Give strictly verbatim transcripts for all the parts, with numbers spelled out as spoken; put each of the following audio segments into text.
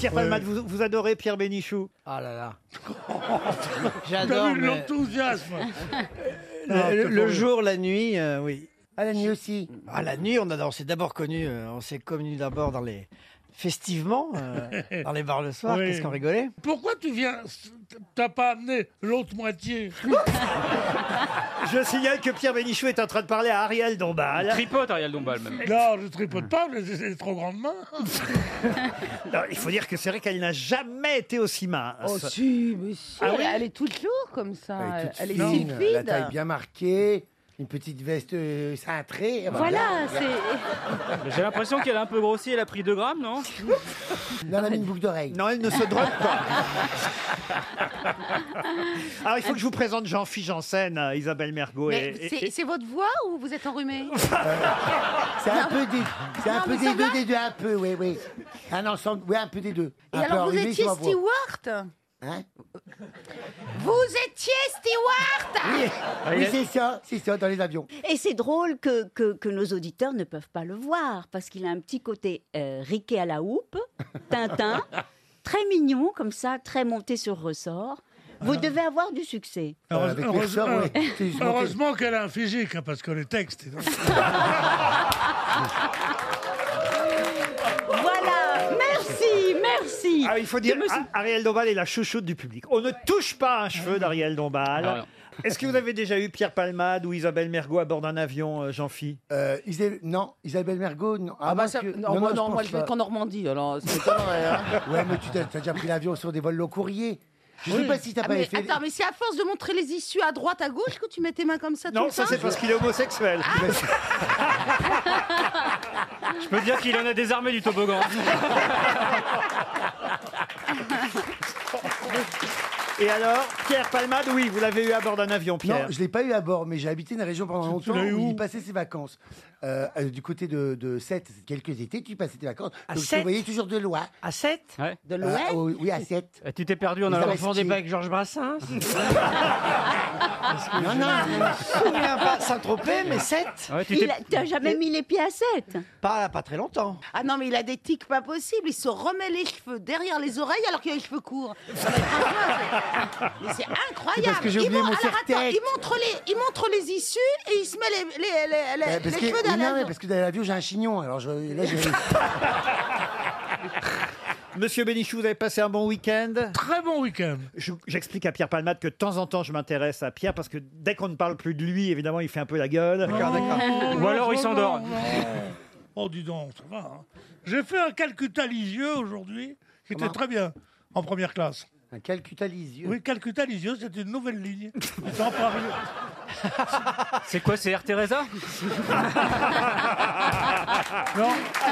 Pierre Palmade, vous, vous adorez Pierre Bénichou? Ah là là. J'adore. T'as vu mais- l'enthousiasme. Le, Non, le- c'est le pas jour, la nuit, euh, oui. Ah, la nuit aussi. Ah, la nuit, on, a, on s'est d'abord connus, euh, on s'est connus d'abord dans les festivement, euh, dans les bars le soir. Oui. Qu'est-ce qu'on rigolait? Pourquoi tu viens? T'as pas amené l'autre moitié? Je signale que Pierre Bénichou est en train de parler à Ariel Dombal. Tripote Ariel Dombal même. Non, je tripote pas, mais c'est des trop grandes mains. Non, il faut dire que c'est vrai qu'elle n'a jamais été aussi mince. Oh si, mais si, Ah elle, oui elle est toute lourde comme ça. Elle est Elle, toute elle est fine, si fine. la taille bien marquée, une petite veste euh, cintrée. et Voilà, c'est. J'ai l'impression qu'elle a un peu grossi, elle a pris deux grammes, non? Non, elle a mis une boucle d'oreille. Non, elle ne se drogue pas. Alors, il faut que je vous présente Jean-Philippe Janssen, euh, Isabelle Mergo. Mais et, c'est et- c'est votre voix ou vous êtes enrhumé? C'est un peu des, c'est un Non, peu mais des ça deux, va des deux, un peu, oui, oui. Un ensemble, oui, un peu des deux. Et Un peu alors vous enrhumé étiez sur ma voix. steward? Hein? Vous étiez steward? Oui, Ah, oui c'est ça, c'est ça, dans les avions. Et c'est drôle que, que, que nos auditeurs ne peuvent pas le voir, parce qu'il a un petit côté euh, Riquet à la houppe, Tintin, très mignon, comme ça, très monté sur ressort. Vous devez avoir du succès. Euh, avec les Heureusement, ressorts, ouais. C'est juste monté. heureusement qu'elle a un physique, hein, parce que les textes. Voilà, merci, merci. Ah, il faut dire, ah, Ariel Dombal est la chouchoute du public. On ne touche pas un cheveu d'Ariel Dombal. Ah, non. Est-ce que vous avez déjà eu Pierre Palmade ou Isabelle Mergo à bord d'un avion, euh, Jean-Phi? Euh, Isabelle- non, Isabelle Mergo, non. Ah bah moins ça, que- non, moi, je non, pense moi je vais pas. qu'en Normandie, alors ça m'étonnerait. Hein. Ouais, mais tu t'as t'as déjà pris l'avion sur des vols long courriers. Je sais pas si t'as Ah, pas mais, fait. attends, mais c'est à force de montrer les issues à droite, à gauche que tu mets tes mains comme ça tout Non, le ça temps? c'est parce qu'il est homosexuel. Je peux dire qu'il en a désarmé du toboggan. Et alors, Pierre Palmade, oui, vous l'avez eu à bord d'un avion, Pierre. Non, je l'ai pas eu à bord, mais j'ai habité une région pendant longtemps l'as eu où où il passait ses vacances. Euh, euh, du côté de, de Sète, quelques étés, tu passais tes vacances. À Donc tu Sète le voyais toujours de loin. À sept? Ouais. De Euh, l'Ouest? au- oui, à Sète. Et tu t'es perdu en Les allant. Arrêts- Confondez pas avec Georges Brassens? Non, non, non, Je me souviens pas Saint-Tropez, mais sept? Ouais, tu Il t'es- a- T'as jamais mis les pieds à sept? Pas, pas très longtemps. Ah non, mais il a des tics pas possibles. Il se remet les cheveux derrière les oreilles alors qu'il a les cheveux courts. Mais franchement, c'est- mais c'est incroyable. parce que j'ai Il oublié mon- mon alors, attends, serre-tête. il montre les, il montre les issues et il se met les, les, les, les, Euh, parce les que, cheveux oui, derrière. non, mais parce que dans l'avion, j'ai un chignon. Alors je, là, j'ai. Monsieur Bénichou, vous avez passé un bon week-end? Très bon week-end. Je- J'explique à Pierre Palmade que de temps en temps, je m'intéresse à Pierre parce que dès qu'on ne parle plus de lui, évidemment, il fait un peu la gueule. D'accord, d'accord. Ou alors il s'endort. Oh, dis donc, ça va. Hein. J'ai fait un Calcutta Lisieux aujourd'hui, qui était Comment très bien, en première classe. Un Calcutta Lisieux. Oui, Calcutta Lisieux, c'est une nouvelle ligne. Dans Paris. C'est quoi, c'est Air Teresa? Non,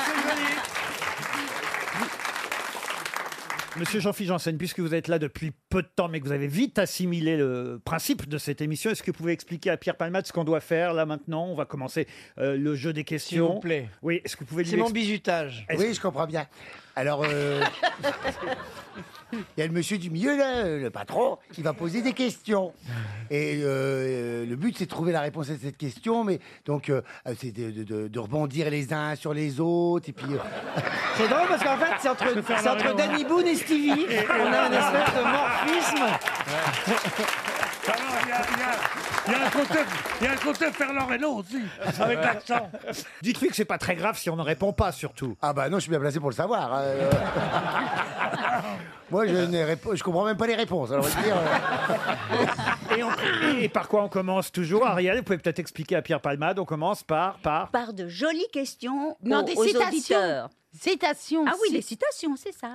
Monsieur Jean-Philippe Janssen, puisque vous êtes là depuis peu de temps, mais que vous avez vite assimilé le principe de cette émission, est-ce que vous pouvez expliquer à Pierre Palmade ce qu'on doit faire là maintenant? On va commencer euh, le jeu des questions. S'il vous plaît. Oui, est-ce que vous pouvez lui C'est mon expli- bizutage. Est-ce Oui, je comprends bien. Alors, euh, il y a le monsieur du milieu, là, le patron, qui va poser des questions. Et euh, le but, c'est de trouver la réponse à cette question. Mais donc, euh, c'est de, de- de- de rebondir les uns sur les autres. Et puis, euh, C'est drôle parce qu'en fait, c'est entre, faire c'est la entre raison. Danny Boone et Stevie. On a un espèce de morphisme. alors, il y a, il y a- il y a un côté, il y a un côté Fernand Reynaud aussi, avec l'accent. Dites-lui que c'est pas très grave si on ne répond pas, surtout. ah bah non, je suis bien placé pour le savoir. euh. Moi, je ne répo- je comprends même pas les réponses. Alors, je veux dire, euh, Et, on- et par quoi on commence toujours? Ariel, vous pouvez peut-être expliquer à Pierre Palmade. On commence par... par... Par de jolies questions Non, aux, des aux citations. auditeurs. Citation. Ah oui, c'est- les citations, c'est ça.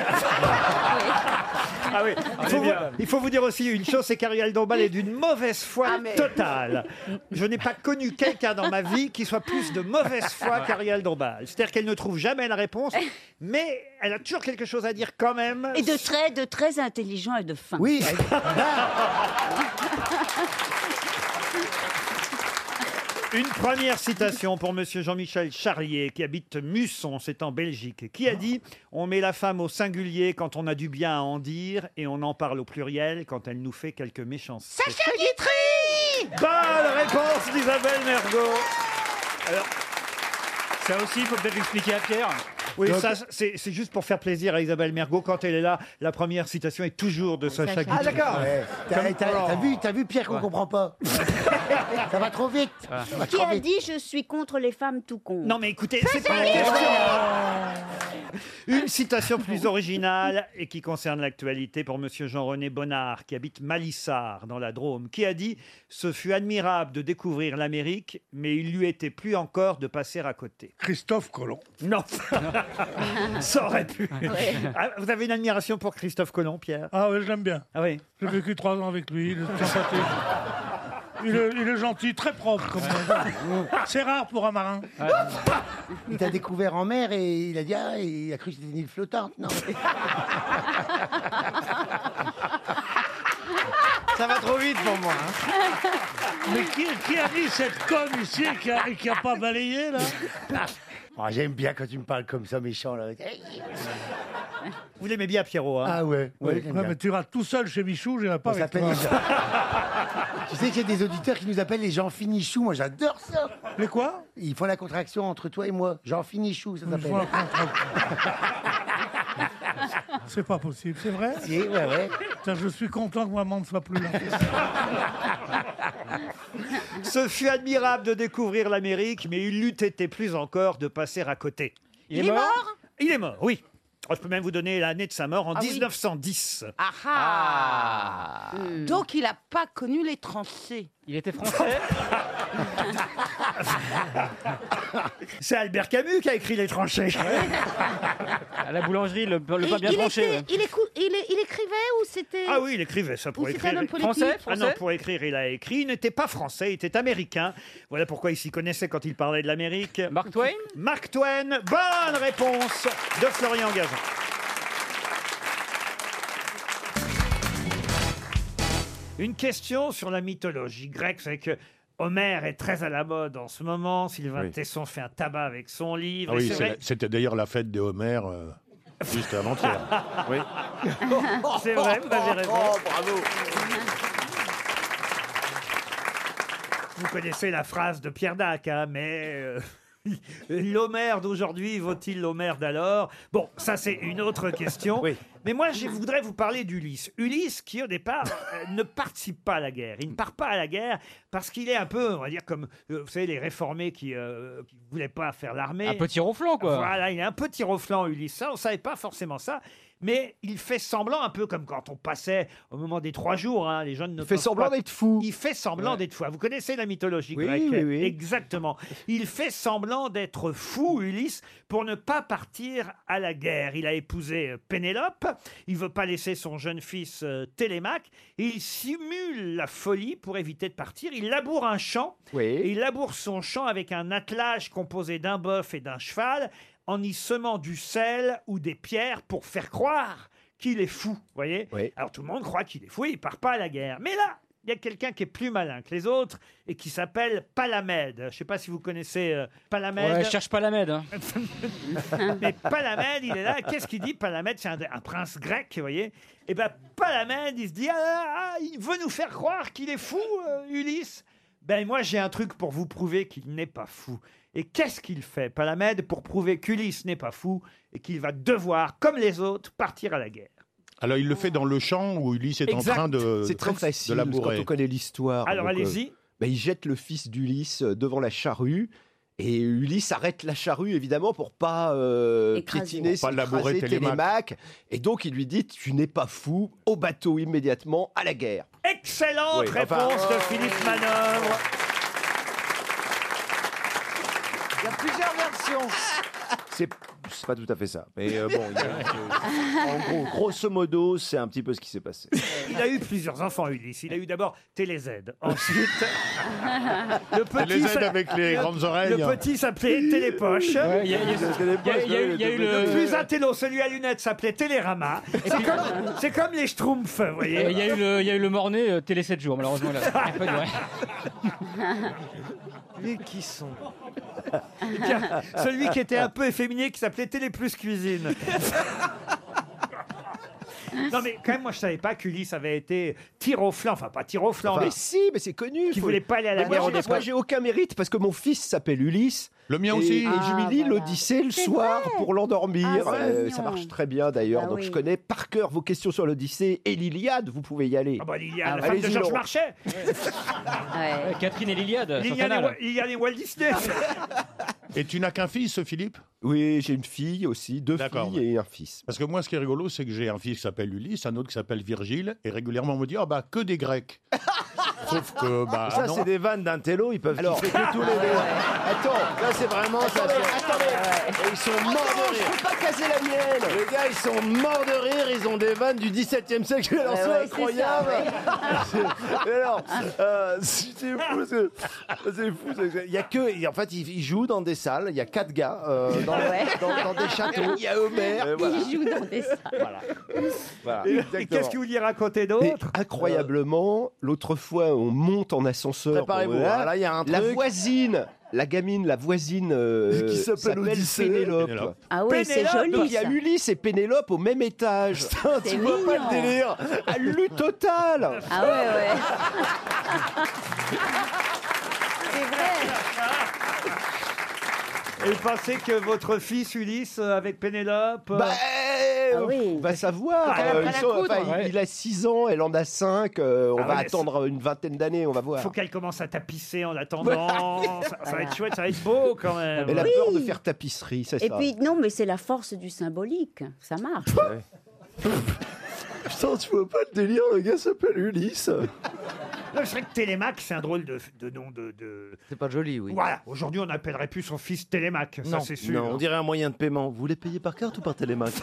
Ah oui, il faut, vous, il faut vous dire aussi une chose, c'est qu'Ariel Dombal est d'une mauvaise foi Ah, mais- totale. Je n'ai pas connu quelqu'un dans ma vie qui soit plus de mauvaise foi qu'Ariel Dombal. C'est-à-dire qu'elle ne trouve jamais la réponse, mais elle a toujours quelque chose à dire quand même. Et de très, de très intelligent et de fin. oui. Une première citation pour Monsieur Jean-Michel Charlier, qui habite Musson, c'est en Belgique, qui a dit « On met la femme au singulier quand on a du bien à en dire, et on en parle au pluriel quand elle nous fait quelques méchancetés. » Sacha Guitry. Bonne réponse d'Isabelle Mergo. Alors, Ça aussi, il faut peut-être expliquer à Pierre. Oui, Donc- ça, c'est c'est juste pour faire plaisir à Isabelle Mergo. Quand elle est là, la première citation est toujours de Sacha Guitry. Ah, d'accord. Ouais. T'as t'as- t'as vu, t'as vu Pierre qu'on comprend pas. Ça va trop vite. Ça va Qui trop a vite. dit je suis contre les femmes tout con? Non, mais écoutez, c'est pas une question. Une citation plus originale et qui concerne l'actualité pour Monsieur Jean-René Bonnard, qui habite Malissard, dans la Drôme, qui a dit « Ce fut admirable de découvrir l'Amérique, mais il lui était plus encore de passer à côté. Christophe Colomb. » Non, ça aurait pu. Ah, vous avez une admiration pour Christophe Colomb, Pierre? Ah oui, je l'aime bien. Ah oui. J'ai vécu trois ans avec lui, il est sympathique. Il est, il est gentil, très propre. Comme ça. C'est rare pour un marin. Il t'a découvert en mer et il a dit ah, il a cru que c'était une île flottante, non? Ça va trop vite pour moi. hein. Mais qui, qui a mis cette conne ici et qui a, et qui a pas balayé, là? Oh, j'aime bien quand tu me parles comme ça, méchant, là. Vous l'aimez bien, Pierrot, hein? Ah ouais, ouais, Ouais, j'aime ouais, bien. mais tu iras tout seul chez Michou, j'irai pas On avec s'appelle toi. les gens. Tu sais qu'il y a des auditeurs qui nous appellent les gens finichous. Moi, j'adore ça. Les quoi? Ils font la contraction entre toi et moi. Jean Finichou, ça Ils s'appelle. font la contrainte. C'est pas possible, c'est vrai? Si, ouais, ouais. Putain, je suis content que maman ne soit plus là. Ce fut admirable de découvrir l'Amérique, mais il l'eût été plus encore de passer à côté. Il est mort? Il est mort, oui. Oh, je peux même vous donner l'année de sa mort en Ah oui. dix-neuf cent dix. Ah ah. Donc il n'a pas connu les tranchées. Il était français. C'est Albert Camus qui a écrit Les Tranchées. À la boulangerie, le, le pain Et bien il, tranché. était- ouais. il, écou- il est- il écrivait ou c'était... Ah oui, il écrivait ça pour Ou c'était écrire. un homme politique? Français, Ah non, français. pour écrire, il a écrit. Il n'était pas français, il était américain. Voilà pourquoi il s'y connaissait quand il parlait de l'Amérique. Mark Twain. Mark Twain, bonne réponse de Florian Gazan. Une question sur la mythologie grecque, c'est que Homère est très à la mode en ce moment. Sylvain Oui. Tesson fait un tabac avec son livre. Ah Et oui, c'est c'est vrai- la- c'était d'ailleurs la fête des Homères euh, juste avant-hier. Oui. C'est vrai, vous avez raison. Vous connaissez la phrase de Pierre Dac, hein, mais euh, l'Homère d'aujourd'hui vaut-il l'Homère d'alors? Bon, ça c'est une autre question. Oui. Mais moi, je voudrais vous parler d'Ulysse. Ulysse, qui au départ euh, ne participe pas à la guerre. Il ne part pas à la guerre parce qu'il est un peu, on va dire, comme, euh, vous savez, les réformés qui ne voulaient pas faire l'armée. Un petit ronflant, quoi. Voilà, il est un peu tiroflant, Ulysse. Ça, on ne savait pas forcément ça. Mais il fait semblant, un peu comme quand on passait au moment des trois jours. Hein, les jeunes ne Il fait pensent semblant pas- d'être fou. Il fait semblant Ouais. d'être fou. Vous connaissez la mythologie Oui, grecque? oui, oui. Exactement. Il fait semblant d'être fou, Ulysse, pour ne pas partir à la guerre. Il a épousé euh, Pénélope. Il veut pas laisser son jeune fils euh, Télémaque. Il simule la folie pour éviter de partir. Il laboure un champ. Et Oui. il laboure son champ avec un attelage composé d'un bœuf et d'un cheval, en y semant du sel ou des pierres pour faire croire qu'il est fou, voyez. Oui. Alors tout le monde croit qu'il est fou et il part pas à la guerre. Mais là, il y a quelqu'un qui est plus malin que les autres et qui s'appelle Palamède. Je ne sais pas si vous connaissez euh, Palamède. Ouais, je cherche pas la med. Hein. Mais Palamède, il est là. Qu'est-ce qu'il dit, Palamède? C'est un, un prince grec, vous voyez. Et ben Palamède, il se dit, ah, ah, il veut nous faire croire qu'il est fou, euh, Ulysse. Ben moi, j'ai un truc pour vous prouver qu'il n'est pas fou. Et qu'est-ce qu'il fait, Palamède, pour prouver qu'Ulysse n'est pas fou et qu'il va devoir, comme les autres, partir à la guerre? Alors il le fait dans le champ où Ulysse est Exact. en train de, C'est très de facile quand labourer. on connaît l'histoire. Alors Donc, euh, allez-y. bah, il jette le fils d'Ulysse euh, devant la charrue. Et Ulysse arrête la charrue, évidemment, pour pas euh, Écraser. piétiner, Pour pas labourer écraser Télémaque. Télémaque. Et donc, il lui dit, tu n'es pas fou, au bateau immédiatement, à la guerre. Excellente Oui, enfin- réponse de Philippe Manœuvre. Il y a plusieurs versions. C'est c'est pas tout à fait ça. Mais euh, bon, il y a- en gros, grosso modo, c'est un petit peu ce qui s'est passé. Il a eu plusieurs enfants, Ulysse. Il a eu d'abord Télé-Z. Ensuite, le petit, Les aides s'a- avec les le- grandes oreilles. le petit s'appelait Télépoche. Ouais, il y a- il y a- il y a- il y a eu- il y a eu Le le. plus intello, celui à lunettes, s'appelait Télérama. C'est comme, c'est comme les Schtroumpfs, vous voyez. Il y a eu le, il y a eu le Mornay euh, télé sept jours, malheureusement. Là. Un peu de- ouais. Mais qui sont Tiens, celui qui était un peu efféminé, qui s'appelait Télé Plus Cuisine. Non, mais quand même, moi, je savais pas qu'Ulysse avait été tir au flanc. Enfin, pas tir au flanc, mais mais si, mais c'est connu. qui faut- voulait pas aller à la Mais guerre moi, au j'ai- départ. moi, j'ai aucun mérite parce que mon fils s'appelle Ulysse. Le mien Et, aussi. et Ah, je lui lis voilà. l'Odyssée le C'est soir vrai. pour l'endormir. Ah, c'est Euh, mignon. ça marche très bien d'ailleurs. Ah Donc oui. je connais par cœur vos questions sur l'Odyssée et l'Iliade. Vous pouvez y aller. Ah bah, Liliane, Ah, la femme de allez-y, Georges Laurent. Marchais. Ouais. Catherine et Liliade. sur Liliane et, Canal. Wa- Liliane et Walt Disney. Et tu n'as qu'un fils, Philippe? Oui, j'ai une fille aussi, deux D'accord, filles et un fils. Parce que moi, ce qui est rigolo, c'est que j'ai un fils qui s'appelle Ulysse, un autre qui s'appelle Virgile, et régulièrement on me dit ah bah que des Grecs. Sauf que bah Ça, non. c'est des vannes d'un télo, ils peuvent Alors- kiffer que tous les deux. Attends, là, c'est vraiment ça. Attendez, c'est- attendez. Et ils sont morts de Je rire. peux pas casser la mienne. Les gars, ils sont morts de rire, ils ont des vannes du dix-septième siècle. Alors, Ouais, c'est ouais, c'est incroyable. C'est- Et alors, euh, c'est fou. C'est c'est fou. c'est- Il y a que, en fait, ils, ils jouent dans des salles. Il y a quatre gars euh, dans, Ouais. dans- dans des châteaux. Il y a Homer. Euh, voilà. Il joue dans des salles. Voilà, Et exactement. qu'est-ce que vous lui racontez Et d'autre? incroyablement, l'autre fois, on monte en ascenseur. Préparez-vous. Voilà. hein, Là, il y a un La truc. voisine, la gamine, la voisine euh, Qui s'appelle Odyssée. Pénélope. Pénélope. Ah oui, c'est Pénélope, joli. Donc il y a ça. Ulysse et Pénélope au même étage. Putain, C'est tu vois pas mignon. le délire. À lu total. Ah ouais, ouais. C'est vrai. Et vous pensez que votre fils Ulysse euh, avec Pénélope euh, Bah, euh, Ah oui. on va savoir. Ah, elle Euh, apprend ils à sont- coudre. enfin, il- Ouais. il a six ans, elle en a cinq. euh, on Ah va ouais, attendre une vingtaine d'années, on va voir. faut qu'elle commence à tapisser en attendant. ça, ça va être chouette, ça va être beau quand même. Elle a peur de faire tapisserie, c'est Et ça. puis, non, mais c'est la force du symbolique. Ça marche. Putain, tu vois pas le délire. Le gars s'appelle Ulysse. Non, c'est vrai que Télémaque, c'est un drôle de, de nom de. de- C'est pas joli, oui. Voilà, aujourd'hui on n'appellerait plus son fils Télémaque, ça c'est sûr. Non, on dirait un moyen de paiement. Vous voulez payer par carte ou par télémaque?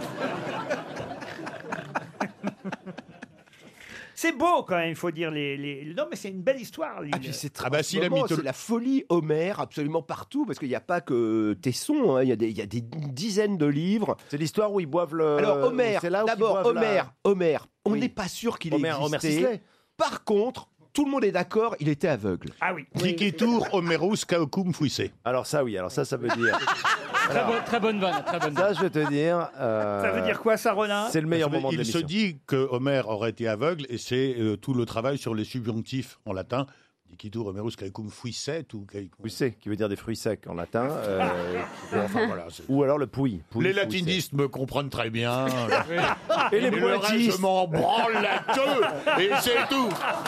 C'est beau quand même, il faut dire. Les, les... Non, mais c'est une belle histoire. l'île. Ah, puis c'est très Ah bah, en si ce la moment, mytholo- c'est la folie Homer absolument partout parce qu'il n'y a pas que Tesson, hein, il y a des il y a des dizaines de livres. C'est l'histoire où ils boivent le. Alors Homer, c'est là où ils d'abord boivent la- Homer, Homer, on Oui. n'est pas sûr qu'il ait Homer, Homer existé. Sisley. Par contre, tout le monde est d'accord, il était aveugle. Ah oui. Dicketur Homerus Caucum Fuisse. Alors ça, oui. Alors ça, ça veut dire. Très, bonne, très bonne vanne. Très bonne vanne. Ça, je vais te dire. euh, Ça veut dire quoi ça, Roland? C'est le meilleur Parce que moment de Il se l'émission. dit que Homer aurait été aveugle et c'est euh, tout le travail sur les subjonctifs en latin. Dicketur Homerus Caucum Fuisset ou caecum- Fuissé, qui veut dire des fruits secs en latin. euh, Enfin, voilà, c'est- ou alors le pouille. pouille, Les fouissé. latinistes me comprennent très bien. Et les Et le reste, pointistes. je m'en branle la queue et c'est tout.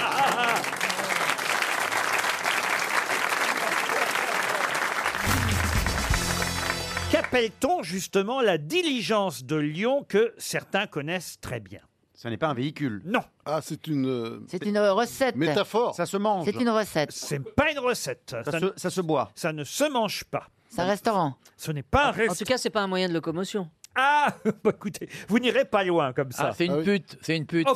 Qu'appelle-t-on justement la diligence de Lyon que certains connaissent très bien? Ce n'est pas un véhicule. Non, Ah, c'est une euh, C'est une recette. métaphore. Ça se mange. C'est une recette. c'est pas une recette. Ça, Ça, se, ça se boit. ça ne se mange pas. C'est un restaurant. Ce n'est pas un En tout restaurant. cas, c'est pas un moyen de locomotion. Ah, bah, écoutez, vous n'irez pas loin comme ça. Ah, c'est une Ah oui. pute. C'est une pute. Oh,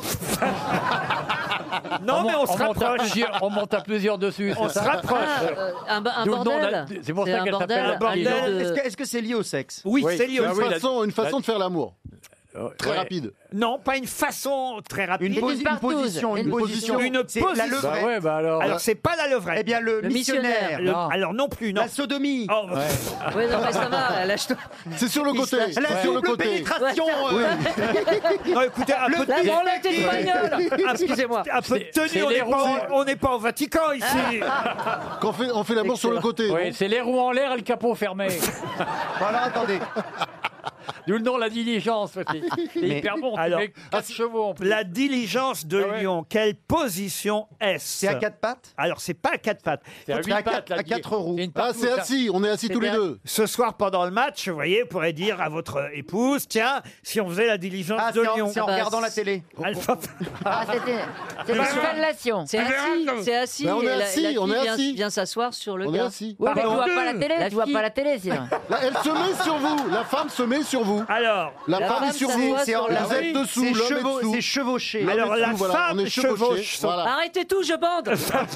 non, mais on se monte à rapproche. plusieurs- on monte à plusieurs dessus. On c'est se ça rapproche. Ah, euh, un, ba- un D'où le nom bordel. d'un- c'est pour ça un qu'elle bordel, s'appelle un bordel. lieu de- Est-ce que est-ce que c'est lié au sexe? Oui, Oui. c'est lié au Une Ah oui, la- façon, une façon de faire l'amour. Très Ouais. rapide. Non, pas une façon très rapide. Une, C'est posi- une une partouze. position. Une Une position. Une C'est la position. Bah levrette. ouais, bah alors. Alors, c'est pas la levrette. Eh bien, le, Le missionnaire. missionnaire. Le- Non. alors, non plus, non. La sodomie. Oh, Ouais, non, mais ça va, lâche-toi. C'est sur le côté. se lâche. La sur le Double côté. pénétration. euh, non, écoutez, un peu, de- La branlette espagnole. Excusez-moi. un peu de C'est- tenue, c'est on les n'est pas, roues. on n'est pas au Vatican ici. Quand on fait, on fait l'amour sur le côté. Oui, non c'est les roues en l'air et le capot fermé. Bon, alors attendez. D'où le nom, la diligence aussi. C'est Mais- hyper bon. Alors- Alors, quatre chevaux en plus. La diligence de Ah ouais. Lyon, quelle position est-ce? C'est à quatre pattes. Alors, c'est pas à quatre pattes. C'est à C'est huit à pattes. quatre, la à di- quatre roues. c'est une Ah, partouze, c'est ça. assis. On est assis C'est tous les bien. deux. Ce soir, pendant le match, vous voyez, vous pourrez dire à votre épouse, tiens, si on faisait la diligence Ah, de c'est en, Lyon. c'est en bah, regardant la télé. Alpha- Ah, c'était c'est une fellation. C'est assis, c'est assis. Ben, on est et la- assis, la fille on est vient- assis. vient s'asseoir sur le On est gars. assis. Oui, mais tu Pardon. vois pas la télé, La tu vois fille. pas la télé sinon. Là, elle se met sur vous. La femme se met sur vous. Alors, La, La femme femme est sur s'assoit vous. sur la Vous êtes fille. dessous. C'est L'homme est chevau- dessous. c'est chevauché. L'homme alors est la dessous, voilà. femme On est chevauché. chevauche son, Voilà. Arrêtez tout, je bande.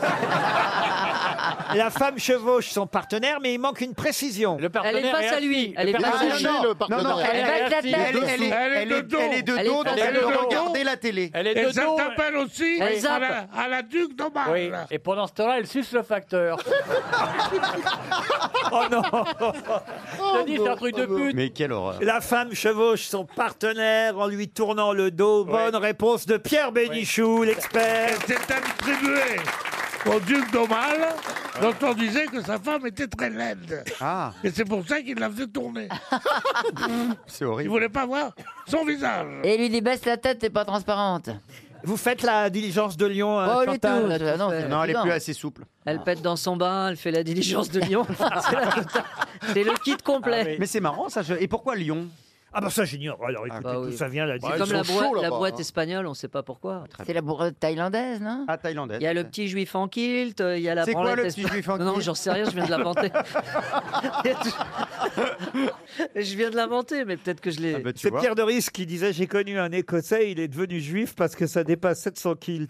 la femme chevauche son partenaire, mais il manque une précision. Le partenaire Elle est face à assis. lui. Le Elle est face à partenaire- lui. Couché, le Non, partenaire. non, elle, Elle est avec la assis. tête. elle, elle, est- Elle est elle de est, dos. elle est de Elle est dos, donc face elle à peut dos. regarder la télé. Elle est Et de ça dos. s'appelle aussi Elle à zappe. la, à la Duc d'Aumale. Oui, et pendant ce temps-là, elle suce le facteur. Oh non. Je te dis, c'est un truc de pute. Mais quelle horreur. La femme chevauche son partenaire en lui tournant le dos. Bonne réponse de Pierre Bénichou, l'expert. C'est attribué au duc d'Aumale, dont on disait que sa femme était très laide. Ah. Et c'est pour ça qu'il l'a fait tourner. C'est Il horrible. voulait pas voir son visage. Et il lui dit baisse la tête, t'es pas transparente. Vous faites la diligence de Lyon, euh, Oh, du tout. Chantal là, non, c'est Non, elle est fatigant. plus assez souple. Elle pète dans son bain, elle fait la diligence de Lyon. C'est la totale. C'est le kit complet. Mais c'est marrant ça. je- Et pourquoi Lyon? Ah bah ça j'ignore. Alors écoutez, bah d'où oui. ça vient la C'est ils comme la, sont boi- chauds, la là-bas, boîte hein. espagnole, on ne sait pas pourquoi. C'est la bourrette thaïlandaise, non? Ah, thaïlandaise. Il y a le petit juif en kilt, euh, il y a la C'est quoi, branlette le petit espa- juif en Non, non, kilt j'en sais rien, je viens de l'inventer. Je viens de l'inventer, mais peut-être que je l'ai. Ah bah, tu C'est vois. Pierre Doris qui disait j'ai connu un Écossais, il est devenu juif parce que ça dépasse sept cents kilts.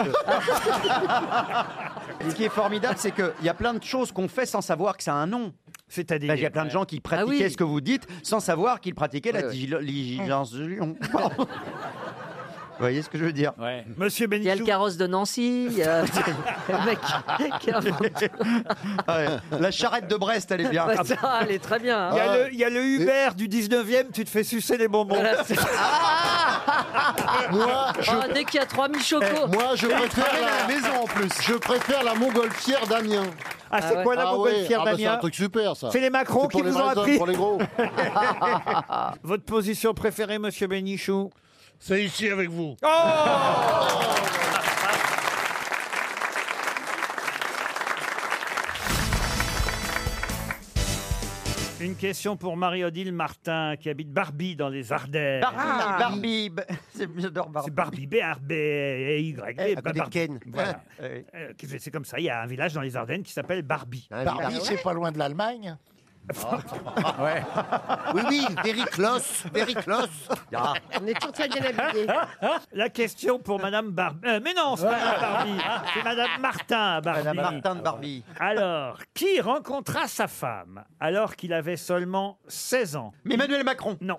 Ce qui est formidable, c'est qu'il y a plein de choses qu'on fait sans savoir que ça a un nom. C'est-à-dire Ben, il y a plein de gens qui pratiquaient oui. ce que vous dites sans savoir qu'ils pratiquaient la Ouais, ouais. digil- diligence de Lyon. Pardon. Vous voyez ce que je veux dire? Monsieur Il y a le Bénichou, carrosse de Nancy, il y a le mec qui invente. Ouais. La charrette de Brest, elle est bien. Ouais, ça, elle est très bien. il y, hein. a le- il y a le Uber du dix-neuvième, tu te fais sucer les bonbons. Voilà, c'est- Moi, je, Oh, dès qu'il y a trois Michocos. moi, je préfère à la la maison en plus. Je préfère la montgolfière d'Amiens. Ah, c'est ouais. quoi la Ah ouais, montgolfière ah bah, c'est d'Amiens un truc super ça. C'est les Macron C'est pour qui les vous ont vrais hommes, appris. pour les gros. Votre position préférée, monsieur Bénichou? C'est ici avec vous. Oh Une question pour Marie-Odile Martin, qui habite Barbie dans les Ardennes. Barbie, Barbie, b- c'est- j'adore Barbie. C'est Barbie, B R B et Y. Eh, à côté de Barbie. Ken. Voilà. Ouais. Euh, C'est comme ça, il y a un village dans les Ardennes qui s'appelle Barbie. Barbie, c'est pas loin de l'Allemagne. Oui, oui, very close, very close. Ah. On est tous très bien habillés. La question pour Madame Barbie. Euh, mais non, c'est pas Madame Barbie, c'est Madame Martin Barbie. Madame Martin de Barbie. Alors, qui rencontra sa femme alors qu'il avait seulement seize ans? Mais Emmanuel Macron. Non.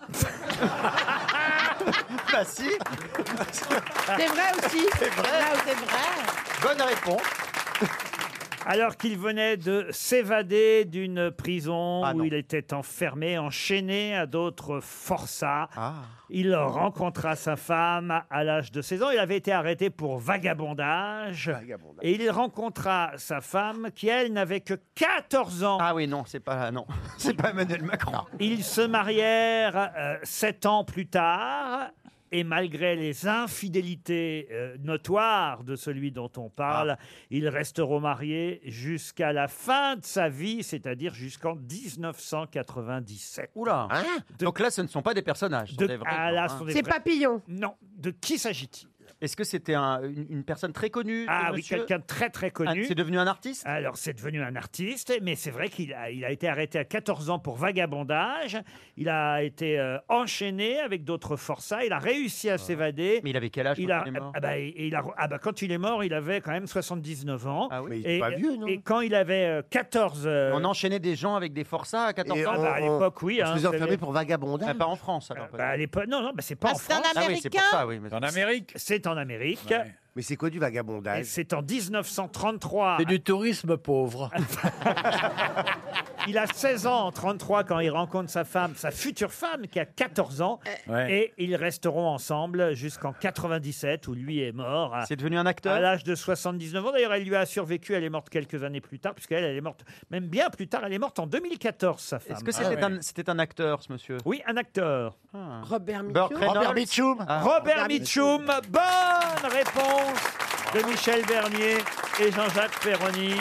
Bah si. C'est vrai aussi. C'est vrai. Là où c'est vrai. Bonne réponse. Alors qu'il venait de s'évader d'une prison Ah, où non. il était enfermé, enchaîné à d'autres forçats. Ah. Il rencontra sa femme à l'âge de seize ans. Il avait été arrêté pour vagabondage. Et il rencontra sa femme qui, elle, n'avait que quatorze ans. Ah oui, non, c'est pas non, c'est pas Emmanuel Macron. Ils se marièrent euh, sept ans plus tard. Et malgré les infidélités euh, notoires de celui dont on parle, ils resteront mariés jusqu'à la fin de sa vie, c'est-à-dire jusqu'en dix-neuf cent quatre-vingt-dix-sept. Oula. Hein? Donc là, ce ne sont pas des personnages. ce sont De- des vrais ah, gens, là, hein. ce sont des C'est vrais- Papillon. Non. De qui s'agit-il? Est-ce que c'était un- une, une personne très connue Ah ce oui, monsieur quelqu'un de très très Ah, connu. c'est devenu un artiste. Alors, c'est devenu un artiste, mais c'est vrai qu'il a, il a été arrêté à quatorze ans pour vagabondage. Il a été euh, enchaîné avec d'autres forçats. Il a réussi à s'évader. Mais il avait quel âge Il quand a, il est mort ah bah, et il a- ah bah, quand il est mort, il avait quand même soixante-dix-neuf ans. Ah oui. Mais il était Et, pas vieux, non? et quand il avait euh, quatorze... euh, On enchaînait des gens avec des forçats à quatorze Et ans. ah bah, à l'époque, oui. On hein, se faisait vous enfermer savez. pour vagabondage. Ah, pas en France alors. Bah, à l'époque, non, non, bah, c'est pas Ah, en c'est un France. Ah oui, c'est pour ça, oui. mais- En Amérique. C'est en Amérique. Ouais. Mais c'est quoi du Et vagabondage? c'est en dix-neuf cent trente-trois. C'est du tourisme pauvre. Il a seize ans en trente-trois quand il rencontre sa femme, sa future femme qui a quatorze ans. Ouais. Et ils resteront ensemble jusqu'en quatre-vingt-dix-sept où lui est mort. à- C'est devenu un À acteur. l'âge de soixante-dix-neuf ans. D'ailleurs, elle lui a survécu. Elle est morte quelques années plus tard, puisqu'elle elle est morte même bien plus tard. Elle est morte en deux mille quatorze, sa femme. Est-ce que Ah c'était ouais. un, c'était un acteur, ce monsieur? Oui, un acteur. Ah. Robert Burt Mitchum. Reynolds. Robert Mitchum. Ah. Robert Mitchum. Bonne réponse de Michel Bernier et Jean-Jacques Perroni.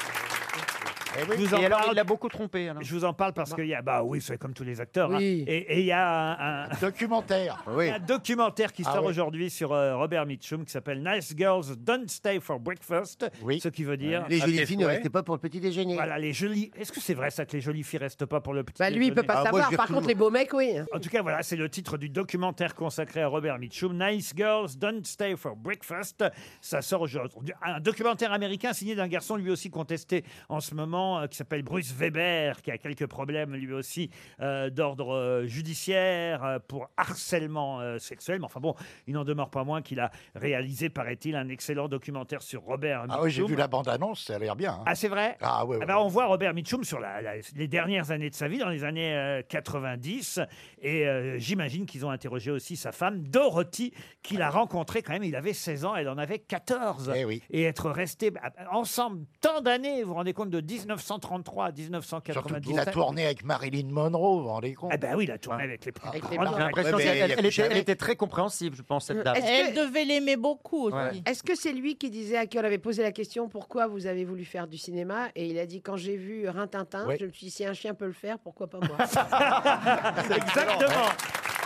Je vous en Et alors, parle. il l'a beaucoup trompé. alors. Je vous en parle parce qu'il y a, bah oui, c'est comme tous les acteurs. hein. Oui. Et et il y a un, un- Documentaire. Oui. un documentaire qui Ah sort oui. aujourd'hui sur euh, Robert Mitchum qui s'appelle Nice Girls Don't Stay for Breakfast. Oui. Ce qui veut dire. Les Ah, jolies t'es filles ne fouet. restaient pas pour le petit déjeuner. Voilà, les jolies. Est-ce que c'est vrai ça que les jolies filles restent pas pour le petit Bah lui, il peut déjeuner pas Ah, moi, savoir. je vais Par tout contre, le les beaux mecs, oui. En tout cas, voilà, c'est le titre du documentaire consacré à Robert Mitchum, Nice Girls Don't Stay for Breakfast. Ça sort aujourd'hui. Un documentaire américain signé d'un garçon lui aussi contesté en ce moment également, euh, qui s'appelle Bruce Weber, qui a quelques problèmes lui aussi euh, d'ordre euh, judiciaire euh, pour harcèlement euh, sexuel. Mais enfin bon, il n'en demeure pas moins qu'il a réalisé, paraît-il, un excellent documentaire sur Robert Mitchum. Ah oui, j'ai vu la bande-annonce, ça a l'air bien. hein. Ah, c'est vrai? Ah oui, oui. Eh ben, on voit Robert Mitchum sur la- la- les dernières années de sa vie, dans les années euh, quatre-vingt-dix. Et euh, j'imagine qu'ils ont interrogé aussi sa femme, Dorothy, qu'il a rencontrée quand même. Il avait seize ans, elle en avait quatorze. Et être restés bah, ensemble tant d'années, vous vous rendez compte, de dix-neuf cent trente-trois à dix-neuf cent Surtout quatre-vingt-dix. qu'il a tourné avec Marilyn Monroe, vous vous rendez compte? Eh ben oui, il a tourné avec les plus J'ai grandes l'impression actrices. qu'elle elle était, elle était très compréhensible, je pense, cette dame. Elle devait l'aimer beaucoup aussi. Ouais. Est-ce que c'est lui qui disait, à qui on avait posé la question, pourquoi vous avez voulu faire du cinéma? Et il a dit, quand j'ai vu Rintintin, Oui. je me suis dit, si un chien peut le faire, pourquoi pas moi? Exactement.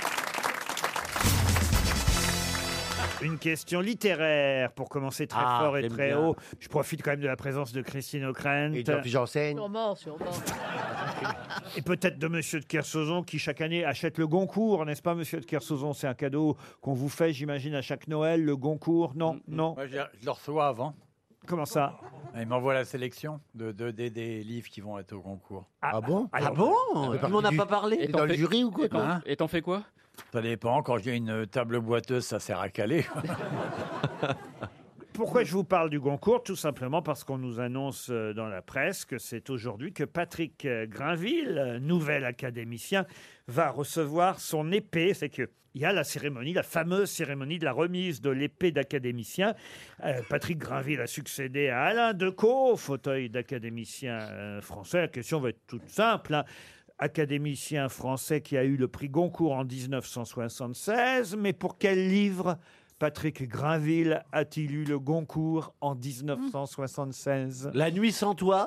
Une question littéraire pour commencer très Ah, fort et j'aime très bien. haut. Je profite quand même de la présence de Christine O'Krent. Et Jean-Philippe Janssen. Sûrement, sûrement. Et peut-être de Monsieur de Kersauzon qui chaque année achète le Goncourt, n'est-ce pas, Monsieur de Kersauzon? C'est un cadeau qu'on vous fait, j'imagine, à chaque Noël, le Goncourt. Non, non. Moi, je je le reçois avant. Comment ça? Il m'envoie la sélection de, de- des- des livres qui vont être au concours. Ah, bon? alors- Ah bon? On n'en a pas parlé. Et dans le jury ou quoi, toi Hein Et t'en fais quoi? Ça dépend. Quand j'ai une table boiteuse, ça sert à caler. Pourquoi je vous parle du Goncourt? Tout simplement parce qu'on nous annonce euh, dans la presse que c'est aujourd'hui que Patrick euh, Grinville, euh, nouvel académicien, va recevoir son épée. C'est que il y a la cérémonie, la fameuse cérémonie de la remise de l'épée d'académicien. Euh, Patrick Grinville a succédé à Alain Decaux, au fauteuil d'académicien euh, français. La question va être toute simple, hein. Académicien français qui a eu le prix Goncourt en dix-neuf cent soixante-seize, mais pour quel livre Patrick Grinville a-t-il eu le Goncourt en dix-neuf cent soixante-seize? La nuit sans toi.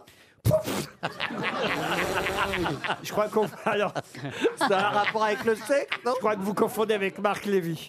Je crois qu'on... Alors... Ça a un rapport avec le sexe, non? Je crois que vous confondez avec Marc Lévy.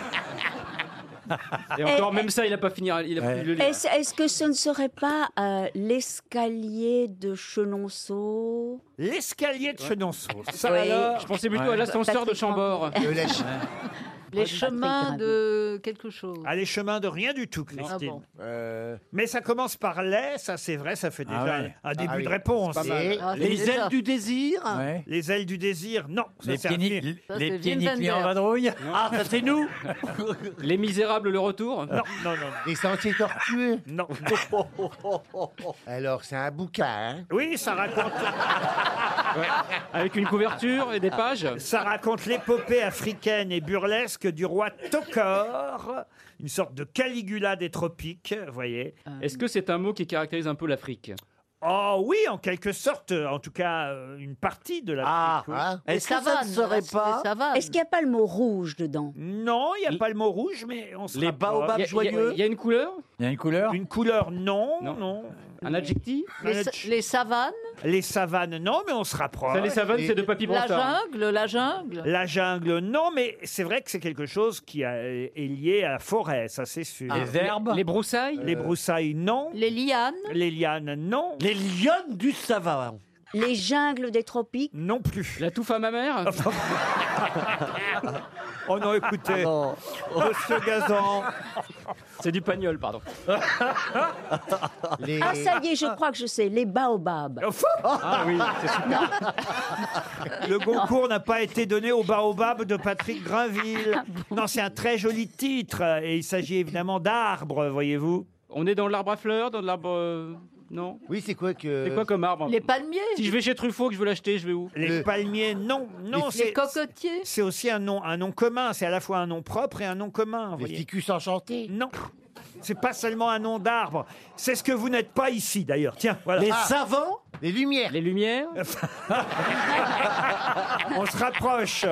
Et encore, même ça, il a pas fini, il a pas pu le lire. Est-ce est-ce que ce ne serait pas euh, l'escalier de Chenonceau? L'escalier de Chenonceau. Ça, Oui. alors... Je pensais plutôt à l'ascenseur de Chambord. Les chemins de quelque chose. Ah, les chemins de rien du tout, Christine. Ah bon. Mais ça commence par les, ça c'est vrai, ça fait déjà Ah ouais. un début Ah oui. de réponse. C'est pas mal. Et- Ah, c'est Les déjà. ailes du désir. Ouais. Les ailes du désir, non. Les ça, c'est pieds un ni- film. Ça, les c'est pieds Wim nickelés en Wenders. vadrouille. Ah, ça c'est nous. Les Misérables, le retour. Non, non, non. Les sentiers tortueux. Non. Alors, c'est un bouquin, hein? Oui, ça raconte. Avec une couverture et des pages. Ça raconte l'épopée africaine et burlesque du roi Tokor, une sorte de Caligula des tropiques, vous voyez. Est-ce que c'est un mot qui caractérise un peu l'Afrique? Oh oui, en quelque sorte, en tout cas, euh, une partie de l'Afrique. oui. Ah, est-ce que ça ne serait pas Est-ce qu'il n'y a pas le mot rouge dedans? Non, il n'y a pas le mot rouge, mais on se Les rapproche. baobabs Il y a- joyeux. Il y a une couleur? Il y a une couleur? Une couleur, non, non. Un adjectif? Les, sa- les savanes, Les savanes, non, mais on se rapproche. Ça, les savanes, c'est de Papy la Brossard. jungle, la jungle. La jungle, non, mais c'est vrai que c'est quelque chose qui a- est lié à la forêt, ça c'est sûr. Les herbes? Les broussailles? Les broussailles, non. Les lianes. Les lianes, non. Les lionnes du savane. Les jungles des tropiques? Non plus. La touffe à ma mère? Oh non, écoutez, Non. Monsieur Gazan. C'est du pagnol, pardon. Les... Ah, ça y est, je crois que je sais. Les baobabs. Ah oui, c'est super. Le Goncourt n'a pas été donné au baobab de Patrick Grinville. Non, c'est un très joli titre. Et il s'agit évidemment d'arbres, voyez-vous. On est dans l'arbre à fleurs, dans l'arbre... euh, Non? Oui, c'est quoi que... C'est quoi comme arbre? Les palmiers. Si je vais chez Truffaut, que je veux l'acheter, je vais où? Les Le- palmiers, non. Non, Les c'est... cocotiers. C'est aussi un nom, un nom commun. C'est à la fois un nom propre et un nom commun. vous Les voyez. ficus enchantés. Non. C'est pas seulement un nom d'arbre. C'est ce que vous n'êtes pas ici, d'ailleurs. Tiens, voilà. Les Ah, savants. Les lumières. Les lumières? on se rapproche.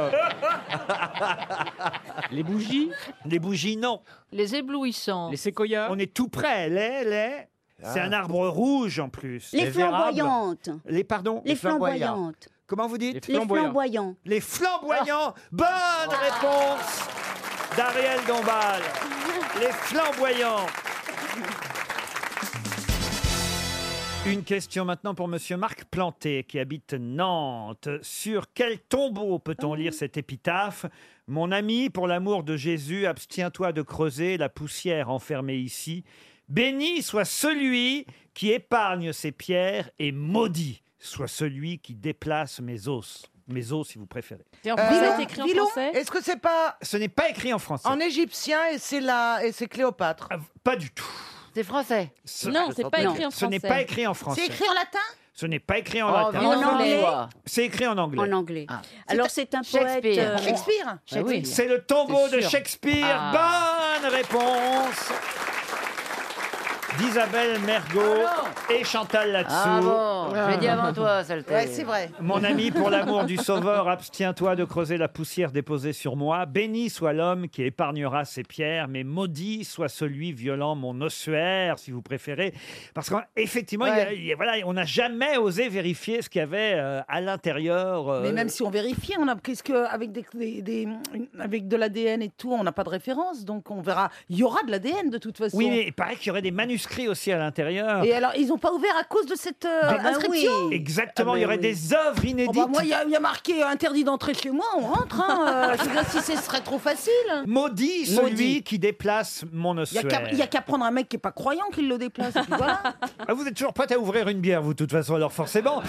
Les bougies? Les bougies, non. Les éblouissants. Les séquoias? On est tout près. Les, les. C'est Ah. un arbre rouge en plus. Les érables. flamboyantes. Les pardon. Les flamboyants. flamboyantes. Comment vous dites? Les flamboyants. Les flamboyants. Bonne réponse d'Ariel Dombal. Les flamboyants. Une question maintenant pour Monsieur Marc Planté, qui habite Nantes. Sur quel tombeau peut-on lire cette épitaphe? Mon ami, pour l'amour de Jésus, abstiens-toi de creuser la poussière enfermée ici. Béni soit celui qui épargne ses pierres et maudit soit celui qui déplace mes os. Mes os, si vous préférez. C'est en Euh, français, c'est écrit en Villon, français est-ce que c'est pas Ce n'est pas écrit en français. en égyptien et c'est là et c'est Cléopâtre? Ah, Pas du tout. C'est français. Ce- Non, c'est pas Non, écrit en Ce n'est français. pas écrit en français. C'est écrit en latin? Ce n'est pas écrit en Oh, latin. viens, En anglais. toi. C'est écrit en anglais. En anglais. Ah. Alors c'est un poète. Shakespeare. euh, Shakespeare? Ah oui. C'est le tombeau C'est de sûr. Shakespeare. Ah. Bonne réponse d'Isabelle Mergo et Chantal Latsou. Ah bon, je l'ai dit avant toi, saleté. Ouais, c'est vrai. Mon ami, pour l'amour du sauveur, abstiens-toi de creuser la poussière déposée sur moi. Béni soit l'homme qui épargnera ses pierres, mais maudit soit celui violant mon ossuaire, si vous préférez. Parce qu'effectivement, il y a- il y a- voilà, on n'a jamais osé vérifier ce qu'il y avait euh, à l'intérieur. euh, Mais même si on vérifiait, on a qu'est-ce que avec des, des- des- avec de l'A D N et tout, on n'a pas de référence, donc on verra. Il y aura de l'A D N de toute façon. Oui, mais il paraît qu'il y aurait des manuscrits aussi à l'intérieur. Et alors, ils n'ont pas ouvert à cause de cette euh, Ah bah inscription. oui. Exactement, Ah bah il y aurait oui. des œuvres inédites. Oh bah moi, il y, a- il y a marqué euh, interdit d'entrer chez moi, on rentre. Hein, euh, je veux dire, si ce serait trop facile. Maudit celui Maudit. qui déplace mon Il n'y ossuaire. a qu'à- il y a qu'à prendre un mec qui n'est pas croyant qui le déplace. Et puis voilà. Ah, vous êtes toujours prête à ouvrir une bière, vous, de toute façon, alors forcément.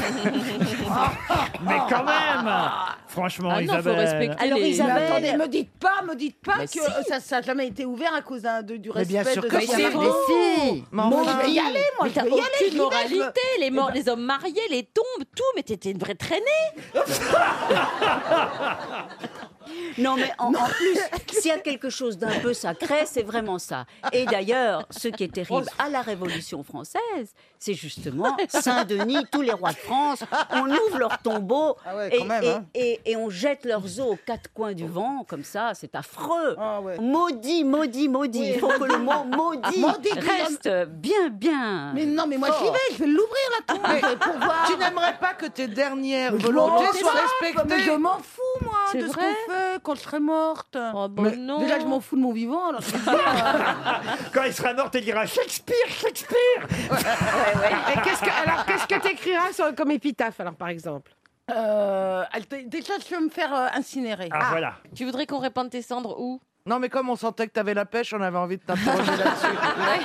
Mais quand même, franchement, Ah non, faut Isabelle. respecter Alors les- Isabelle, Mais attendez, me dites pas, me dites pas Mais que si. euh, ça ça n'a jamais été ouvert à cause d'un- de- du Mais respect bien sûr de que de- si. Mais Mais si. Bon, je vais y aller, moi, Mais je t'as vais y aller. aucune j'y vais, je moralité, veux- les, morts, Eh ben- les hommes mariés, les tombes, tout, mais t'étais une vraie traînée. Non, mais en, en plus, s'il y a quelque chose d'un peu sacré, c'est vraiment ça. Et d'ailleurs, ce qui est terrible à la Révolution française, c'est justement Saint-Denis, tous les rois de France, on ouvre leurs tombeaux Ah ouais, et, quand même, et- hein. et- et on jette leurs os aux quatre coins du vent, comme ça, c'est affreux. Ah ouais. Maudit, maudit, maudit. Oui. Il faut que le mot maudit, Maudit, reste bien, bien. Mais non, mais moi fort. j'y vais, je vais l'ouvrir la tombe Mais pour voir. tu n'aimerais pas que tes dernières Mais je volontés m'en soient fous, mais respectées? je m'en fous, moi, C'est de ce vrai qu'on fait quand je serai morte. Oh, bah Mais non. déjà, je m'en fous de mon vivant, alors je vais te dire, euh, Quand il sera mort, il dira Shakespeare, Shakespeare. Et qu'est-ce que, alors, qu'est-ce que tu écriras sur, comme épitaphe, alors, par exemple? euh, elle te- déjà, je vais me faire euh, incinérer. Ah, voilà. Tu voudrais qu'on répande tes cendres où? Non, mais comme on sentait que t'avais la pêche, on avait envie de t'interroger là-dessus.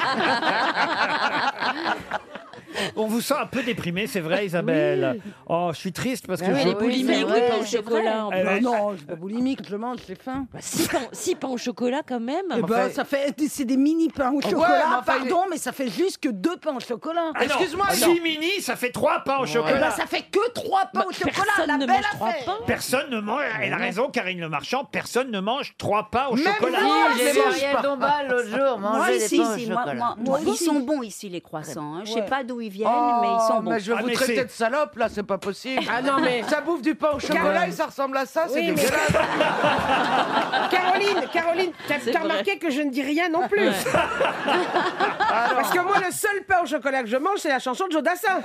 On vous sent un peu déprimé, c'est vrai, Isabelle. Oh, je suis triste parce que Ah oui, je- elle est boulimique, vrai, le pain au c'est chocolat. en vrai. plus. Euh, non, je suis pas boulimique, je mange, j'ai faim. Bah, six pains, six pains au chocolat quand même. Eh ben, Enfin, ça fait, c'est des mini pains au Ouais, chocolat, mais enfin, il est- pardon, mais ça fait juste que deux pains au chocolat. Ah non, Excuse-moi, six non. mini, ça fait trois pains au Eh chocolat. ben, ça fait que trois pains Bah, au chocolat, personne la ne belle mange trois affaire. pains. Personne ne mange, elle a raison, Karine Le Marchand, personne ne mange trois pains au Même chocolat. moi, Si, je j'ai les vu mange Ariel pas. Dombal l'autre jour Moi, manger des si, pains au si, moi, chocolat. moi, moi, ils sont bons ici, les croissants. hein. Je sais Ouais. pas d'où ils viennent, Oh, mais ils sont bons. mais je vais Ah, vous mais traiter c'est- de salope, là, c'est pas possible. Ah non, mais- Ça bouffe du pain au chocolat et ça ressemble à ça, c'est Oui, mais- dégueulasse. Caroline, Caroline, t'as C'est t'as vrai. remarqué que je ne dis rien non plus. Parce que moi, le seul pain au chocolat que je mange, c'est la chanson de Jodassin.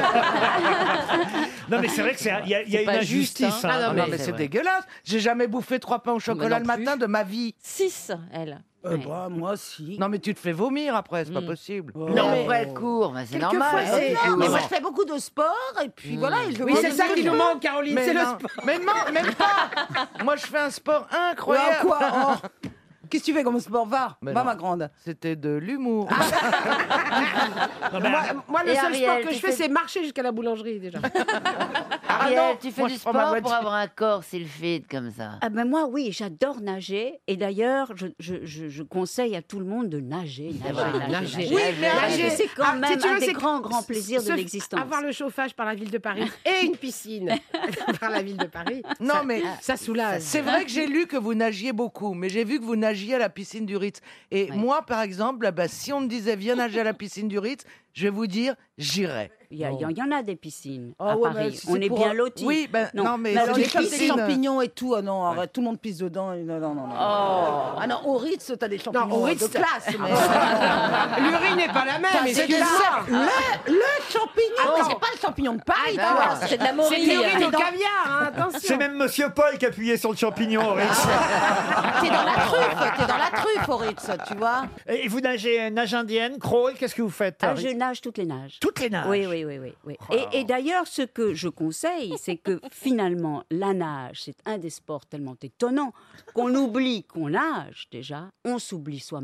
Non, mais c'est vrai qu'il y a, il y a C'est une pas juste, injustice. hein. hein. Ah non, Ah mais non, mais c'est c'est vrai. dégueulasse. J'ai jamais bouffé trois pains au chocolat le non plus. matin de ma vie. Six, elle. Euh, bah, moi, si. Non, mais tu te fais vomir après, c'est pas Mm. possible. Non, après elle court, mais c'est Quelquefois, normal. c'est- elle non, mais court. moi, je fais beaucoup de sport, et puis voilà, et je Oui, mange c'est des ça trucs. qui nous manque, Caroline, Mais c'est le non, sport. mais non, même pas. Moi, je fais un sport Ouais, incroyable. quoi oh. Qu'est-ce que tu fais comme sport? Va, Mais va non. ma grande. C'était de l'humour. Non, mais Moi, moi, le Et seul Ariel, sport que tu je fais, fais- c'est marcher jusqu'à la boulangerie, déjà. Ariel, non, tu fais moi, du je prends ma sport pour voiture. avoir un corps sylphide comme ça. Ah ben moi, oui, j'adore nager. Et d'ailleurs, je, je, je, je conseille à tout le monde de nager, nager, voilà, nager. nager. nager. Oui, mais Parce nager, que c'est quand ah, même si tu veux, un des c'est- grands, grands plaisirs de se- l'existence. Avoir le chauffage par la ville de Paris et une piscine par la ville de Paris. Non, ça, mais ça soulage. c'est vrai que j'ai lu que vous nagiez beaucoup, mais j'ai vu que vous nagiez à la piscine du Ritz. Et Ouais. moi, par exemple, bah, si on me disait viens nager à la piscine du Ritz, je vais vous dire j'irai. Il y, a- il y en- il y en a des piscines Ah à ouais, Paris. mais si On c'est est pour- bien lotis. Oui, ben non, mais, Mais alors, c'est les des comme des piscines. champignons et tout, ah non, arrête, tout le monde pisse dedans. et Non, non, non. non. Oh. Ah non, au Ritz, t'as des champignons au Ritz, de t'as- classe. Mais... L'urine n'est pas la même. Putain, mais c'est c'est du ça. cerf. Le, le champignon. Ah, c'est pas le champignon de Paris, Ah, tu vois. non, c'est de la C'est morille. l'urine au dans- caviar, hein, attention. C'est même Monsieur Paul qui appuyait sur le champignon, Ritz. T'es dans la truffe, t'es dans la truffe au Ritz, tu vois. Et vous nagez nage indienne, crawl, qu'est-ce que vous faites Ah, Ritz je nage toutes les nages. Toutes les nages. Oui, oui, oui, oui. oui. Oh. Et, et d'ailleurs, ce que je conseille, c'est que finalement, la nage, c'est un des sports tellement étonnants qu'on oublie qu'on nage déjà, on s'oublie soi-même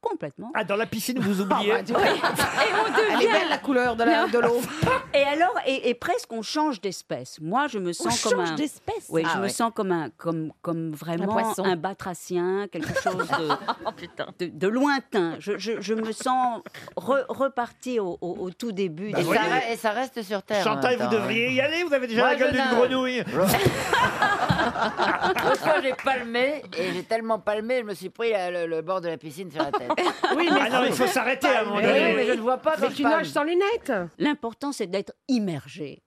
complètement. Ah, dans la piscine, vous oubliez Ah, bah, dis donc. Et on devient... Elle est belle la couleur de la- Non. de l'eau. Et alors, et, et presque on change d'espèce. Moi, je me sens On comme change un. d'espèce Oui, Ah je me ouais. sens comme un, comme, comme vraiment poisson. un batracien, quelque chose de, Oh putain. de, de lointain. Je, je, je me sens re- reparti au, au, au tout début. Et, de- ça, re- et ça reste sur Terre. en Chantal, même vous temps, devriez hein. y aller, vous avez déjà Moi, la gueule je d'une nage. grenouille. L'autre fois, j'ai palmé, et j'ai tellement palmé, je me suis pris la- le, le bord de la piscine sur la tête. Oui, mais Ah non, il faut s'arrêter à un moment Eh donné. oui, mais je ne vois pas Mais quand tu je palme. nages sans lunettes. L'important, c'est d'être immergé.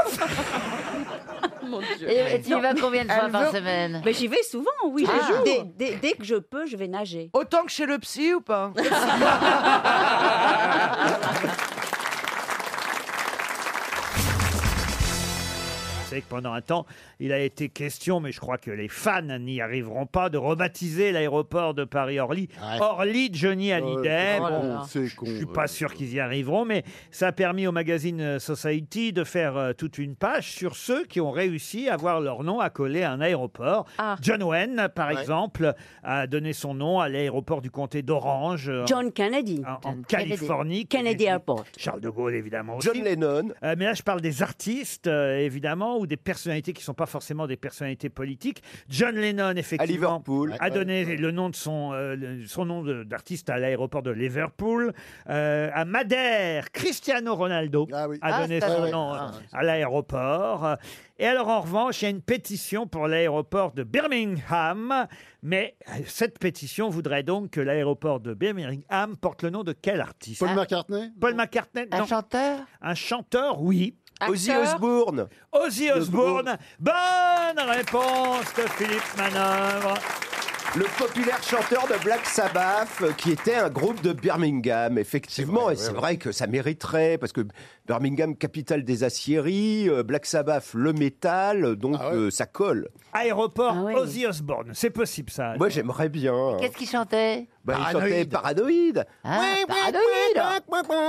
Mon Dieu. Et, et tu y vas combien de fois Elle par veut- semaine Mais j'y vais souvent, oui. Ah. Je- dès, dès- dès que je peux, je vais nager. Autant que chez le psy ou pas Vous savez que pendant un temps, il a été question, mais je crois que les fans n'y arriveront pas, de rebaptiser l'aéroport de Paris-Orly. Ouais. Orly Johnny Hallyday. Oh, c'est Bon, con, c'est con. je suis pas sûr qu'ils y arriveront, mais ça a permis au magazine Society de faire euh, toute une page sur ceux qui ont réussi à avoir leur nom accolé à un aéroport. Ah. John Wayne, par Ouais. exemple, a donné son nom à l'aéroport du comté d'Orange, euh, John Kennedy. en, en John Californie. Kennedy Airport. Charles de Gaulle, évidemment. Aussi. John Lennon. Euh, mais là, je parle des artistes, euh, évidemment, ou des personnalités qui ne sont pas forcément des personnalités politiques. John Lennon, effectivement, À Liverpool. a donné le nom de son, euh, le- son nom de- d'artiste à l'aéroport de Liverpool. Euh, à Madère, Cristiano Ronaldo Ah oui. a Ah, donné c'est son vrai. nom euh, Ah. à l'aéroport. Et alors, en revanche, il y a une pétition pour l'aéroport de Birmingham. Mais euh, cette pétition voudrait donc que l'aéroport de Birmingham porte le nom de quel artiste Paul McCartney Paul McCartney Un non. chanteur Un chanteur, oui. Ozzy Acteur. Osbourne. Ozzy Osbourne. Bonne réponse de Philippe Manœuvre. Le populaire chanteur de Black Sabbath, euh, qui était un groupe de Birmingham, effectivement, vrai, et c'est ouais, ouais. vrai que ça mériterait, parce que Birmingham, capitale des aciéries, euh, Black Sabbath, le métal, donc Ah ouais. euh, ça colle. Aéroport Ah ouais. Ozzy Osbourne. C'est possible, ça. Moi, j'aimerais bien. Qu'est-ce qu'il chantait Bah, il Paranoïde. chantait Paranoïde. Ah, paranoïde.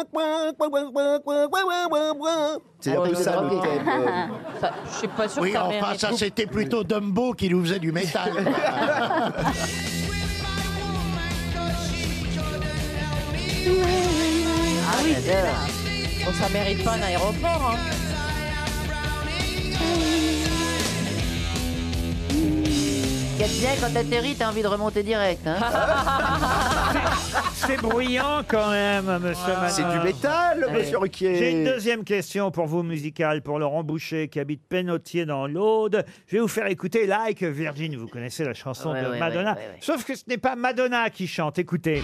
C'est Ah un ouais, peu c'est ça drogué. le thème. euh. Ça, je suis pas sûre Oui, que ça enfin, mérite. ça c'était plutôt Dumbo qui nous faisait du métal. Ah oui, j'adore. bon, ça mérite pas un aéroport. Hein. Qu'est-ce bien quand t'atterris, t'as envie de remonter direct. Hein C'est bruyant quand même, monsieur Manœuvre. C'est du métal, Ouais. monsieur Ruquier. J'ai une deuxième question pour vous, musicale, pour Laurent Boucher, qui habite Pénautier dans l'Aude. Je vais vous faire écouter Like Virgin. Vous connaissez la chanson Ouais, de ouais, Madonna. ouais, ouais, ouais. Sauf que ce n'est pas Madonna qui chante. Écoutez.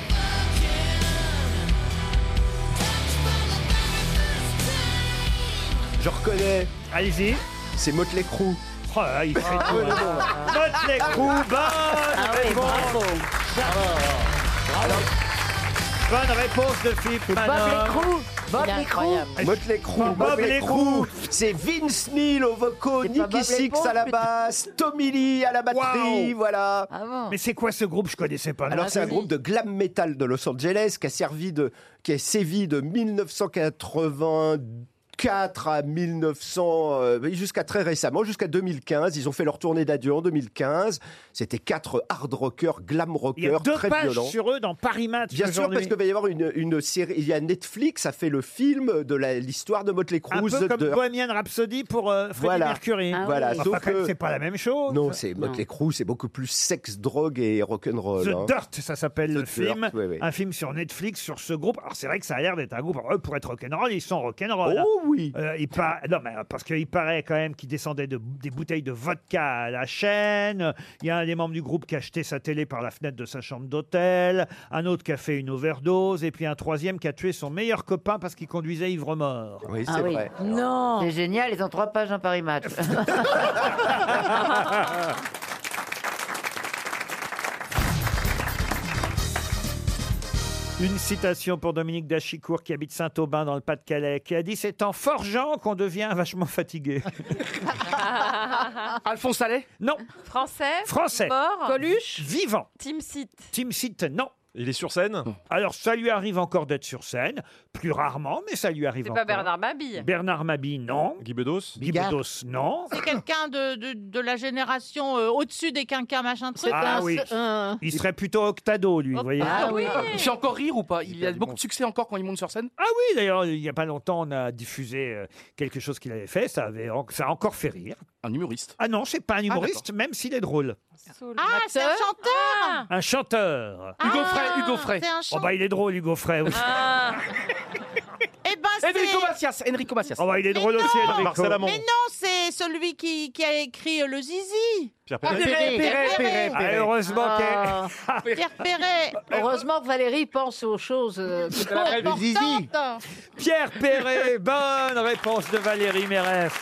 Je reconnais. Allez-y. C'est Motley Crue. Oh là là, il fait tout. hein. Motley Crue, bonne Ah oui, réponse. bravo. Bonne réponse de Philippe Bob Manœuvre. l'écrou. Bob Il est l'écrou. incroyable. Motley Crue, Bob Motley l'écrou. Crue. C'est Vince Neil au vocaux, C'est pas Nicky Bob Six l'éponge, à la putain. basse, Tommy Lee à la batterie, Waouh. voilà. Ah bon. Mais c'est quoi ce groupe? Je connaissais pas. non. Alors c'est un groupe de glam metal de Los Angeles qui a servi de, qui a sévi de mille neuf cent quatre-vingt-quatre à mille neuf cents, euh, jusqu'à très récemment, jusqu'à deux mille quinze. Ils ont fait leur tournée d'adieu en deux mille quinze. C'était quatre hard rockers, glam Il y a rockers, deux très pages violents. sur eux dans Paris Match. Bien sûr, aujourd'hui. parce qu'il va y avoir une, une série. Il y a Netflix a fait le film de la- l'histoire de Motley Crue. Un peu The comme Dirt. Bohemian Rhapsody pour euh, Freddie Voilà. Mercury. Ah Voilà, oui. Enfin, sauf quand même, que- c'est pas la même chose. Non, c'est Motley Crue, c'est beaucoup plus sexe, drogue et rock'n'roll. The hein. Dirt, ça s'appelle le The film. Dirt, oui, oui. Un film sur Netflix sur ce groupe. Alors c'est vrai que ça a l'air d'être un groupe. Alors, eux, pour être rock'n'roll, ils sont rock'n'roll. hein. Oh oui. Euh, il par- Non, mais parce qu'il paraît quand même qu'ils descendaient de... des bouteilles de vodka à la chaîne. Il y a un des membres du groupe qui a acheté sa télé par la fenêtre de sa chambre d'hôtel. Un autre qui a fait une overdose. Et puis un troisième qui a tué son meilleur copain parce qu'il conduisait ivre-mort. Oui, Ah c'est oui. vrai. Non. C'est génial, ils ont trois pages dans Paris Match. Une citation pour Dominique Dachicourt qui habite Saint-Aubin dans le Pas-de-Calais, qui a dit « C'est en forgeant qu'on devient vachement fatigué. Alphonse Allais » Non. Français. Français. Mort. Coluche Vivant. Team Seat. Tim Sit, non. Il est sur scène? Alors, ça lui arrive encore d'être sur scène, plus rarement, mais ça lui arrive C'est encore. pas Bernard Mabille. Bernard Mabille, non. Guy Bedos? Guy Bedos, non. C'est quelqu'un de, de, de la génération euh, au-dessus des quinquas, machin truc. Ah hein, oui. c'est un- Il serait plutôt Octado, lui, vous voyez. Ah oui. Il fait encore rire ou pas? Il a beaucoup de succès encore quand il monte sur scène? Ah oui, d'ailleurs, il n'y a pas longtemps, on a diffusé euh, quelque chose qu'il avait fait, ça, avait, en- ça a encore fait rire. Un humoriste? Ah non, c'est pas un humoriste, même s'il est drôle. Ah, c'est un chanteur. Un chanteur. Hugo Frey, Hugo Frey. C'est un Oh chanteur. bah il est drôle, Hugo Frey. Oui. Ah. Eh ben, c'est... Enrico Macias, Enrico Macias. Oh bah il est drôle non. aussi, Enrico. Marcel Amont. Mais non, c'est celui qui, qui a écrit euh, le Zizi. Pierre Ah, Perret. Perret, Perret, Perret, Ah, Perret. heureusement Ah. qu'elle... Pierre Perret. Heureusement que Valérie pense aux choses euh, Le zizi. Importante. Pierre Perret, bonne réponse de Valérie Mérès.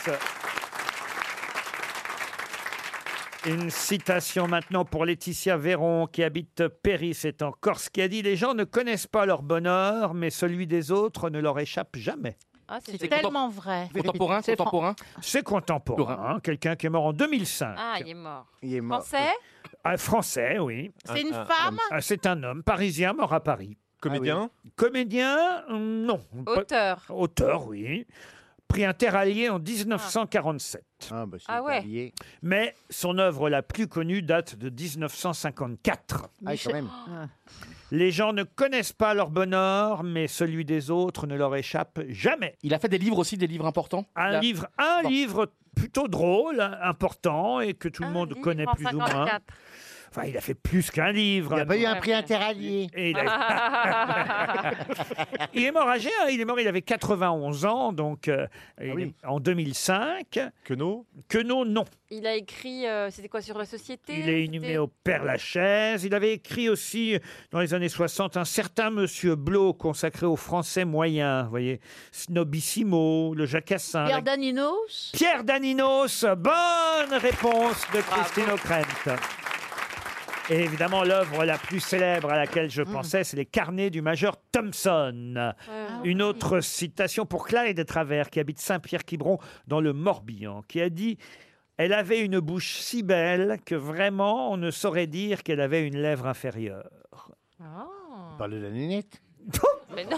Une citation maintenant pour Laetitia Véron, qui habite Péry, c'est en Corse, qui a dit « Les gens ne connaissent pas leur bonheur, mais celui des autres ne leur échappe jamais. Ah, c'est C'est Tellement vrai. Contemporain, C'est contemporain. » C'est contemporain, hein, quelqu'un qui est mort en deux mille cinq. Ah, il est mort. Il est mort. Français? Un Français, oui. C'est une Un- un- femme. Ah, c'est un homme parisien mort à Paris. Comédien? Comédien, hum, non. Pas- Auteur. Auteur, oui. Pris interallié en dix-neuf cent quarante-sept. Ah, bah, c'est Ah ouais. lié. Mais son œuvre la plus connue date de dix-neuf cent cinquante-quatre. Ah, quand même. Les gens ne connaissent pas leur bonheur, mais celui des autres ne leur échappe jamais. Il a fait des livres aussi, des livres importants. Un Il a- livre, un livre plutôt drôle, important et que tout le Un monde livre connaît en plus ou moins. cinquante-quatre. Enfin, il a fait plus qu'un livre. Il n'y a pas eu un Ouais, prix ouais. interallié. Et il, a- il est mort âgé, hein, il est mort, il avait quatre-vingt-onze ans, donc euh, il oui. est- en deux mille cinq. Queneau? Queneau, non. Il a écrit, euh, c'était quoi, sur la société? Il est inhumé au Père-Lachaise. Il avait écrit aussi, dans les années soixante, un certain Monsieur Blot consacré aux Français moyens. Vous voyez, Snobissimo, le Jacassin. Pierre la- Daninos? Pierre Daninos, bonne réponse de Christine O'Krent. Et évidemment, l'œuvre la plus célèbre à laquelle je pensais, c'est les carnets du major Thompson. Une autre citation pour Clyde Travers, qui habite Saint-Pierre-Quiberon, dans le Morbihan, qui a dit « Elle avait une bouche si belle que vraiment on ne saurait dire qu'elle avait une lèvre inférieure. On parle de la nénette. Mais non. »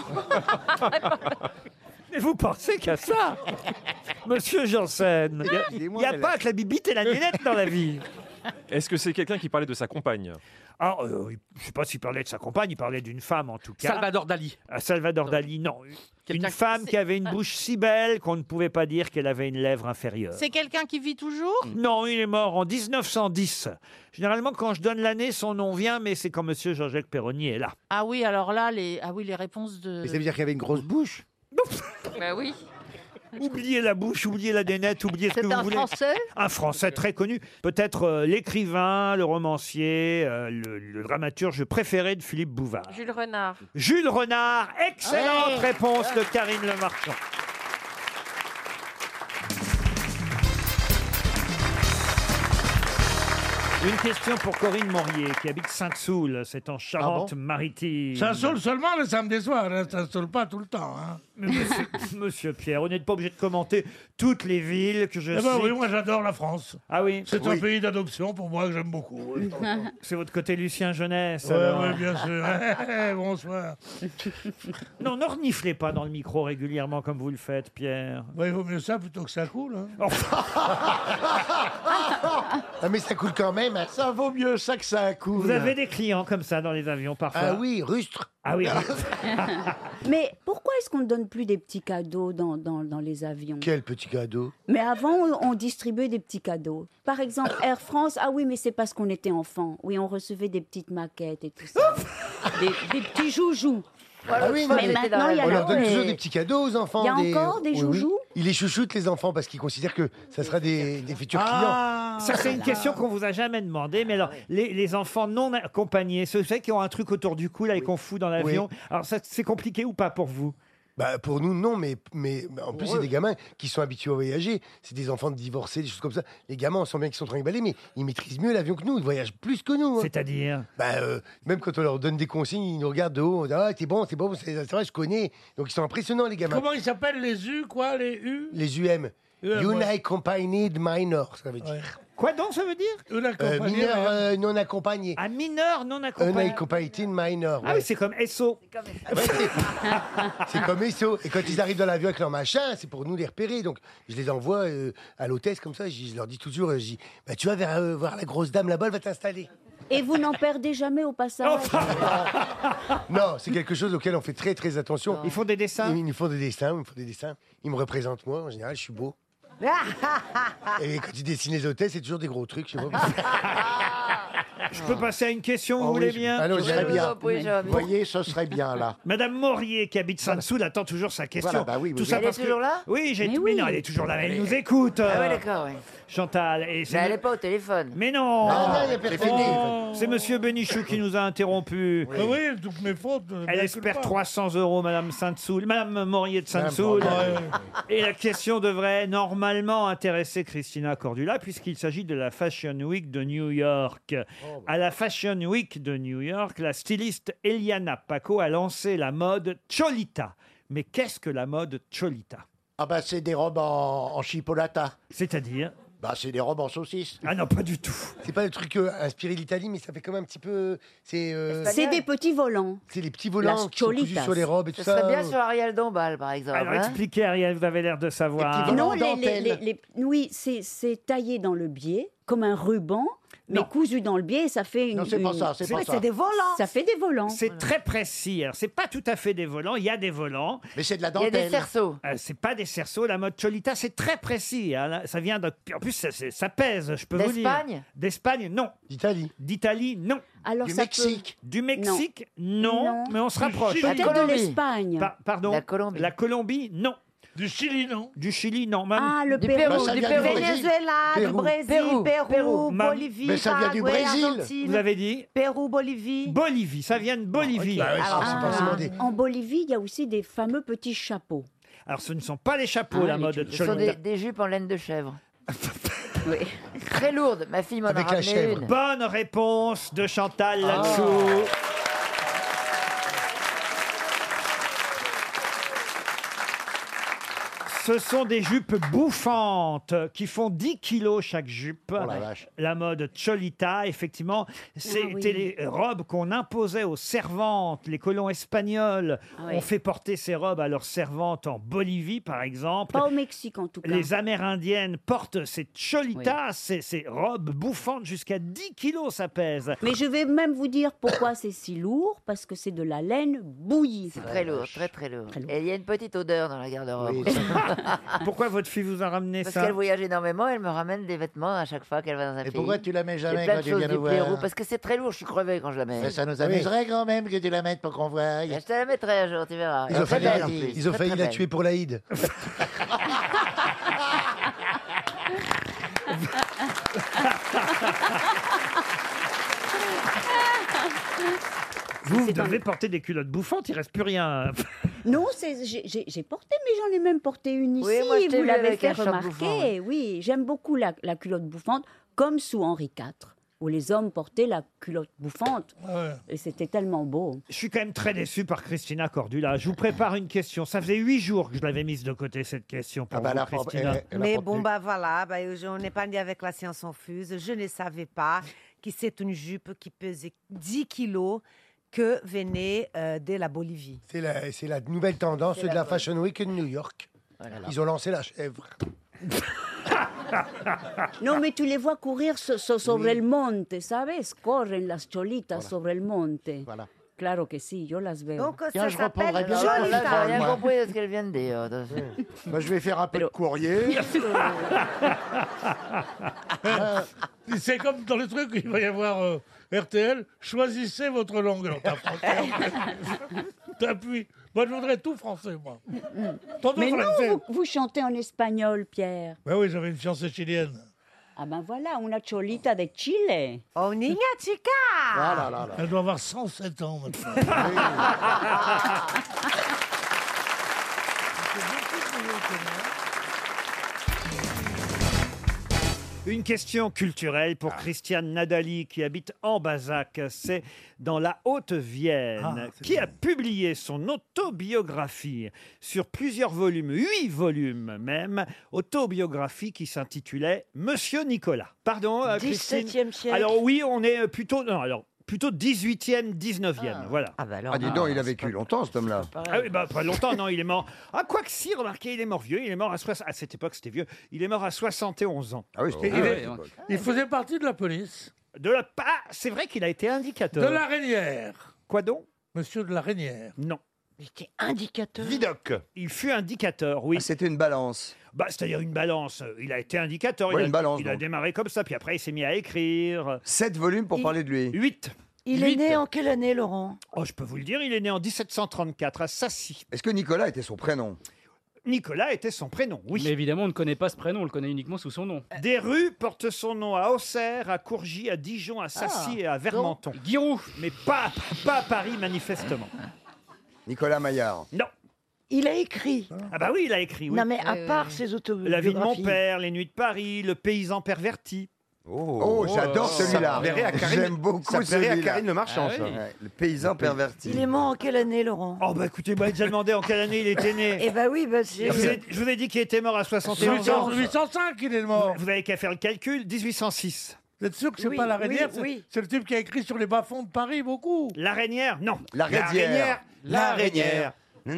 Mais vous pensez qu'à ça, Monsieur Janssen? Il n'y a, il y a pas que la bibite et la nénette dans la vie. Est-ce que c'est quelqu'un qui parlait de sa compagne? Ah, euh, je ne sais pas s'il parlait de sa compagne, il parlait d'une femme en tout cas. Salvador Dali. Ah, Salvador Dali, non. Une Quelqu'un- femme qui avait une bouche si belle qu'on ne pouvait pas dire qu'elle avait une lèvre inférieure. C'est quelqu'un qui vit toujours. Non, il est mort en dix-neuf cent dix. Généralement, quand je donne l'année, son nom vient, mais c'est quand Monsieur Jean-Jacques Perroni est là. Ah oui, alors là, les, ah oui, les réponses de. Mais ça veut dire qu'il y avait une grosse bouche. Bah oui. Oubliez la bouche, oubliez la nénette, oubliez ce que C'est vous un voulez. Français? Un Français très connu. Peut-être euh, l'écrivain, le romancier, euh, le, le dramaturge préféré de Philippe Bouvard. Jules Renard. Jules Renard, excellente Ouais. réponse de Karine Le Marchand. Une question pour Corinne Morier, qui habite Sainte-Soule, c'est en Charente-Maritime. Ça saoule seulement le samedi soir, hein, ça saoule pas tout le temps. Hein. Mais monsieur, monsieur Pierre, on n'est pas obligé de commenter toutes les villes que je Eh ben cite. oui, moi j'adore la France. Ah oui. C'est Oui. un pays d'adoption pour moi que j'aime beaucoup. Oui, C'est votre côté Lucien Jeunesse. ouais, alors. ouais, bien sûr. Bonsoir. Non, ne reniflez pas dans le micro régulièrement comme vous le faites, Pierre. Ouais, il vaut mieux ça plutôt que ça coule. Hein. Ah, mais ça coule quand même. hein. Ça vaut mieux ça que ça coule. Vous avez des clients comme ça dans les avions parfois? Ah oui, rustre. Ah oui. Mais pourquoi est-ce qu'on ne donne plus des petits cadeaux dans, dans, dans les avions? Quel petit cadeau. Mais avant, on, on distribuait des petits cadeaux. Par exemple, Air France, ah oui, mais c'est parce qu'on était enfant. Oui, on recevait des petites maquettes et tout ça. des, des petits joujoux. Ah oui, mais maintenant, il y a on la- leur donne ouais. toujours des petits cadeaux aux enfants. Il y a encore des Oui, oui. joujoux Ils les chouchoutent, les enfants, parce qu'ils considèrent que ça sera des, des futurs Ah, clients. ça c'est une question qu'on vous a jamais demandé, mais alors les, les enfants non accompagnés, ceux ceux qui ont un truc autour du cou là et qu'on fout dans l'avion, alors ça c'est compliqué ou pas pour vous? Bah, pour nous, non, mais, mais mais en plus, c'est des gamins qui sont habitués à voyager. C'est des enfants de divorcés, des choses comme ça. Les gamins, on sent bien qu'ils sont trimballés, mais ils maîtrisent mieux l'avion que nous. Ils voyagent plus que nous. hein. C'est-à-dire? Bah, euh, même quand on leur donne des consignes, ils nous regardent de haut. On dit, ah, t'es bon, c'est bon, c'est c'est vrai, je connais. Donc, ils sont impressionnants, les gamins. Comment ils s'appellent les U, quoi, les U Les U M. Unaccompanied minor, ça veut dire. Quoi donc ça veut dire Euh, mineur euh, non accompagné. Un mineur non accompagné. Unaccompanied minor. Ah ouais. oui, c'est comme S O. C'est comme S O. Et quand ils arrivent dans l'avion avec leur machin, c'est pour nous les repérer. Donc, je les envoie euh, à l'hôtesse comme ça. Je, je leur dis toujours, euh, je dis, bah, tu vas vers, euh, voir la grosse dame là-bas, elle va t'installer. Et vous n'en perdez jamais au passage. Non, c'est quelque chose auquel on fait très très attention. Ils font des dessins. Ils, ils font des dessins, ils me font des dessins. Ils me représentent moi, en général, je suis beau. Et quand ils dessinent les hôtesses, c'est toujours des gros trucs, je sais pas. Je peux passer à une question, vous Oh voulez oui, bien allô, Ce serait bien. Vous voyez, ce serait bien, là. Madame Maurier, qui habite Sainte-Soule, attend toujours sa question. Voilà, bah oui, vous Tout ça Elle est parce que- toujours là Oui, j'ai Mais tout. oui. Mais non, elle est toujours là. Elle nous écoute. Ah ouais, euh, d'accord, oui. Chantal. Et Mais c'est elle me- n'est pas au téléphone. Mais non. Non, non, il y a C'est personne. fini. C'est Monsieur Benichou qui nous a interrompus. Ah oui, toutes mes fautes. euh, Elle bien espère que pas. trois cents euros, Madame Sainte-Soule, Madame Maurier de Sainte-Soule. Madame Et la question devrait normalement intéresser Christina Cordula, puisqu'il s'agit de la Fashion Week de New York. À la Fashion Week de New York, la styliste Eliana Paco a lancé la mode Cholita. Mais qu'est-ce que la mode Cholita? Ah bah c'est des robes en, en chipolata. C'est-à-dire? Bah c'est des robes en saucisse. Ah non, pas du tout. C'est pas le truc euh, inspiré de l'Italie, mais ça fait quand même un petit peu. C'est euh, C'est des petits volants. c'est les petits volants Las qui sont cousus cholitas. sur les robes et tout Ce ça. serait bien sur Ariel Dombal, par exemple. Alors hein. expliquez, Ariel, vous avez l'air de savoir. Non, les, les- les- les- oui, c'est c'est taillé dans le biais, comme un ruban, mais Non. cousu dans le biais, et ça fait une. Non, c'est pas une- ça, c'est pas Ouais, ça. des volants. Ça fait des volants. C'est très précis. Alors, c'est pas tout à fait des volants. Il y a des volants. Mais c'est de la Il y a dentelle. des cerceaux. Euh, c'est pas des cerceaux. La mode Cholita, c'est très précis. hein. Là, ça vient de... En plus, ça, c'est- ça pèse, je peux vous dire. D'Espagne D'Espagne, non. D'Italie. D'Italie, non. Alors, Du ça Mexique. Du Mexique, non. Non. Mais on se rapproche. Chili. Peut-être de Colombie. l'Espagne. Pa- pardon. La Colombie. La Colombie, non. Du Chili, non? Du Chili, non. Même... Ah, le Du Pérou. Pérou, Bah, ça du vient Pérou. du Brésil. Venezuela, Pérou. du Brésil, Pérou, Pérou, Pérou. Bolivie, Mais ça vient du Paraguay, Brésil. Argentine. Vous avez dit Pérou, Bolivie. Bolivie. Ça vient de Bolivie. Ah, ouais, Alors, c'est Ah, forcément des. En Bolivie, il y a aussi des fameux petits chapeaux. Alors, ce ne sont pas les chapeaux, Ah, la les mode tubes. Ce sont Cholita. des, des jupes en laine de chèvre. Oui. Très lourdes. Ma fille m'en a Avec la ramené chèvre. une. Bonne réponse de Chantal Ah. là-dessous. Ce sont des jupes bouffantes qui font dix kilos chaque jupe. Oh la vache. La mode Cholita, effectivement, c'était Ah oui. les robes qu'on imposait aux servantes. Les colons espagnols Ah oui. ont fait porter ces robes à leurs servantes en Bolivie, par exemple. Pas au Mexique, en tout cas. Les Amérindiennes portent ces Cholitas, ces, ces robes bouffantes, jusqu'à dix kilos, ça pèse. Mais je vais même vous dire pourquoi c'est si lourd, parce que c'est de la laine bouillie. C'est très lourd, très très lourd. Très lourd. Et il y a une petite odeur dans la garde-robe. Oui, Pourquoi votre fille vous a ramené Parce ça qu'elle voyage énormément, elle me ramène des vêtements à chaque fois qu'elle va dans un Et pays. pourquoi tu la mets J'ai jamais plein quand de tu choses viens du nous Pérou, voir? parce que c'est très lourd, je suis crevé quand je la mets. Mais ça nous amuserait quand même que tu la mettes pour qu'on voie. Je te la mettrai un jour, tu verras. Ils Elle ont est très failli, belle, en plus. ils ont Très, failli très la belle. tuer pour l'Aïd. Vous, C'est devez un- porter des culottes bouffantes, il reste plus rien. Non, c'est- j'ai j'ai- j'ai porté, mais j'en ai même porté une ici. Oui, moi, je t'ai vous vu l'avez avec fait un short remarquer. bouffant, ouais. Oui, j'aime beaucoup la, la culotte bouffante, comme sous Henri quatre, où les hommes portaient la culotte bouffante. Ouais. Et c'était tellement beau. Je suis quand même très déçu par Christina Cordula. Je vous prépare une question. Ça faisait huit jours que je l'avais mise de côté, cette question, pour Ah bah vous, là, Christina. elle- elle a Mais pas bon, tenu. bah voilà, bah, je- on n'est pas né avec la science infuse. Je ne savais pas que c'est une jupe qui pesait dix kilos que venait euh, de la Bolivie. C'est la, c'est la nouvelle tendance de la Fashion Week de New York. Ils ont lancé la chèvre. Non, mais tu les vois courir so- so- sobre el monte, ¿sabes? Corren las cholitas sobre el monte. Voilà. Claro que sí, yo las veo. Donc, Tiens, ça je s'appelle reprendrai bien Alors Joli là, j'ai femme, rien moi. compris de ce qu'elle vient de dire. Bah, je vais faire un peu de courrier. C'est comme dans le truc, il va y avoir euh, R T L, choisissez votre langue. Alors, t'as français, t'appuies. Moi, je voudrais tout français, moi. Tantôt Mais non, français. vous, vous chantez en espagnol, Pierre. Ben oui, j'avais une fiancée chilienne. Ah ben voilà, una cholita de Chile. Oh, niña chica! Ah là là là. Elle doit avoir cent sept ans maintenant. Une question culturelle pour Christiane Nadali qui habite Ambazac, c'est dans la Haute-Vienne, qui a publié son autobiographie sur plusieurs volumes, huit volumes même, autobiographie qui s'intitulait Monsieur Nicolas. Pardon, euh, Christine dix-septième siècle. Alors oui, on est plutôt non, alors plutôt dix-huitième, dix-neuvième, voilà. Ah, bah alors, ah, dis donc, il a vécu longtemps, cet homme-là. Ah oui, bah, pas longtemps, non, il est mort. Ah, quoi que si, remarquez, il est mort vieux. Il est mort à, soix- à cette époque, c'était vieux. Il est mort à soixante et onze ans. Ah oui, Et il, est- il faisait partie de la police. De la... Ah, c'est vrai qu'il a été indicateur. De la Reynière. Quoi donc? Monsieur de la Reynière. Non. Il était indicateur. Vidoc. Il fut indicateur, oui. Ah, c'était une balance. Bah, c'est-à-dire une balance. Il a été indicateur. Ouais, il a, une balance, il a donc. démarré comme ça, puis après il s'est mis à écrire. Sept volumes pour Il- parler de lui. Huit. Il Huit. est né en quelle année, Laurent? Oh, je peux vous le dire, il est né en dix-sept cent trente-quatre à Sassy. Est-ce que Nicolas était son prénom? Nicolas était son prénom, oui. Mais évidemment, on ne connaît pas ce prénom, on le connaît uniquement sous son nom. Des rues portent son nom à Auxerre, à Courgy, à Dijon, à Sassy Ah, et à Vermenton. Giroud. Mais pas, pas à Paris, manifestement. Nicolas Maillard. Non. Il a écrit. Ah bah oui, il a écrit, oui. Non, mais à Euh, part ses La autobiographies. vie de mon père, Les nuits de Paris, Le paysan perverti. Oh, j'adore celui-là. Ça plairait à Karine- J'aime beaucoup ça plairait à celui-là. Karine Le Marchand, Ah ça. oui. Ouais, le paysan perverti. Il est mort en quelle année, Laurent? Oh bah écoutez, moi, j'ai demandé en quelle année il était né. Eh ben oui, bah c'est. Je vous ai, je vous ai dit qu'il était mort à soixante et onze ans. huit cent cinq, il est mort. Vous avez qu'à faire le calcul, dix-huit cent six. Vous êtes sûr que c'est Oui, pas la oui, Reynière? c'est- oui. C'est le type qui a écrit sur les bas-fonds de Paris beaucoup. La Reynière, non. La Reynière. La Reynière.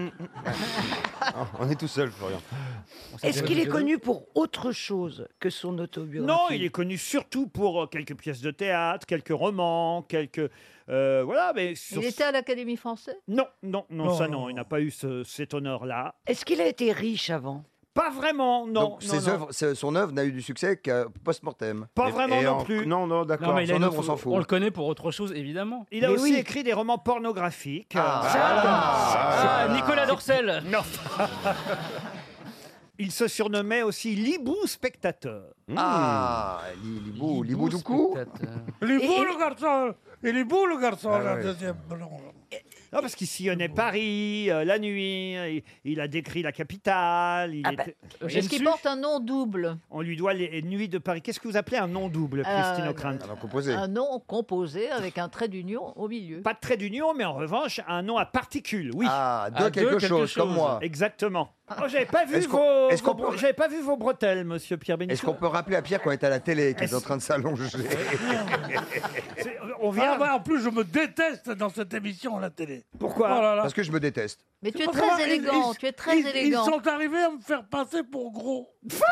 Oh, on est tout seul, Florian. Est-ce qu'il est connu pour autre chose que son autobiographie? Non, il est connu surtout pour euh, quelques pièces de théâtre, quelques romans, quelques... euh, voilà, mais... sur- Il était à l'Académie française? Non, non, non, Non, ça non, non, il n'a pas eu ce- cet honneur-là. Est-ce qu'il a été riche avant? Pas vraiment, non. Donc, non, ses non. œuvres, ce- son œuvre n'a eu du succès qu'à post-mortem. Pas Et- vraiment et non en- plus. Non, non, Non, d'accord. mais il a son une œuvre, on autre- s'en fout. On le connaît pour autre chose, évidemment. Il a Mais aussi oui. écrit des romans pornographiques. Ah, Nicolas Dorcel. Non. Il se surnommait aussi l'hibou spectateur. Ah, Li- Libou, Libou Doukou. Il est Et- beau et- le garçon. Il est beau le garçon, Ah la ouais. deuxième. Non, parce qu'il sillonnait Paris, euh, la nuit, il, il a décrit la capitale. Il Ah bah, était- Est-ce qu'il porte un nom double? On lui doit les nuits de Paris. Qu'est-ce que vous appelez un nom double, Christine Euh, O'Krent? Alors composé. Un nom composé avec un trait d'union au milieu. Pas de trait d'union, mais en revanche, un nom à particules, oui. Ah, de Ah, de quelque, quelque chose, comme chose. moi. Exactement. Oh, j'avais pas vu Est-ce qu'on- vos, est-ce qu'on vos- peut- j'avais pas vu vos bretelles, monsieur Pierre Bénichou. Est-ce qu'on peut rappeler à Pierre qu'on est à la télé, qu'il est Est-ce- en train de s'allonger? C'est- On vient. Ah, bah, en plus, je me déteste dans cette émission à la télé. Pourquoi Oh là là. Parce que je me déteste. Mais tu es Comment très ils- élégant, ils- tu es très ils- élégant. Ils sont arrivés à me faire passer pour gros.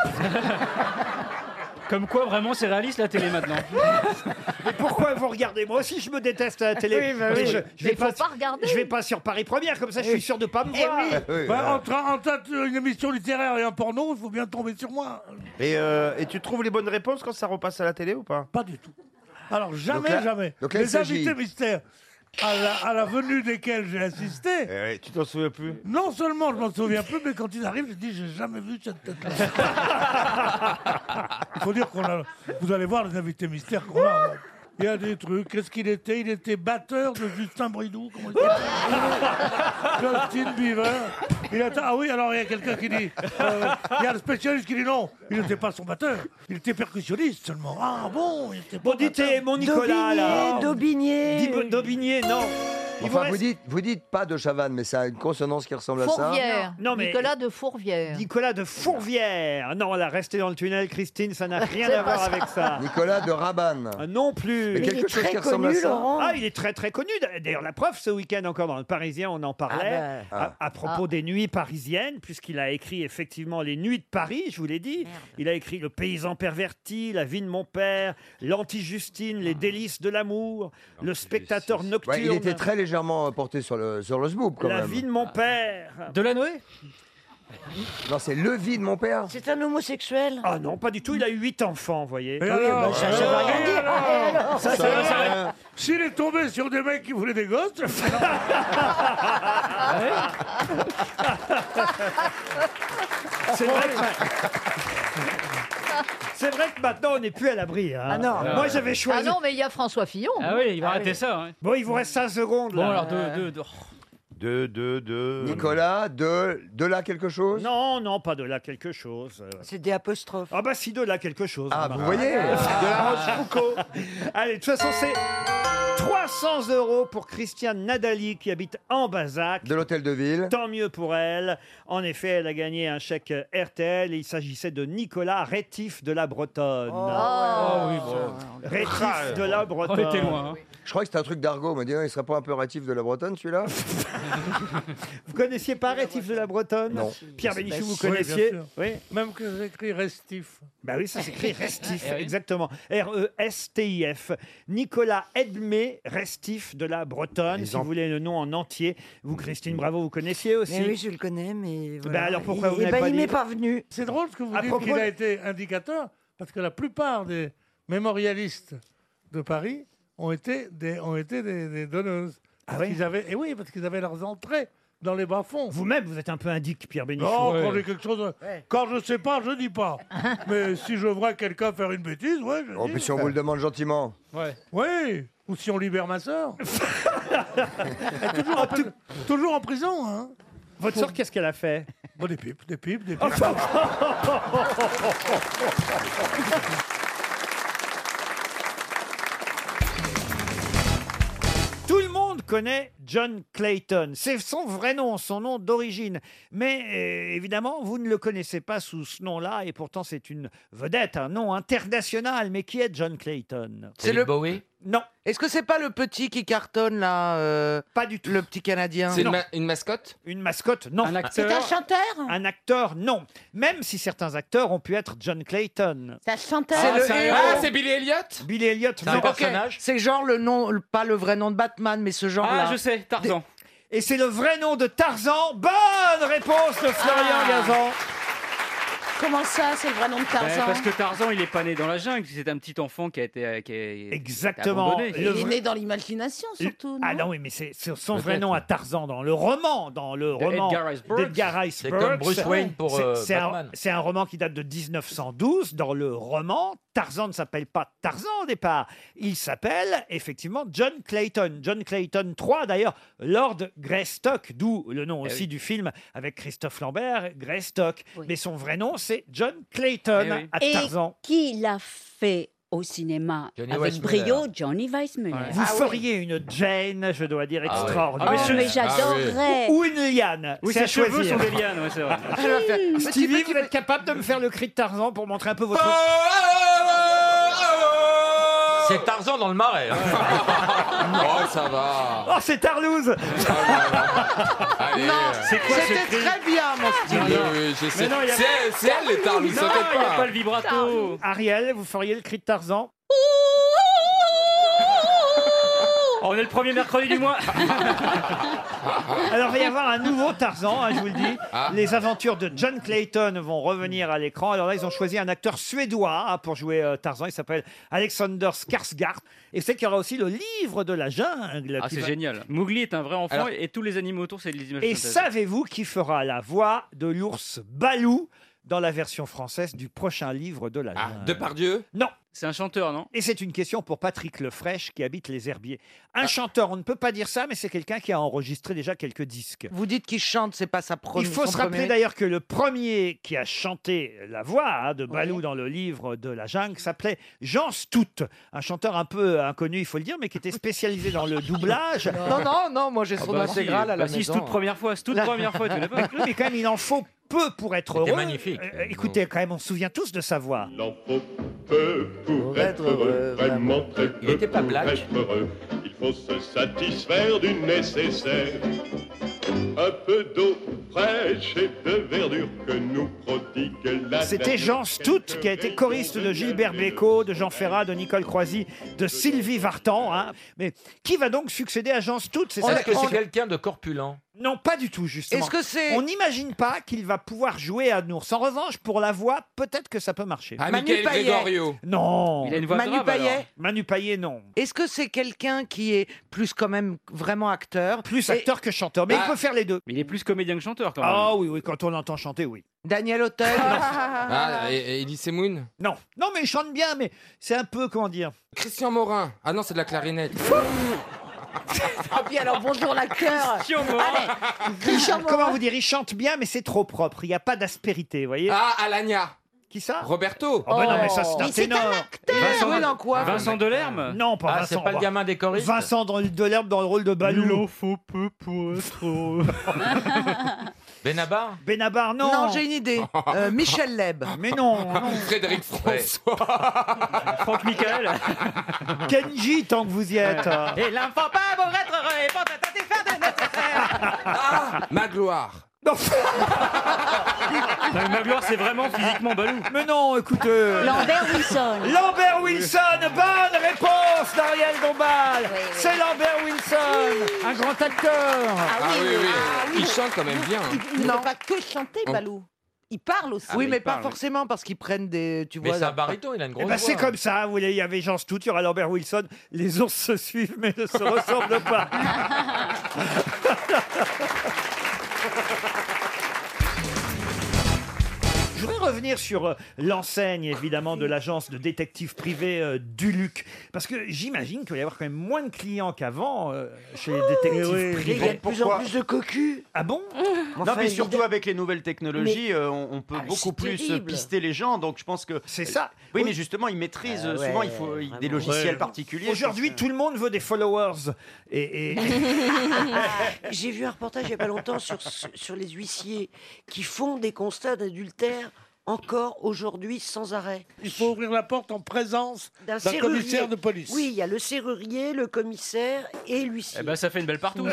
Comme quoi, vraiment, c'est réaliste la télé maintenant. Mais pourquoi vous regardez? Moi aussi, je me déteste à la télé. Oui, bah Mais oui. Je, je Mais vais faut pas regarder. Je vais pas sur Paris Première, comme ça, je suis sûr de pas me voir. Oui, Bah, voilà. entre, entre une émission littéraire et un porno, il faut bien tomber sur moi. Et, euh, et tu trouves les bonnes réponses quand ça repasse à la télé ou pas? Pas du tout. Alors, jamais, Donc là- jamais. donc là, il Les s'agit- invités mystères à la, à la venue desquels j'ai assisté, Eh, tu t'en souviens plus? non seulement je m'en souviens plus, mais quand ils arrivent, je dis j'ai jamais vu cette tête-là. Il faut dire qu'on a. Vous allez voir les invités mystères qu'on a. Il y a des trucs. Qu'est-ce qu'il était? Il était batteur de Justin Bridou. Comment il s'appelle Justin Bieber. Il était- Ah oui, alors il y a quelqu'un qui dit. euh, il y a le spécialiste qui dit non, il n'était pas son batteur. Il était percussionniste seulement. Ah bon, il était pas Bon, dites batteur. mon Nicolas, là. Daubigné, Dis- Daubigné. Daubigné, non. Il vous Enfin, vous reste- dites, vous dites pas de Chavannes, mais ça a une consonance qui ressemble à ça. Fourvière. Non, mais- Nicolas de Fourvière. Nicolas de Fourvière. Non, là, restez dans le tunnel, Christine, ça n'a rien C'est à voir pas ça. avec ça. Nicolas de Rabanne. Ah, non plus. Mais Il quelque est chose très qui ressemble à connu, ça. Laurent. Ah, il est très très connu. D'ailleurs, la preuve, ce week-end encore dans le Parisien, on en parlait Ah bah. à, à propos des nuits parisiennes, puisqu'il a écrit effectivement les nuits de Paris, je vous l'ai dit. Il a écrit Le paysan perverti, La vie de mon père, L'anti-Justine, Les délices de l'amour, Le spectateur nocturne, Ouais, il était très légèrement porté sur le, sur le sboob, quand La même. vie de mon père. Delanoë. Non, c'est le vie de mon père. C'est un homosexuel. Ah non, pas du tout. Il a eu huit enfants, vous voyez. Et Oui, alors, bah, ça, ça euh, veut rien dire. alors, Ah, et alors Ça, ça- ça- S'il est tombé sur des mecs qui voulaient des gosses, C'est vrai que... C'est vrai que maintenant, on n'est plus à l'abri. hein. Ah non. Moi, j'avais Ah choisi... non, mais il y a François Fillon. Ah oui, il va Ah arrêter oui. ça. hein. Bon, il vous reste cinq secondes, Bon, là. alors, deux, deux, deux. De, de, de... Nicolas, de, de là quelque chose. Non, non, pas de là quelque chose. C'est des apostrophes. Ah bah si, de là quelque chose. Ah, remarquez. vous voyez, de la Rochefoucauld. Allez, de toute façon, c'est trois cents euros pour Christiane Nadali qui habite en Bazac. De l'hôtel de ville. Tant mieux pour elle. En effet, elle a gagné un chèque R T L. Il s'agissait de Nicolas Rétif de la Bretonne. Oh, oui, bon. Rétif de la Bretonne. On était loin. hein. Je crois que c'était un truc d'argot. On m'a dit, non, il serait pas un peu rétif de la Bretonne, celui-là? Vous connaissiez pas Rétif de la Bretonne? Non. Pierre Bénichou, vous Oui, bien connaissiez? sûr. Oui. Même que j'écris restif. Bah oui, ça s'écrit Restif, Ah oui. exactement. R E S T I F. Nicolas Edmé Restif de la Bretonne, si vous voulez le nom en entier. Vous, Christine Bravo, vous connaissiez aussi? Mais oui, je le connais, mais voilà. Ben alors pourquoi vous Eh n'avez ben, pas il dit m'est pas venu. C'est drôle ce que vous À dites propos qu'il de- a été indicateur, parce que la plupart des mémorialistes de Paris ont été des, ont été des, des donneuses. Ah Parce oui qu'ils avaient, et oui, parce qu'ils avaient leurs entrées dans les bas-fonds. Vous-même, vous êtes un peu indique, Pierre Bénichou. Non, Ouais. quand j'ai quelque chose. Quand je sais pas, je dis pas. Mais si je vois quelqu'un faire une bêtise, ouais, je Oh, dis. puis si on vous le demande gentiment. Ouais. Oui. Ou si on libère ma sœur. Elle est toujours, en, pri- toujours en prison, hein. Votre sœur, qu'est-ce qu'elle a fait? Bon, des pipes, des pipes, des pipes. Tout le monde connaît John Clayton. C'est son vrai nom, son nom d'origine. Mais euh, évidemment, vous ne le connaissez pas sous ce nom-là, et pourtant c'est une vedette, un nom international. Mais qui est John Clayton? C'est le Bowie. Non. Est-ce que c'est pas le petit qui cartonne là euh, Pas du tout. Le petit Canadien. C'est une, Non. ma- une mascotte? Une mascotte? Non. Un acteur. C'est un chanteur Un acteur? Non. Même si certains acteurs ont pu être John Clayton. C'est un chanteur C'est le c'est un- héros. Ah, c'est Billy Elliot? Billy Elliot? C'est un Non. personnage? C'est genre le nom, le- pas le vrai nom de Batman, mais ce genre-là. Ah, je sais, Tarzan. Et c'est le vrai nom de Tarzan. Bonne réponse de Florian Ah. Gazan. Comment ça, c'est le vrai nom de Ben, Tarzan? parce que Tarzan, il est pas né dans la jungle. C'est un petit enfant qui a été, euh, qui a- Exactement. abandonné. Le Il est vrai- né dans l'imagination, surtout, non? Ah non, oui, mais c'est c'est son vrai Peut-être. nom à Tarzan dans le roman, dans le De roman Edgar Rice Burroughs. d'Edgar Rice C'est Burroughs. comme Bruce Wayne pour, C'est- euh, c'est un- Batman. C'est un roman qui date de dix-neuf cent douze. Dans le roman, Tarzan ne s'appelle pas Tarzan au départ. Il s'appelle effectivement John Clayton. John Clayton trois, d'ailleurs, Lord Greystock, d'où le nom Eh aussi oui. du film avec Christophe Lambert, Greystock. Oui. Mais son vrai nom, c'est John Clayton Eh oui. à Et Tarzan. qui l'a fait au cinéma Johnny avec Weissmuller. brio? Johnny Weissmuller. Ouais. Vous Ah oui. feriez une Jane, je dois dire, Ah ouais. extraordinaire. Ah, Oh, mais mais je- j'adorerais. Ou une liane. Oui, c'est à ses cheveux choisir. sont des lianes, ouais, c'est vrai. Elle va faire petit, Stevie, petit, vous êtes capable de me faire le cri de Tarzan pour montrer un peu votre... C'est Tarzan dans le marais. hein. Oh, ça va. Oh, c'est Tarlouse. Allez. Non, C'est quoi ce c'était cri? très bien, mon Steve. Oui, oui, je sais. Mais non, il y a- C'est elle, c'est elle, les Tarlous, Non, ça il fait n'y a pas. pas le vibrato. Ariel, vous feriez le cri de Tarzan? Oh, on est le premier mercredi du mois. Alors, il va y avoir un nouveau Tarzan, hein, je vous le dis. Ah. Les aventures de John Clayton vont revenir à l'écran. Alors là, ils ont choisi un acteur suédois hein, pour jouer euh, Tarzan. Il s'appelle Alexander Skarsgård. Et c'est qu'il y aura aussi le livre de la jungle. Ah, qui c'est va- génial. Mowgli est un vrai enfant Alors- et tous les animaux autour, c'est des images Et de synthèse. savez-vous qui fera la voix de l'ours Balou dans la version française du prochain livre de la Ah, jungle? Depardieu? Non. C'est un chanteur, non? Et c'est une question pour Patrick Lefrèche qui habite les Herbiers. Un Ah. chanteur, on ne peut pas dire ça, mais c'est quelqu'un qui a enregistré déjà quelques disques. Vous dites qu'il chante, c'est pas sa première. Il faut se rappeler d'ailleurs que le premier qui a chanté la voix hein, de Balou dans le livre de la jungle s'appelait Jean Stout, un chanteur un peu inconnu, il faut le dire, mais qui était spécialisé dans le doublage. Non, non, non, moi j'ai Ah son bah intégral si, à la bah si, maison. c'est toute première fois, c'est toute première fois, tu l'as pas. Oui, mais quand même, il en faut peu pour être C'était heureux. magnifique. Euh, écoutez, quand même, on se souvient tous de sa voix. Il en faut peu pour être heureux, vraiment très peu Il était pas pour black. être heureux. Il faut se satisfaire du nécessaire. Un peu d'eau fraîche et de verdure que nous prodigue la C'était nature. Jean Stout, qui a été choriste de Gilbert Bécaud, de Jean Ferrat, de Nicole Croisy, de Sylvie Vartan. hein. Mais qui va donc succéder à Jean Stout? C'est ça Est-ce que la c'est question. quelqu'un de corpulent? Non, pas du tout, justement. Est-ce que c'est- On n'imagine pas qu'il va pouvoir jouer à Nours. En revanche, pour la voix, peut-être que ça peut marcher. Ah, Manu Michael Payet. Gregorio. Non. Il a une voix Manu grave, Payet. alors. Manu Payet, non. Est-ce que c'est quelqu'un qui est plus quand même vraiment acteur? Plus Et acteur que chanteur. Mais Ah. il peut faire les deux. Mais il est plus comédien que chanteur, quand même. Ah oui, oui, quand on l'entend chanter, oui. Daniel Auteuil? Ah, et, et Elie Semoun? Non, non, mais il chante bien, mais c'est un peu, comment dire... Christian Morin. Ah non, c'est de la clarinette. Ah puis alors bonjour la cœur. Il chante- comment vous dire, il chante bien, mais c'est trop propre. Il n'y a pas d'aspérité, vous voyez. Ah, Alagna. Qui ça? Roberto. Oh, ben non, mais ça, c'est un Mais c'est ténor. un acteur. Vincent, Oui, dans quoi Vincent Delerme. Non, pas Ah, Vincent. c'est pas le gamin des choristes. Vincent dans- Delerme dans le rôle de Balou. faut peu pour être. Benabar. Benabar, non. Non, j'ai une idée. Euh, Michel Leb. Mais non, non. Frédéric François. Franck Michael. Kenji, tant que vous y êtes. Et l'enfant pas pour être heureux et pour tenter faire de nécessaire. Ah, Magloire. Non. Non, mais Magloire, c'est vraiment physiquement Balou. Mais non, écoute. euh, Lambert Wilson. Lambert Wilson, bonne réponse d'Ariel Dombal. C'est Lambert Wilson, un grand acteur. Ah oui, oui. Il chante quand même bien. Il ne Non. fait pas que chanter, Oh. Balou. Il parle aussi. oui, mais mais il pas parle. forcément parce qu'ils prennent des. Tu Mais vois. c'est un là- baryton, il a une Eh grosse ben, c'est voix. comme ça, vous voyez, il y avait Jean Stout, il y aura Lambert Wilson. Les ours se suivent mais ne se ressemblent pas. Je voudrais revenir sur euh, l'enseigne, évidemment, de l'agence de détectives privés euh, Duluc. Parce que j'imagine qu'il va y avoir quand même moins de clients qu'avant euh, chez les détectives oui. Et il y a privés. de plus en plus de cocus. Ah bon? Non, mais surtout avec les nouvelles technologies, Mais- euh, on, on peut Ah, beaucoup c'est plus euh, terrible. pister les gens. Donc je pense que C'est ça. oui, mais justement, ils maîtrisent. Ah euh, ouais, souvent, il faut il- des vraiment. logiciels Ouais. particuliers. Aujourd'hui, tout le monde veut des followers. Et, et- J'ai vu un reportage il n'y a pas longtemps sur, sur les huissiers qui font des constats d'adultère encore aujourd'hui sans arrêt. Il faut ouvrir la porte en présence D'un d'un serrurier. commissaire de police. Oui, il y a le serrurier, le commissaire et l'huissier. Eh ben, ça fait une belle partouze.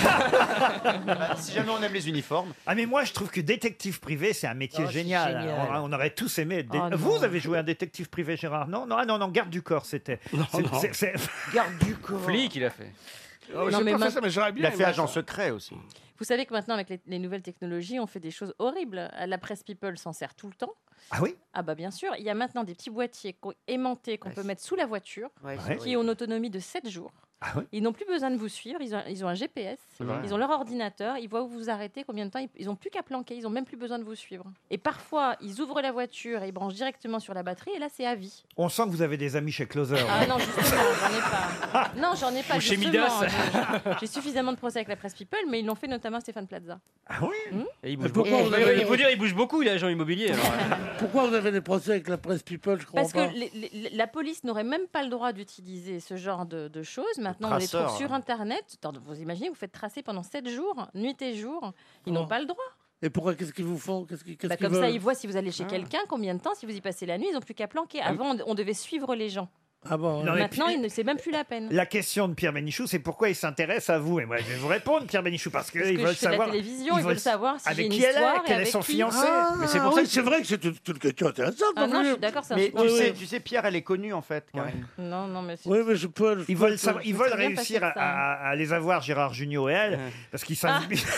Si jamais on aime les uniformes. Ah mais moi je trouve que détective privé c'est un métier Oh, c'est génial. génial. On, on aurait tous aimé être dé- Oh, non. Vous avez joué un détective privé Gérard? Non, non, ah, non, non, garde du corps c'était. C'est- non. c'est- c'est- Garde du corps. Flic, il a fait. Oh, Non, j'ai mais pas ma- fait ça, mais j'aurais bien Il a fait aimé agent ça. secret aussi. Vous savez que maintenant, avec les, les nouvelles technologies, on fait des choses horribles. La presse People s'en sert tout le temps. Ah oui? Ah bah bien sûr. Il y a maintenant des petits boîtiers co- aimantés qu'on peut mettre sous la voiture, Ouais, Ouais. qui ont une autonomie de sept jours. Ah oui? Ils n'ont plus besoin de vous suivre, ils ont, ils ont un G P S, vrai. ils ont leur ordinateur, ils voient où vous vous arrêtez, combien de temps, ils- ils n'ont plus qu'à planquer, ils n'ont même plus besoin de vous suivre. Et parfois, ils ouvrent la voiture et ils branchent directement sur la batterie, et là, c'est à vie. On sent que vous avez des amis chez Closer. Ah non, justement, j'en ai pas. Non, j'en ai pas. Ou chez justement. Midas. J'ai- J'ai suffisamment de procès avec la presse People, mais ils l'ont fait notamment à Stéphane Plaza. Ah oui? Et il bouge Mais pourquoi beaucoup. vous avez- Il faut dire, il bouge beaucoup, il est agent immobilier. alors. Pourquoi vous avez des procès avec la presse People? Je comprends Parce pas. que les- les- la police n'aurait même pas le droit d'utiliser ce genre de, de choses. Maintenant, on les traceur, trouve sur hein. Internet. Attends, vous imaginez, vous faites tracer pendant sept jours, nuit et jour. Ils n'ont Oh. pas le droit. Et pourquoi? Qu'est-ce qu'ils vous font? Qu'est-ce qu'ils qu'est-ce Bah, qu'ils comme ça, veulent ils voient si vous allez chez Ah. quelqu'un, combien de temps, si vous y passez la nuit, ils n'ont plus qu'à planquer. Avant, on- on devait suivre les gens. Ah bon? Non, mais Maintenant, puis- il ne c'est même plus la peine. La question de Pierre Bénichou, c'est pourquoi il s'intéresse à vous. Et moi, je vais vous répondre, Pierre Bénichou, parce qu'ils Parce que veulent je fais de la savoir. télévision, ils veulent savoir si avec j'ai une qui elle est, histoire et quel est avec son qui. fiancé. Ah, Mais c'est pour oui, ça que c'est vrai que c'est une, une question intéressante. Ah non non, plus. je suis d'accord, c'est un Mais super tu oui, sais, oui. tu sais, Pierre, elle est connue en fait, Karine. Non, non, mais c'est- Oui, mais je peux. je Ils peux- veulent, savoir- ils ça veulent serait bien réussir passé, à, ça. à- à les avoir, Gérard Jugnot et elle, parce qu'ils Ah. s'invite.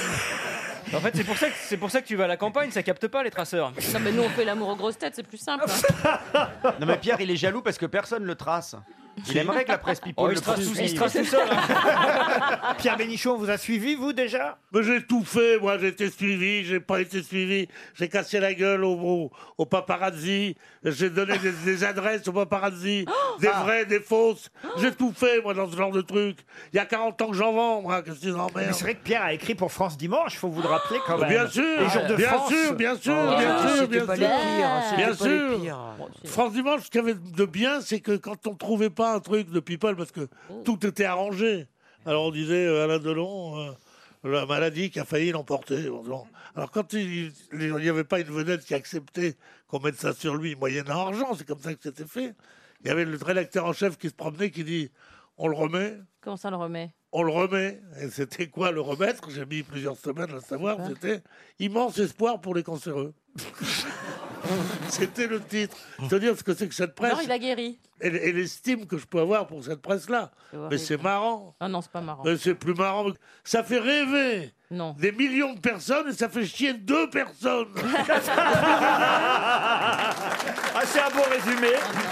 En fait, c'est pour, ça que- c'est pour ça que tu vas à la campagne, ça capte pas les traceurs. Non, mais nous, on fait l'amour aux grosses têtes, c'est plus simple. hein. Non, mais Pierre, il est jaloux parce que personne le trace. Il aimerait que la presse People Oh, il le se trace poursuive. tout, il se trace tout seul. hein. Pierre Bénichou, on vous a suivi, vous déjà? Mais j'ai tout fait, moi, j'ai été suivi, j'ai pas été suivi, j'ai cassé la gueule au, au, au paparazzi, j'ai donné des, des adresses aux paparazzi, des vraies, des fausses, j'ai tout fait, moi, dans ce genre de truc. Il y a quarante ans que j'en vends, moi, qu'est-ce qu'ils Mais emmerdent? c'est vrai que Pierre a écrit pour France Dimanche, faut vous le rappeler quand même. Bien sûr, Les jours de bien France. sûr, bien sûr, Oh, bien sûr, C'était bien pas sûr. les pires, c'était Bien pas les sûr. pires. France Dimanche, ce qu'il y avait de bien, c'est que quand on trouvait pas un truc de People, parce que tout était arrangé, alors on disait euh, Alain Delon, euh, la maladie qui a failli l'emporter. Bon. Alors quand il il n'y avait pas une vedette qui acceptait qu'on mette ça sur lui, moyennant argent, c'est comme ça que c'était fait. Il y avait le rédacteur en chef qui se promenait, qui dit on le remet, Comment ça, on le remet? on le remet. Et c'était quoi le remettre? J'ai mis plusieurs semaines à le savoir. C'était immense espoir pour les cancéreux. C'était le titre. C'est-à-dire ce que c'est que cette presse. Alors, il a guéri. Et, et l'estime que je peux avoir pour cette presse-là. C'est Mais horrible. c'est marrant. Ah non, c'est pas marrant. Mais c'est plus marrant. Ça fait rêver Non. des millions de personnes et ça fait chier deux personnes. Ah, c'est un beau résumé.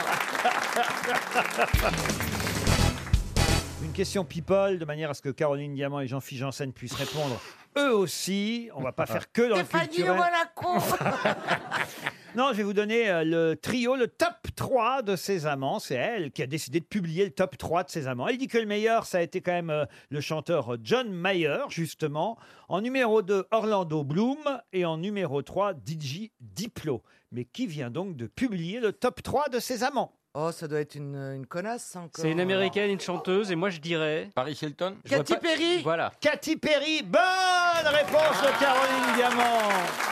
Une question people, de manière à ce que Caroline Diamant et Jean-Philippe Janssen puissent répondre eux aussi. On va pas faire que dans le Stéphanie culturel. Le Monaco. Non, je vais vous donner euh, le trio, le top trois de ses amants. C'est elle qui a décidé de publier le top trois de ses amants. Elle dit que le meilleur, ça a été quand même euh, le chanteur John Mayer, justement. En numéro deux, Orlando Bloom. Et en numéro trois, D J Diplo. Mais qui vient donc de publier le top trois de ses amants? Oh, ça doit être une, une connasse encore. C'est une américaine, une chanteuse, et moi je dirais. Paris Hilton. Je vois Katy pas- Perry. Voilà. Katy Perry, bonne réponse de Caroline Diamant.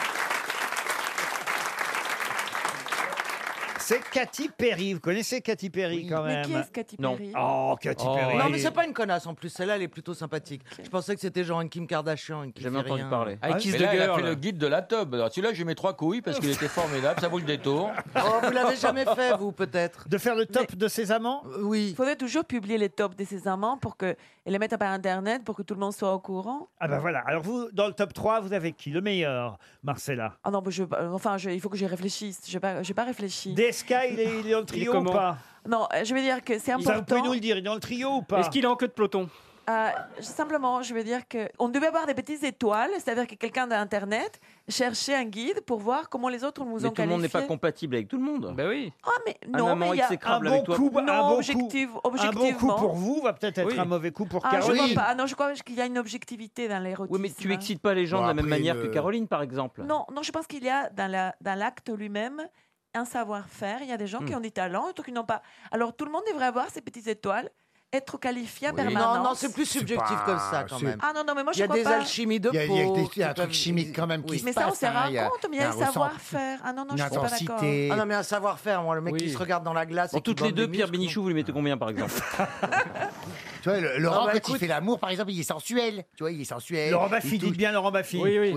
C'est Katy Perry. Vous connaissez Katy Perry quand Mais même? qui est-ce, Katy Non. Perry Oh, Katy Perry. Non, mais c'est pas une connasse en plus. Celle-là, elle est plutôt sympathique. Je pensais que c'était genre une Kim Kardashian. Une qui Jamais fait entendu rien. parler. Ah, Kiss Mais the là, elle a Girl. fait le guide de la tub. Alors, celui-là, j'ai mis trois couilles parce qu'il était formidable. Ça vaut le détour. Oh, vous l'avez jamais fait, vous, peut-être? De faire le top de ses amants? Oui. Il faudrait toujours publier les tops de ses amants pour que, et les mettre par Internet pour que tout le monde soit au courant. Ah ben voilà. Alors vous, dans le top trois, vous avez qui? Le meilleur, Marcella? Ah non, mais je, enfin, je- il faut que j'y réfléchisse. Je n'ai pas, j'ai pas réfléchi. D S K, il est, il est dans le trio ou comment pas? Non, euh, je veux dire que c'est Ça, vous pouvez important. nous le dire, il est dans le trio ou pas? Est-ce qu'il est en queue de peloton? Euh, simplement, je veux dire qu'on devait avoir des petites étoiles, c'est-à-dire que quelqu'un d'Internet cherchait un guide pour voir comment les autres nous Mais ont tout le monde n'est pas qualifiés. compatible avec tout le monde. Ben oui. Ah, mais Un non, amant mais il y a exécrable un bon avec toi. coup, Non, un bon objectif- coup, un bon objectivement. coup pour vous va peut-être être Oui. un mauvais coup pour Ah, je Caroline. vois pas. Non, je crois qu'il y a une objectivité dans l'érotisme. Oui, mais tu excites pas les gens Bon, de la même après, manière le- que Caroline, par exemple. Non, non, je pense qu'il y a dans la- dans l'acte lui-même un savoir-faire. Il y a des gens qui Hmm. ont des talents et d'autres qui n'ont pas. Alors tout le monde devrait avoir ces petites étoiles, être qualifié en Oui. permanence. Non, non, c'est plus subjectif pas- comme ça, quand c'est- même. Ah non, non, mais moi Il y je a crois des pas. alchimies de Il y a, peau. il y a des- qui un peuvent- truc chimique quand même qui Oui. se Mais ça, on passe. s'en hein, rend il y a- compte, mais il il y a un un ressent- savoir-faire. Ah non, non, une je suis pas d'accord. intensité. Ah non, mais un savoir-faire, moi, le mec Oui. qui se regarde dans la glace. Bon, et qui toutes les bande deux, des Pierre muscles. Bénichou, vous lui mettez combien, par exemple? Tu vois, le- Laurent, Ah bah, quand écoute- il fait l'amour, par exemple, il est sensuel. Tu vois, il est sensuel. Laurent il Baffy, touche- dites bien Laurent Baffy. Oui, oui. Oui.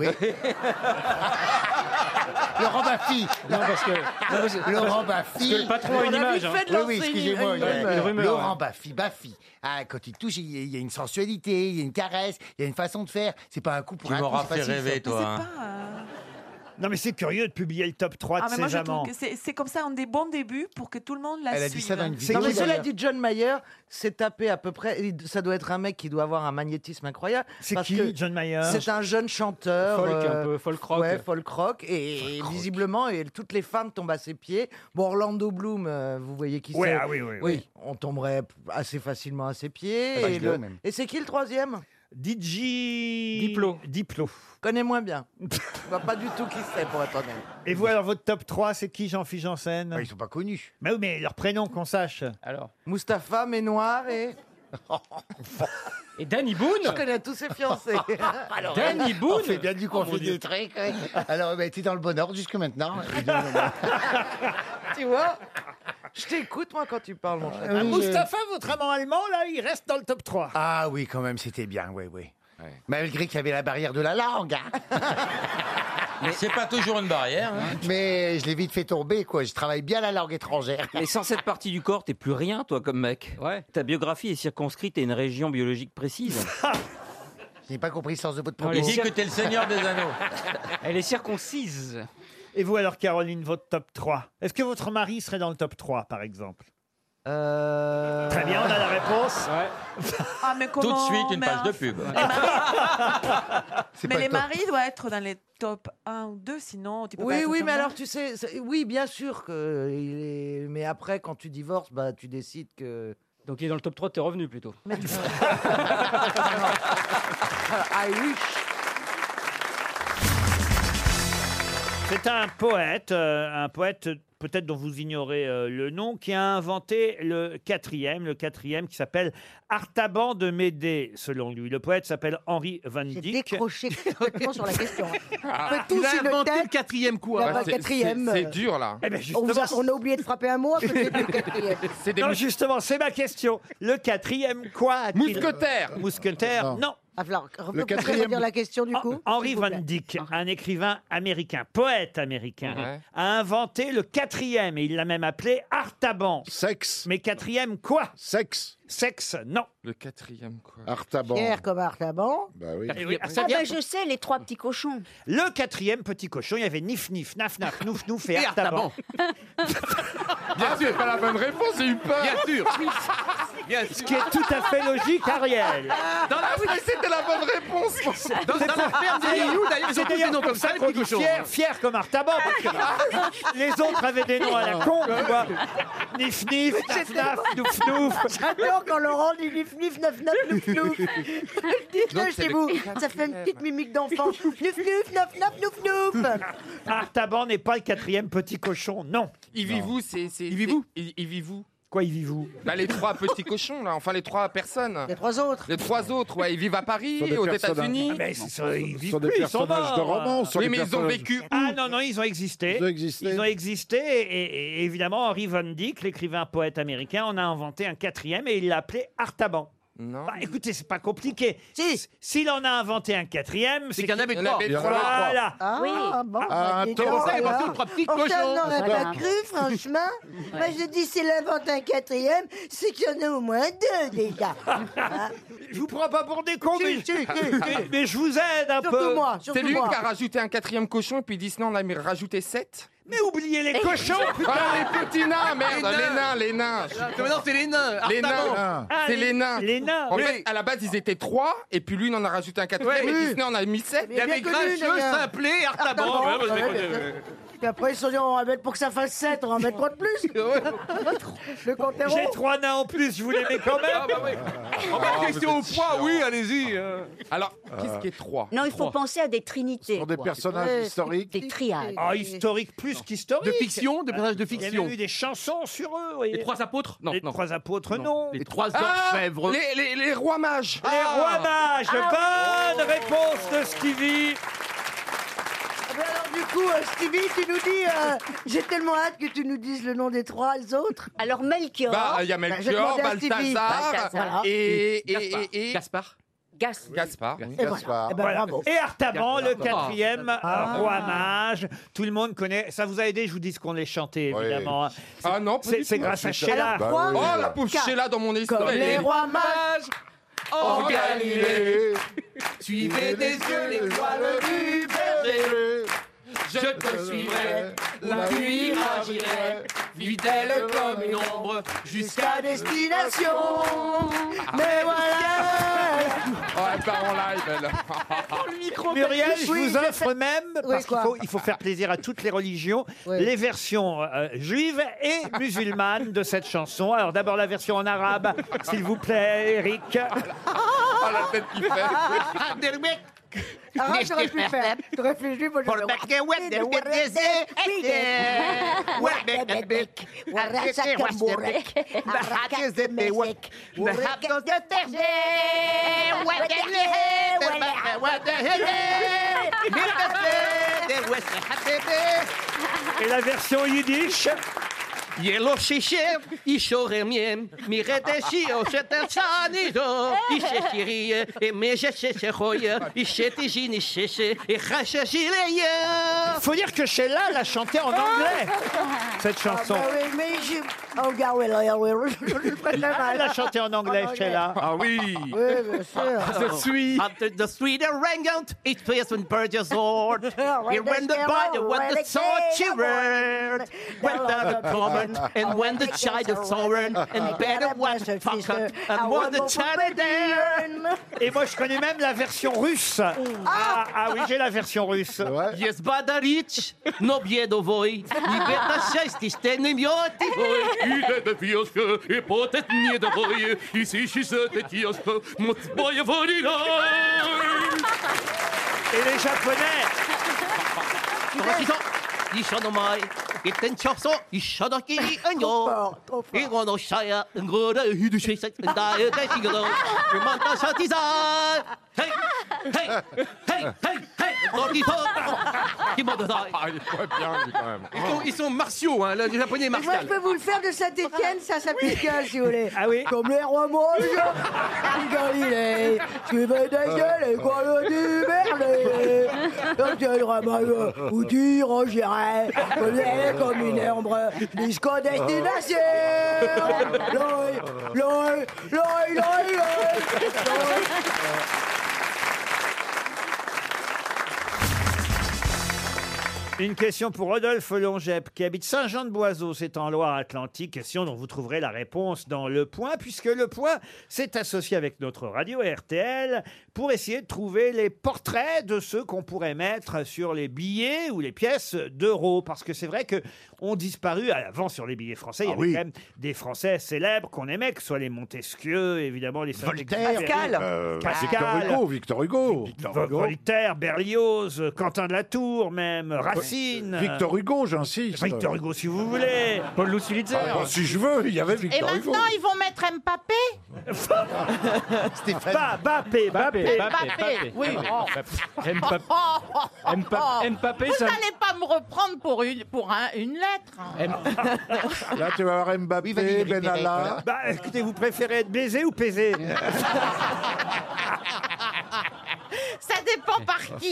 Laurent Baffy. Non, parce que. non, parce que- Laurent Parce Baffy. que le patron a une On a image. vite hein. fait de Oui, lancer oui, une- excusez-moi. une il y a- rumeur. Une rumeur, Laurent ouais. Baffy, Baffy. Ah, quand il touche, il y, a, il y a une sensualité, il y a une caresse, il y a une façon de faire. C'est pas un coup pour Tu un coup. m'auras c'est fait facile, rêver, ça. toi. hein. Pas, euh, Non mais c'est curieux de publier le top trois Ah, de mais moi ses je amants. trouve que c'est c'est comme ça un des bons débuts pour que tout le monde la Elle a dit suive. ça dans une C'est Non, mais qui, cela d'ailleurs dit, John Mayer s'est tapé à peu près. il- Ça doit être un mec qui doit avoir un magnétisme incroyable. C'est parce qui, que John Mayer? C'est un jeune chanteur. Folk, euh, un peu folk rock. Ouais, folk rock. Et, et visiblement, et toutes les femmes tombent à ses pieds. Bon, Orlando Bloom, euh, vous voyez qui Ouais, c'est. ah oui, oui, oui. on tomberait assez facilement à ses pieds. Pas et, vidéo, le- même. et c'est qui le troisième? D J Diplo. Diplo. Connais moins bien. Je vois pas du tout qui c'est, pour être honnête. Et vous alors votre top trois, c'est qui, Jean-Philippe Janssen? Ah, ils sont pas connus. Mais oui, mais leur prénom qu'on sache. Alors. Mustapha, Ménoir et. Et Danny Boone. Je connais tous ses fiancés. Alors, Danny on Boone. fait bien du Oh, mon conflit Dieu. des trucs. ouais. Alors, bah, t'es dans le bon ordre jusque maintenant. Tu vois? Je t'écoute, moi, quand tu parles, mon cher. Ah, Mustapha, votre amant allemand, là, il reste dans le top trois. Ah oui, quand même, c'était bien, oui, oui. Malgré qu'il y avait la barrière de la langue. hein. Mais c'est pas toujours une barrière. hein. Mais je l'ai vite fait tomber, quoi. Je travaille bien la langue étrangère. Mais sans cette partie du corps, t'es plus rien, toi, comme mec. Ouais. Ta biographie est circonscrite à une région biologique précise. Je n'ai pas compris le sens de votre Non, Il les dit cir- que t'es le seigneur des anneaux. Elle est circoncise. Et vous alors, Caroline, votre top trois? Est-ce que votre mari serait dans le top trois, par exemple? Euh... Très bien, on a la réponse. Ouais. Ah, mais Tout de comment suite, une mais page un- de pub. C'est Mais pas les le top. maris doivent être dans les top un ou deux, sinon tu peux pas Oui, être oui, comme mais ça. alors tu sais, c'est- oui, bien sûr que il est. Mais après, quand tu divorces, bah, tu décides que. Donc il est dans le top trois de tes revenus plutôt. Ah oui. C'est un poète, euh, un poète peut-être dont vous ignorez euh, le nom, qui a inventé le quatrième, le quatrième qui s'appelle Artaban de Médée, selon lui. Le poète s'appelle Henri Van J'ai Dyck. décroché complètement sur la question. Ah, On fait tous il a une inventé tête. le quatrième quoi Il a pas le quatrième. C'est dur là. Eh ben, On, vous a, justement, on a oublié de frapper un mot, à côté du quatrième. C'est des non, mous- justement, c'est ma question. Le quatrième quoi a-t-il- mousquetaires. Mousquetaire, non. Alors, Le vous quatrième- pouvez dire la question du coup Henri s'il vous Van plaît. Dyck, un écrivain américain, poète américain, Ouais. a inventé le quatrième et il l'a même appelé Artaban. Sexe. Mais quatrième quoi? Sexe. Sexe, non. Le quatrième quoi. Artaban. Pierre comme Artaban. Bah oui. Eh oui, Ah ça vient- ben je sais, les trois petits cochons. Le quatrième petit cochon, il y avait Nif Nif, Naf Naf, Nouf Nouf et, Et Artaban. Bien sûr, pas la bonne réponse, j'ai eu peur. Bien sûr. Ce qui est tout à fait logique, Ariel. Dans la... oui, mais c'était la bonne réponse. Dans, dans la ferme des Lilou, d'ailleurs, ils C'est ont tous des d'ailleurs noms pour comme ça, ça les qu'on petits dit cochons. fier, fier comme Artaban. Parce que les autres avaient des noms à la con, tu vois. Nif nif, naf naf, nouf nouf. J'adore quand Laurent dit nif nif, naf naf, nouf nouf. Dites-le Donc, c'est chez le- vous, ça fait une petite mimique d'enfant. Nouf nouf, naf naf, nouf nouf. Artaban n'est pas le quatrième petit cochon, non. Il vit vous, c'est. Il vit vous Il, il vit vous Quoi, il vit vous? Bah, les trois petits cochons, là, enfin les trois personnes. Les trois autres. Les trois autres, ouais, ils vivent à Paris, Ce sont des aux personnages. États-Unis. Ah, mais c'est ça, ils Ce vivent sont des plus, ils sont personnages de morts. romans. ce sont Oui, des mais ils ont personnages- vécu où Ah non, non, ils ont existé. Ils ont existé. Ils ont existé et, et évidemment, Henry Van Dyck, l'écrivain poète américain, en a inventé un quatrième et il l'a appelé Artaban. Non. Bah, écoutez, c'est pas compliqué. Si. S'il en a inventé un quatrième, C'est qu'il y en avait Il y en trois. avait Il y en a trois. Voilà. Ah, Oui. bon, Ah, bah, un dis taureau. donc, Ça, il y a alors. surtout trois petits On cochons. s'en aurait Voilà. pas cru, franchement. Moi, je dis, s'il invente un quatrième, c'est qu'il y en a au moins deux, déjà. Ah. Je vous prends pas pour des cons, mais, Si, si, si. mais- mais je vous aide un Surtout peu. moi, C'est surtout lui moi. qui a rajouté un quatrième cochon, et puis Disney en a rajouté sept. Mais oubliez les cochons, putain. Ah, les petits nains, merde, Les nains. les nains, les nains. Mais non, c'est les nains. Les Artaban. nains. Ah, C'est les nains. Les nains. En Oui. fait, à la base, ils étaient trois, et puis lui, il en a rajouté un quatrième, Ouais, et oui. Disney en a mis sept. Il y avait bien connu, Grincheux, d'ailleurs. Simplet, Artaban. Artaban, Ouais, ouais, ouais, ouais, bien ouais. Puis après, ils se sont dit, on va mettre pour que ça fasse sept, on va en mettre trois de plus. Le compte est J'ai rond. trois nains en plus, je vous les mets quand même. Ah bah oui. En fait, question au poids, oui, allez-y. euh. Alors, qu'est-ce qui est trois Non, il faut penser à des trinités. Ce sont des quoi. personnages Ouais. historiques. Des triades. Ah, historique plus qu'historique. De fiction, de personnages de Il y a fiction. même eu des chansons sur eux. vous voyez. Les trois apôtres Non, Les non. trois apôtres, non. Les trois Ah, orfèvres. les, les, les rois mages. Les rois mages. Bonne réponse de Stevie. Ah ben alors, du coup, euh, Stevie, tu nous dis, euh, j'ai tellement hâte que tu nous dises le nom des trois autres. Alors Melchior, Bah, il y a Bah, je vais Melchior, demander à Stevie. Balthazar, Balthazar. et, et, Gaspard. et, et, Gaspard. Gas. Gaspard. Et voilà. Gaspard. Eh ben, Voilà. bravo. Et Artaban, le Gaspard. quatrième euh, Ah. roi mage. Tout le monde connaît. Ça vous a aidé, je vous dis ce qu'on les chantait, Oui. évidemment. Ah non, pas C'est du c'est tout. grâce à Alors, Sheila. Bah trois, oui. Oh, la pauvre Quatre. Sheila dans mon Comme histoire. les rois mages. En Galilée, suivez des yeux l'étoile du berger. Je te suivrai, la nuit agirai, fidèle comme une ombre, jusqu'à Jusqu'à destination. Mais voilà. Oh, elle part en live, elle. Muriel, je Oui, vous je offre fais- même, Oui, parce qu'il quoi faut, il faut faire plaisir à toutes les religions, Oui. les versions euh, juives et musulmanes de cette chanson. Alors d'abord la version en arabe, s'il vous plaît, Eric. Oh, la tête qu'il fait. Ah, j'aurais pu le faire. T'aurais fait juste, moi, j'aurais Et la version yiddish. Yellow shishe, ishoremiem, miredeshi, oshetachanido, isheshirie, et mejesheshechoye, ishetijinisheshe, et chachashileye. Faut dire que Sheila l'a chanté en anglais, cette chanson. Ah, bah oui, mais je... Oh, gars, oui, là, oui, oui, je connais Ah, mal. elle a chanté en anglais, En Sheila. Ah oui. Oui, bien sûr. Je suis. After the sweet rang out, it was when birds are soared. It when the body, when the sword shivered, when the covered, and when the child is sovereign, and better was the fucker, and when the child is there. Et moi, je connais même la version russe. Ah, ah oui, j'ai la version russe. Yes, badarich, no biedovoi, i beta счастье, стены мёти вой. И это вьёшка, и потет не довой, и сищешь это тёшка, мот боя ворина. Et les Japonais. 이셔노마이 이땐 척소 이셔도끼 안요 이거노 샤야 응거라 히두쉐사 나의 대시거도 그만다 샤티사 헤이 헤이 헤이 헤이 헤이 너디서 김어드사 Ah, il est pas bien, lui, quand même. ils sont, ils sont martiaux, hein, le japonais Moi, je martial. peux vous le faire de Saint-Étienne, ça, ça pique, si vous voulez. Ah oui. Comme les rois mages du Galilée, suivez des yeux les cols du Berlay. Quand tu ramasses où tu rangerais, connais comme une ombre jusqu'aux destinations. L'œil, l'œil, l'œil, l'œil, l'œil. Une question pour Rodolphe Longep, qui habite Saint-Jean-de-Boiseau, c'est en Loire-Atlantique. Question dont vous trouverez la réponse dans Le Point, puisque Le Point s'est associé avec notre radio R T L pour essayer de trouver les portraits de ceux qu'on pourrait mettre sur les billets ou les pièces d'euros. Parce que c'est vrai que ont disparu, avant sur les billets français, il y Ah avait oui. quand même des Français célèbres qu'on aimait, que ce soit les Montesquieu, évidemment, les Voltaire. Pascal, Euh, Pascal, Victor Hugo, Victor Hugo. Vo- Voltaire, Berlioz, Quentin de la Tour même, Racine. Victor Hugo, j'insiste. Victor Hugo, si vous voulez. Paul Louis-Pulitzer. Ah, bah, si je veux, il y avait Et Victor Hugo. maintenant, ils vont mettre Mbappé Ba- Bappé, Bappé. Mbappé, oui. Mbappé, Mbappé, Mbappé, Vous ça- n'allez pas me reprendre pour une, pour un- une lettre. Là, tu vas avoir Mbappé, Benalla. Bah, écoutez, vous préférez être baisé ou pesé? Ça dépend par qui.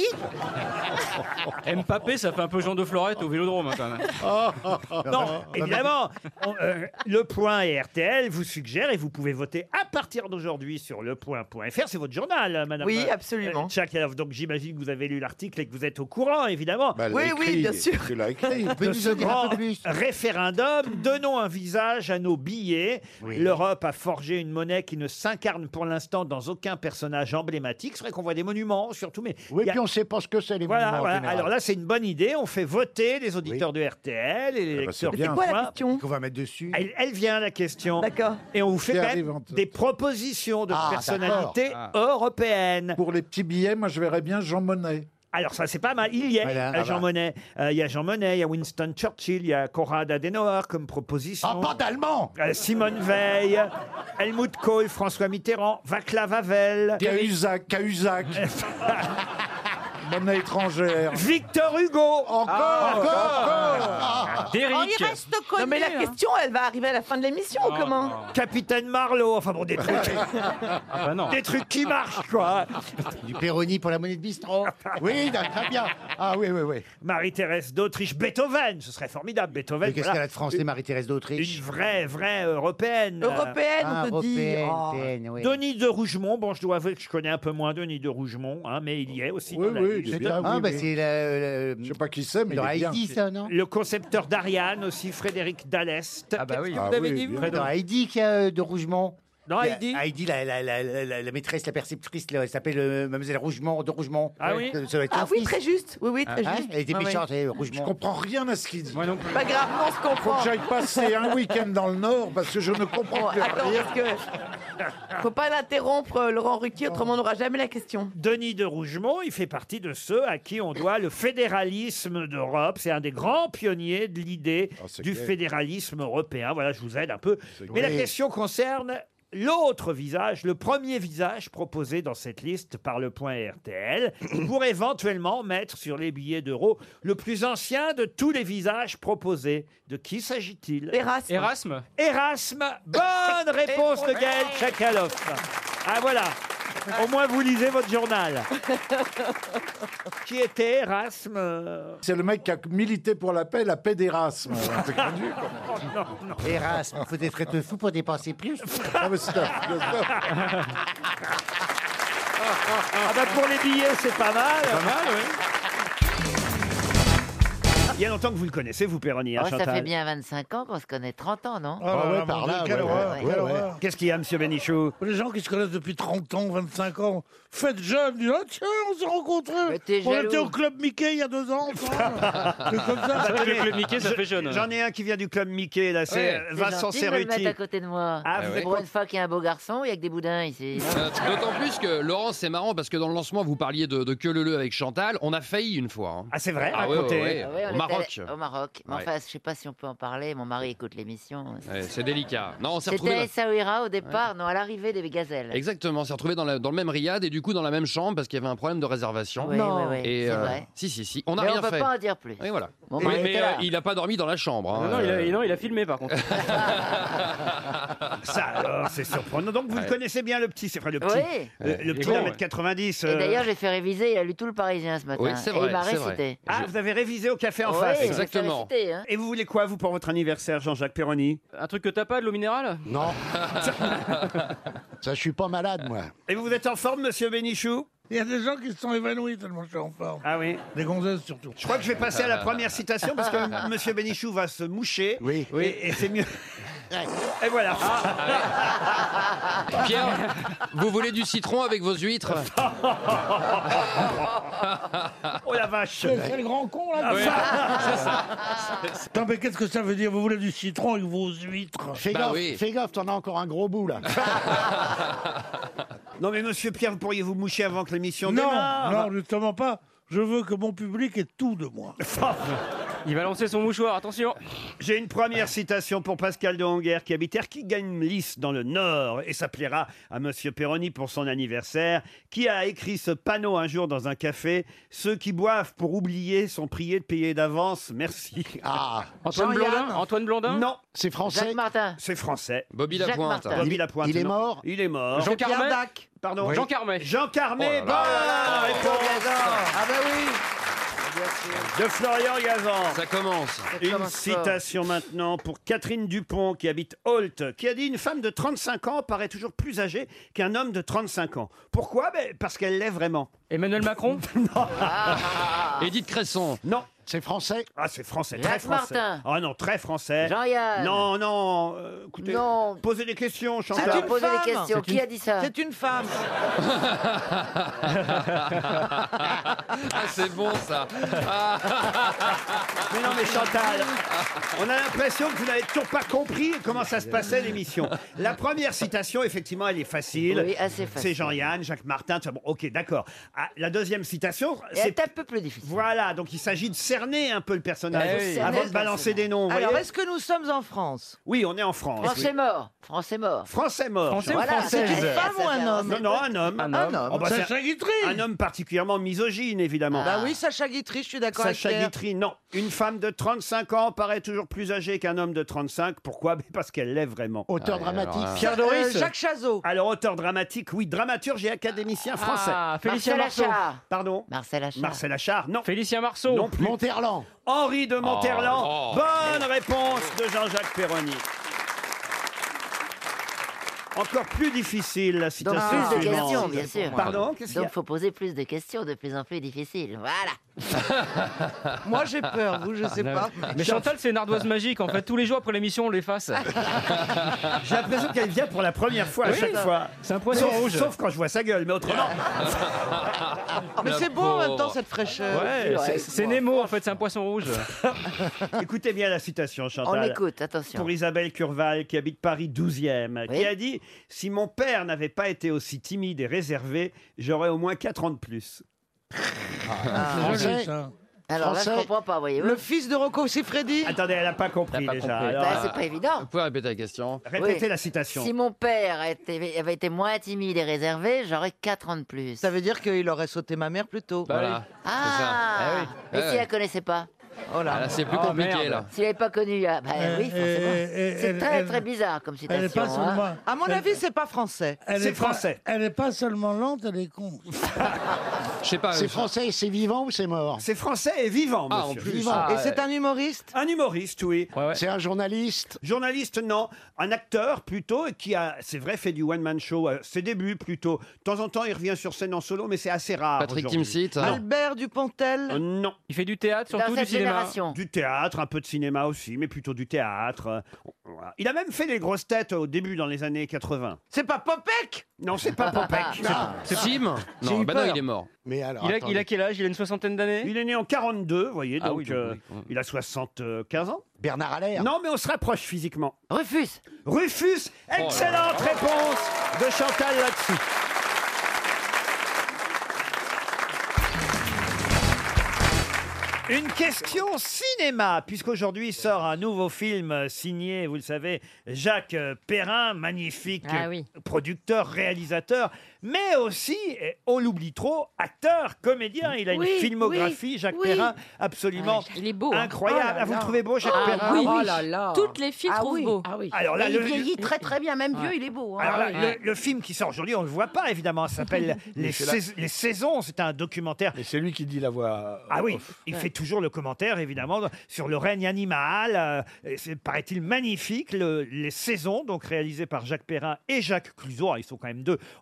Mbappé, ça fait un peu Jean de Florette au Vélodrome, hein, quand même. Non, évidemment, on, euh, Le Point et R T L vous suggèrent et vous pouvez voter à partir d'aujourd'hui sur lepoint point f r. C'est votre journal, madame. Oui, absolument. euh, Tchakalov. Donc j'imagine que vous avez lu l'article et que vous êtes au courant, évidemment. Bah, elle Oui, l'a oui, écrit. bien sûr. Tu l'as écrit. De ce grand référendum, donnons un visage à nos billets. L'Europe a forgé une monnaie qui ne s'incarne pour l'instant dans aucun personnage emblématique. C'est vrai qu'on voit des monuments, surtout, mais Oui, il y a- puis on ne sait pas ce que c'est, les Voilà, monuments, en voilà. général. Alors là, c'est une bonne idée. On fait voter les auditeurs de R T L et les bah, lecteurs c'est du bien. C'est quoi la Point. question Qu'on va mettre dessus. Elle, elle vient, la question. D'accord. Et on vous fait Qui quand arrive même en tête. des propositions de Ah, personnalités d'accord. européennes. Pour les petits billets, moi, je verrais bien Jean Monnet. Alors ça, c'est pas mal. Il y est, Voilà. euh, Ah Jean bah. Monnet. Euh, Il y a Jean Monnet, il y a Winston Churchill, il y a Konrad Adenauer comme proposition. Ah, pas d'allemand. Euh, Simone Veil, Helmut Kohl, François Mitterrand, Václav Havel, Cahuzac, Cahuzac. Monnaie étrangère. Victor Hugo. Encore, encore. Oh, Derrick. il reste connu. Non, mais la hein. question, elle va arriver à la fin de l'émission, ou comment Capitaine Marlowe. Enfin bon, des trucs, Ah bah non. des trucs qui marchent, quoi. Du Péroni pour la monnaie de bistrot. Oui, très bien. Ah oui, oui, oui. Marie-Thérèse d'Autriche, Beethoven. Ce serait formidable, Beethoven. Mais qu'est-ce voilà. qu'elle a de français, Marie-Thérèse d'Autriche? Une vraie, vraie européenne. Européenne, Ah, on peut dire. européenne, Oh. européenne, oui. Denis de Rougemont, bon, je dois avouer que je connais un peu moins Denis de Rougemont, hein, mais il y est aussi. Oui, dans la oui, liste. il est bien. Ah, oui, bah oui. c'est le. le- Je sais pas qui c'est, mais il Dans est bien. Haïti, ça, non? Le concepteur d'Ariane aussi, Frédéric Dallest. Ah bah oui. Qu'est-ce que Ah vous avez oui, dit, bien. vous Dans Heidi, qu'il y a euh, de Rougemont. Dans Il y a- Heidi Heidi, la, la, la, la, la- la maîtresse, la perceptrice, là, elle s'appelle euh, Mademoiselle Rougemont, de Rougemont. Ah oui Ça- ça doit être Ah son oui, fils. très juste. Oui, oui, très Hein, juste. elle était Ouais, ouais. méchante, elle, Je Rougemont. comprends rien à ce qu'il dit. Moi non plus. Pas grave, on se Faut comprend. que j'aille passer un week-end dans le Nord parce que je ne Bon, comprends plus attends, rien. parce que faut pas l'interrompre, euh, Laurent Ruquier, autrement on n'aura jamais la question. Denis de Rougemont, il fait partie de ceux à qui on doit le fédéralisme d'Europe. C'est un des grands pionniers de l'idée Ah, c'est du clair. fédéralisme européen. Voilà, je vous aide un peu. C'est Mais la clair. question concerne l'autre visage, le premier visage proposé dans cette liste par le Point R T L, pour éventuellement mettre sur les billets d'euros le plus ancien de tous les visages proposés. De qui s'agit-il? Erasme. Erasme. Erasme. Bonne réponse de Gaël Tchakaloff. Ah voilà. Au moins vous lisez votre journal. Qui était Erasme? C'est le mec qui a milité pour la paix, la paix d'Erasme. Un truc connu, quoi. Erasme, faut être fou pour dépenser plus. Ah, mais stop, stop. Ah bah pour les billets, c'est pas mal. Pas mal, oui. Il y a longtemps que vous le connaissez, vous, Péroni, hein, Oh, ça Chantal. fait bien vingt-cinq ans qu'on se connaît, trente ans, non Oh là là, mon Dieu, quelle horreur, quelle horreur. Qu'est-ce qu'il y a, monsieur Bénichou? Les gens qui se connaissent depuis trente ans, vingt-cinq ans, faites jeune, disent, ah tiens, on s'est rencontrés. Mais t'es On jaloux. était au Club Mickey il y a deux ans. ensemble. C'est comme ça. C'est vrai que le Club Mickey, ça fait jeune. J'en ai un qui vient du club Mickey, là, c'est Ouais. euh, C'est Vincent gentil de me le Cerruti. mettre à côté de moi. Ah, Ah vous ouais. êtes Pour une fois qu'il y a un beau garçon, il y a que des boudins ici. Euh, D'autant plus que Laurent, c'est marrant parce que dans le lancement, vous parliez de, de que le le avec Chantal. On a failli une fois. hein. Ah, c'est vrai, Ah ouais, racontez. ouais, ouais. Ah ouais, on Au était Maroc. allé- Au Maroc. Mais Ouais. enfin, je sais pas si on peut en parler. Mon mari écoute l'émission. Ouais, c'est délicat. Non, on s'est retrouvés. C'était dans- Essaouira au départ, non, à l'arrivée des gazelles. Exactement, on s'est retrouvés dans, la- dans le même riad et du coup dans la même chambre parce qu'il y avait un problème de réservation. Oui, Non. oui, oui, Et c'est euh, vrai. si, si, si. On n'a Mais rien on peut fait. pas en dire plus. Et voilà. Mon Oui, mari mais était euh, là. il a pas dormi dans la chambre. hein. Non, non, il a, Euh, non, il a filmé par contre. Ça, alors, c'est surprenant. Donc, vous le Ouais. connaissez bien, le petit, c'est enfin le petit. Oui. Le, le Il est petit bon, d'un ouais. mètre quatre-vingt-dix. Et euh, d'ailleurs, j'ai fait réviser, il a lu tout le Parisien ce matin. Oui, c'est Et vrai, il m'a c'est vrai. récité. Ah, vous avez révisé au café en Oui, face. j'ai fait Exactement. réciter, hein. Et vous voulez quoi, vous, pour votre anniversaire, Jean-Jacques Perroni? Un truc que t'as pas, de l'eau minérale? Non. Ça, je suis pas malade, moi. Et vous êtes en forme, monsieur Bénichou? Il y a des gens qui se sont évanouis tellement je suis en forme. Ah oui. Des gonzesses surtout. Je crois que je vais passer à la première citation parce que Monsieur Bénichou va se moucher. Oui. Et, et c'est mieux. Et voilà. Pierre, vous voulez du citron avec vos huîtres? Oh la vache. C'est c'est le grand con là. Ouais, c'est ça. Non mais qu'est-ce que ça veut dire? Vous voulez du citron avec vos huîtres? Fais Bah gaffe, oui. fais gaffe, t'en as encore un gros bout là. Non mais Monsieur Pierre, vous pourriez vous moucher avant que l'émission Non, démarre. non, justement pas. Je veux que mon public ait tout de moi. Il va lancer son mouchoir, attention. J'ai une première citation pour Pascal de Honguer qui habite Erquy-Gagne-Lys dans le Nord et ça plaira à Monsieur Perroni pour son anniversaire, qui a écrit ce panneau un jour dans un café: ceux qui boivent pour oublier sont priés de payer d'avance, merci. Ah, Antoine Jean-Yann. Blondin Antoine Blondin Non, c'est français. Jacques Martin. c'est français. Bobby Jacques Lapointe. Martin. Bobby Lapointe. il est non. mort Il est mort. Jean Pierre Carmet Dac. Pardon. Jean Carmet. Jean Carmet. Oh là là. Bonne réponse Ah bah oui. de Florian Gazan. Ça commence. Une commence citation maintenant pour Catherine Dupont qui habite Holt, qui a dit: une femme de trente-cinq ans paraît toujours plus âgée qu'un homme de trente-cinq ans. Pourquoi? Ben, parce qu'elle l'est vraiment. Emmanuel Macron. Édith Cresson. Non. C'est français. Ah, c'est français, très Jacques français. Martin. Ah non, très français. Jean-Yann. Non, non, euh, écoutez, Non. posez des questions, C'est Chantal. une Posez femme. des questions. C'est Qui une- a dit ça? C'est une femme. Ah, c'est bon ça. Ah. Mais non, mais Chantal, on a l'impression que vous n'avez toujours pas compris comment ça se passait l'émission. La première citation, effectivement, elle est facile. Oui, assez facile. C'est Jean-Yann, Jacques Martin, tout ça. Bon, ok, d'accord. Ah, la deuxième citation, Et elle c'est est un peu plus difficile. voilà, donc il s'agit de cerner un peu le personnage Eh oui. avant Cerner de le balancer des noms. vous Alors, voyez. est-ce que nous sommes en France? Oui, on est en France. Français oui. mort. Français mort. Français mort. Français ou Voilà, française c'est- Une femme ou un homme? Non, non, un homme. Un Un homme. homme. Oh, bah, c'est Sacha Guitry. un homme particulièrement misogyne, évidemment. Bah oui, Sacha Guitry, je suis d'accord avec Sacha Pierre. Guitry, non. Une femme de trente-cinq ans paraît toujours plus âgée qu'un homme de trente-cinq. Pourquoi? Mais parce qu'elle l'est vraiment. Auteur Ouais, dramatique. alors, euh, Pierre Euh, Doris. Jacques Chazot. Alors, auteur dramatique, oui. Dramaturge et académicien français. Ah, Félicien Marcel Marceau. Achard. Pardon? Marcel Achard. Marcel Achard, non. Félicien Marceau. Non plus. Monterland. Henri de Monterland. Oh, oh. Bonne réponse de Jean-Jacques Perroni. Encore plus difficile, la Donc citation plus de suivante. questions, bien sûr. Pardon? Qu'est-ce qu'il y Donc a faut poser plus de questions de plus en plus difficiles. Voilà. Moi, j'ai peur, vous, je sais pas. Mais Chantal, c'est une ardoise magique. En fait, tous les jours après l'émission, on l'efface. J'ai l'impression qu'elle vient pour la première fois à Oui. chaque fois. C'est un poisson Sauf, rouge. sauf quand je vois sa gueule, mais autrement. Mais La c'est beau en même temps pauvre. cette fraîcheur. Ouais, c'est- c'est Nemo, en fait, c'est un poisson rouge. Écoutez bien la citation, On Chantal. écoute, attention. Pour Isabelle Curval, qui habite Paris douzième, Oui. qui a dit: si mon père n'avait pas été aussi timide et réservé, j'aurais au moins quatre ans de plus. Ah, Joli, Français. ça. Alors là, je Français. comprends pas, voyez-vous. Le fils de Rocco Siffredi. Attendez, elle n'a pas compris Elle a pas déjà. compris. Alors, Bah, euh, c'est pas évident. Vous pouvez répéter la question? répétez Oui. la citation. Si mon père a été- avait été moins timide et réservé, j'aurais quatre ans de plus. Ça veut dire qu'il aurait sauté ma mère plus tôt. Voilà. Ah. C'est ça. Eh oui. Mais Eh si ouais. elle connaissait pas. Oh là. Ah, là, c'est plus Oh, compliqué merde. là. S'il n'avait pas connu, ah, bah Euh, oui, forcément. euh, C'est elle- très elle- très bizarre comme Elle n'est citation. pas hein. seulement. À mon elle- avis, c'est pas français. elle C'est est pas- français. Elle n'est pas seulement lente, elle est con. Je sais pas. C'est euh, français et c'est vivant ou c'est mort? C'est français et vivant, Ah, en monsieur. plus. Vivant. Ah, Et c'est un humoriste. Un humoriste, oui. Ouais, ouais. C'est un journaliste. Journaliste, non. Un acteur, plutôt, qui a, c'est vrai, fait du one-man show. à ses débuts, plutôt. De temps en temps, il revient sur scène en solo, mais c'est assez rare. Patrick aujourd'hui. Timsit. Non. Albert Dupontel. Euh, non. Il fait du théâtre, Dans surtout du cette cinéma. génération. Du théâtre, un peu de cinéma aussi, mais plutôt du théâtre. Euh, voilà. Il a même fait des grosses têtes au début, dans les années quatre-vingts. C'est pas Popek. Non, c'est pas Popek. C'est pas- C'est Sim. J'ai Non, eu bah non, peur. il est mort. Mais alors. Il a, attendez. il a quel âge? Il a une soixantaine d'années? Il est né en quarante-deux, vous voyez, Ah donc, oui, donc euh, oui, oui. il a soixante-quinze ans. Bernard Allaire. Non, mais on se rapproche physiquement. Rufus. Rufus, excellente réponse de Chantal là-dessus. Une question cinéma, puisqu'aujourd'hui sort un nouveau film signé, vous le savez, Jacques Perrin, magnifique Ah oui. producteur, réalisateur, mais aussi, et on l'oublie trop, acteur, comédien. Il a une Oui, filmographie, oui, Jacques oui. Perrin, absolument Il est beau. hein. incroyable. Oh là Ah, vous le là. trouvez beau, Jacques Ah, Perrin oui, Oh oui. là là. Toutes les filles Ah trouvent oui, beau. ah oui. Alors là, Et le, il vieillit très très bien, même vieux, il est beau. hein. alors là, Ah oui. le, le film qui sort aujourd'hui, on ne le voit pas évidemment, ça s'appelle les, c'est la- sais- les Saisons, c'est un documentaire. Et c'est lui qui dit la voix. Ah oui, off. il fait toujours le commentaire évidemment sur le règne animal. euh, et c'est, paraît-il, magnifique, le- les Saisons, donc réalisé par Jacques Perrin et Jacques Clouseau. Alors, ils sont quand même deux. On peut aussi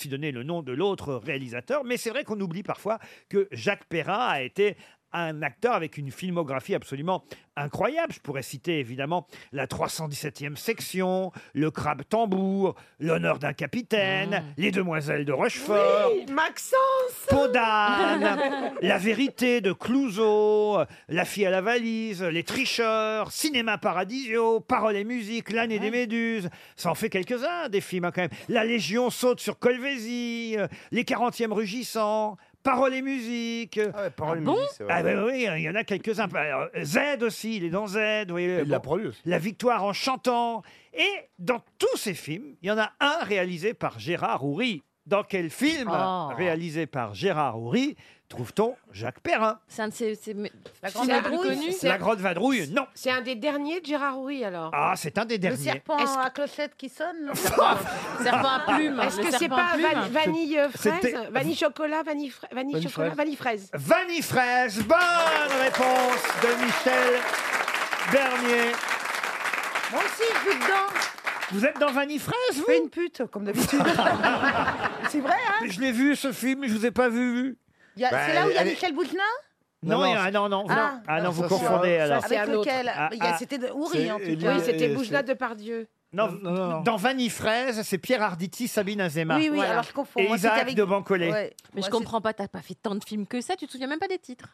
aussi donné le nom de l'autre réalisateur. Mais c'est vrai qu'on oublie parfois que Jacques Perrin a été un acteur avec une filmographie absolument incroyable. Je pourrais citer évidemment la trois cent dix-septième section, Le Crabe Tambour, L'honneur d'un capitaine, Les Demoiselles de Rochefort, Oui, Maxence. Peau d'âne, La vérité de Clouseau, La fille à la valise, Les tricheurs, Cinéma Paradisio, Paroles et musique, L'année des méduses. Ça en fait quelques-uns des films hein, quand même. La Légion saute sur Colvézi, euh, Les quarantièmes rugissants, Paroles et musique. Ah ouais, Paroles et bon musique, c'est vrai. Ah ben oui, il y en a quelques-uns. Alors, Z aussi, il est dans Z. Vous voyez, Il l'a bon, produit aussi. La victoire en chantant. Et dans tous ces films, il y en a un réalisé par Gérard Houry. Dans quel film Oh. réalisé par Gérard Houry trouve-t-on Jacques Perrin? C'est un de ses. ses- La films les plus connus. La Grande Vadrouille, non. C'est un des derniers de Gérard Houry, alors. Ah, c'est un des Le derniers. serpent Est-ce à clochette qui sonne là Serpent à plumes. Est-ce Le que c'est serpent pas à plumes. van- vanille euh, fraise, C'était- vanille chocolat, vanille, fra- vanille Vanille chocolat, fraise. vanille fraise? Vanille fraise, bonne réponse de Michel Bernier. Moi aussi, je suis dedans. Vous êtes dans Vanille fraise, Je vous? fais une pute, comme d'habitude. C'est vrai, hein Mais je l'ai vu ce film, je vous ai pas vu. Il y a- Bah, C'est là où il y a elle est- Michel Bougelin Non, Non, il y non, a- ah, non, non, Ah. non. Ah non, vous Ça, c'est confondez un- alors. ça, c'est Avec un autre. lequel Ah, Il y a- ah. C'était de Houry, C'est en tout Élie- cas. Oui, c'était et Boujna c'est- de Pardieu. Non, Non, non, non. dans Vanille fraise, c'est Pierre Arditi, Sabine Azéma. Oui, oui, Voilà. alors je confonds. Et Moi, c'était Isaac avec- de Bancolé. Ouais. Mais je Moi, comprends pas, t'as pas fait tant de films que ça, tu te souviens même pas des titres.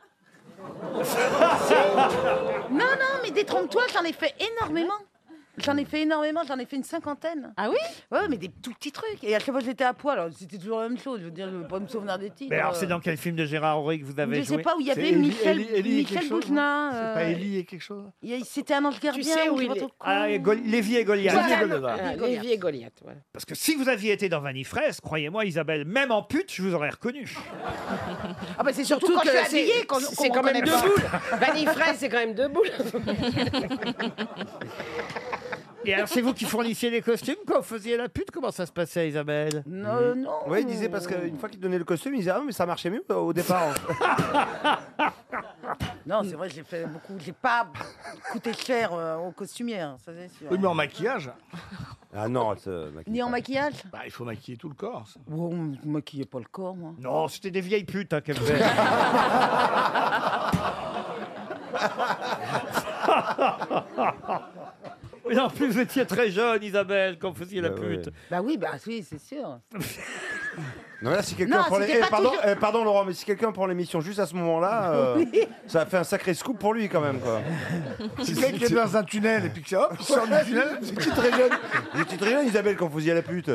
c'est- Non, non, mais détrompe-toi, j'en ai fait énormément. J'en ai fait énormément, j'en ai fait une cinquantaine. Ah oui? Ouais, mais des tout petits trucs. Et à chaque fois, j'étais à poil. Alors, c'était toujours la même chose. Je veux dire, je ne veux pas me souvenir des titres. Mais alors, euh. c'est dans quel film de Gérard Houry que vous avez Je joué sais pas où il y C'est avait Élie- Michel, Élie- Élie Michel quelque chose, Bougelin. C'est euh, pas Élie et quelque chose il y a- C'était un ange gardien. sais où ou je sais il pas est. trop quoi. Ah, et Gol- Lévi et Goliath. Voilà. Lévi et Goliath. Ah, Goliath. Lévi et Goliath, voilà. Parce que si vous aviez été dans Vanille fraise, croyez-moi, Isabelle, même en pute, je vous aurais reconnu. Ah bah c'est surtout, Surtout quand que je suis c'est habillée, qu'on- c'est qu'on quand me même connaît deux pas. boules. Vanille fraise, c'est quand même deux boules. Et alors, c'est vous qui fournissiez les costumes quand vous faisiez la pute? Comment ça se passait, Isabelle? Non, non. Ouais, il disait parce qu'une fois qu'il donnait le costume, il disait ah mais ça marchait mieux au départ. Non, c'est vrai, j'ai fait beaucoup. J'ai pas coûté cher euh, aux costumières, ça c'est sûr. Oui, mais en maquillage, Ah non, elle se maquille Ni en pas. maquillage. bah, il faut maquiller tout le corps. ça. Oh, on ne maquillait pas le corps, moi. Non, c'était des vieilles putes hein, qu'elle faisait. Et en plus, vous étiez très jeune, Isabelle, quand vous faisiez la Bah ouais. pute. Bah oui, bah oui, c'est sûr. Non, mais là, si quelqu'un Non, prend les... c'était eh, pas pardon, toujours- eh, pardon Laurent, mais si quelqu'un prend l'émission juste à ce moment-là, euh, ça a fait un sacré scoop pour lui quand même. Quoi. Si quelqu'un qui est dans un tunnel et puis que hop, il sort du tunnel, Vous étiez très jeune. Vous étiez très jeune, Isabelle, quand vous faisiez la pute.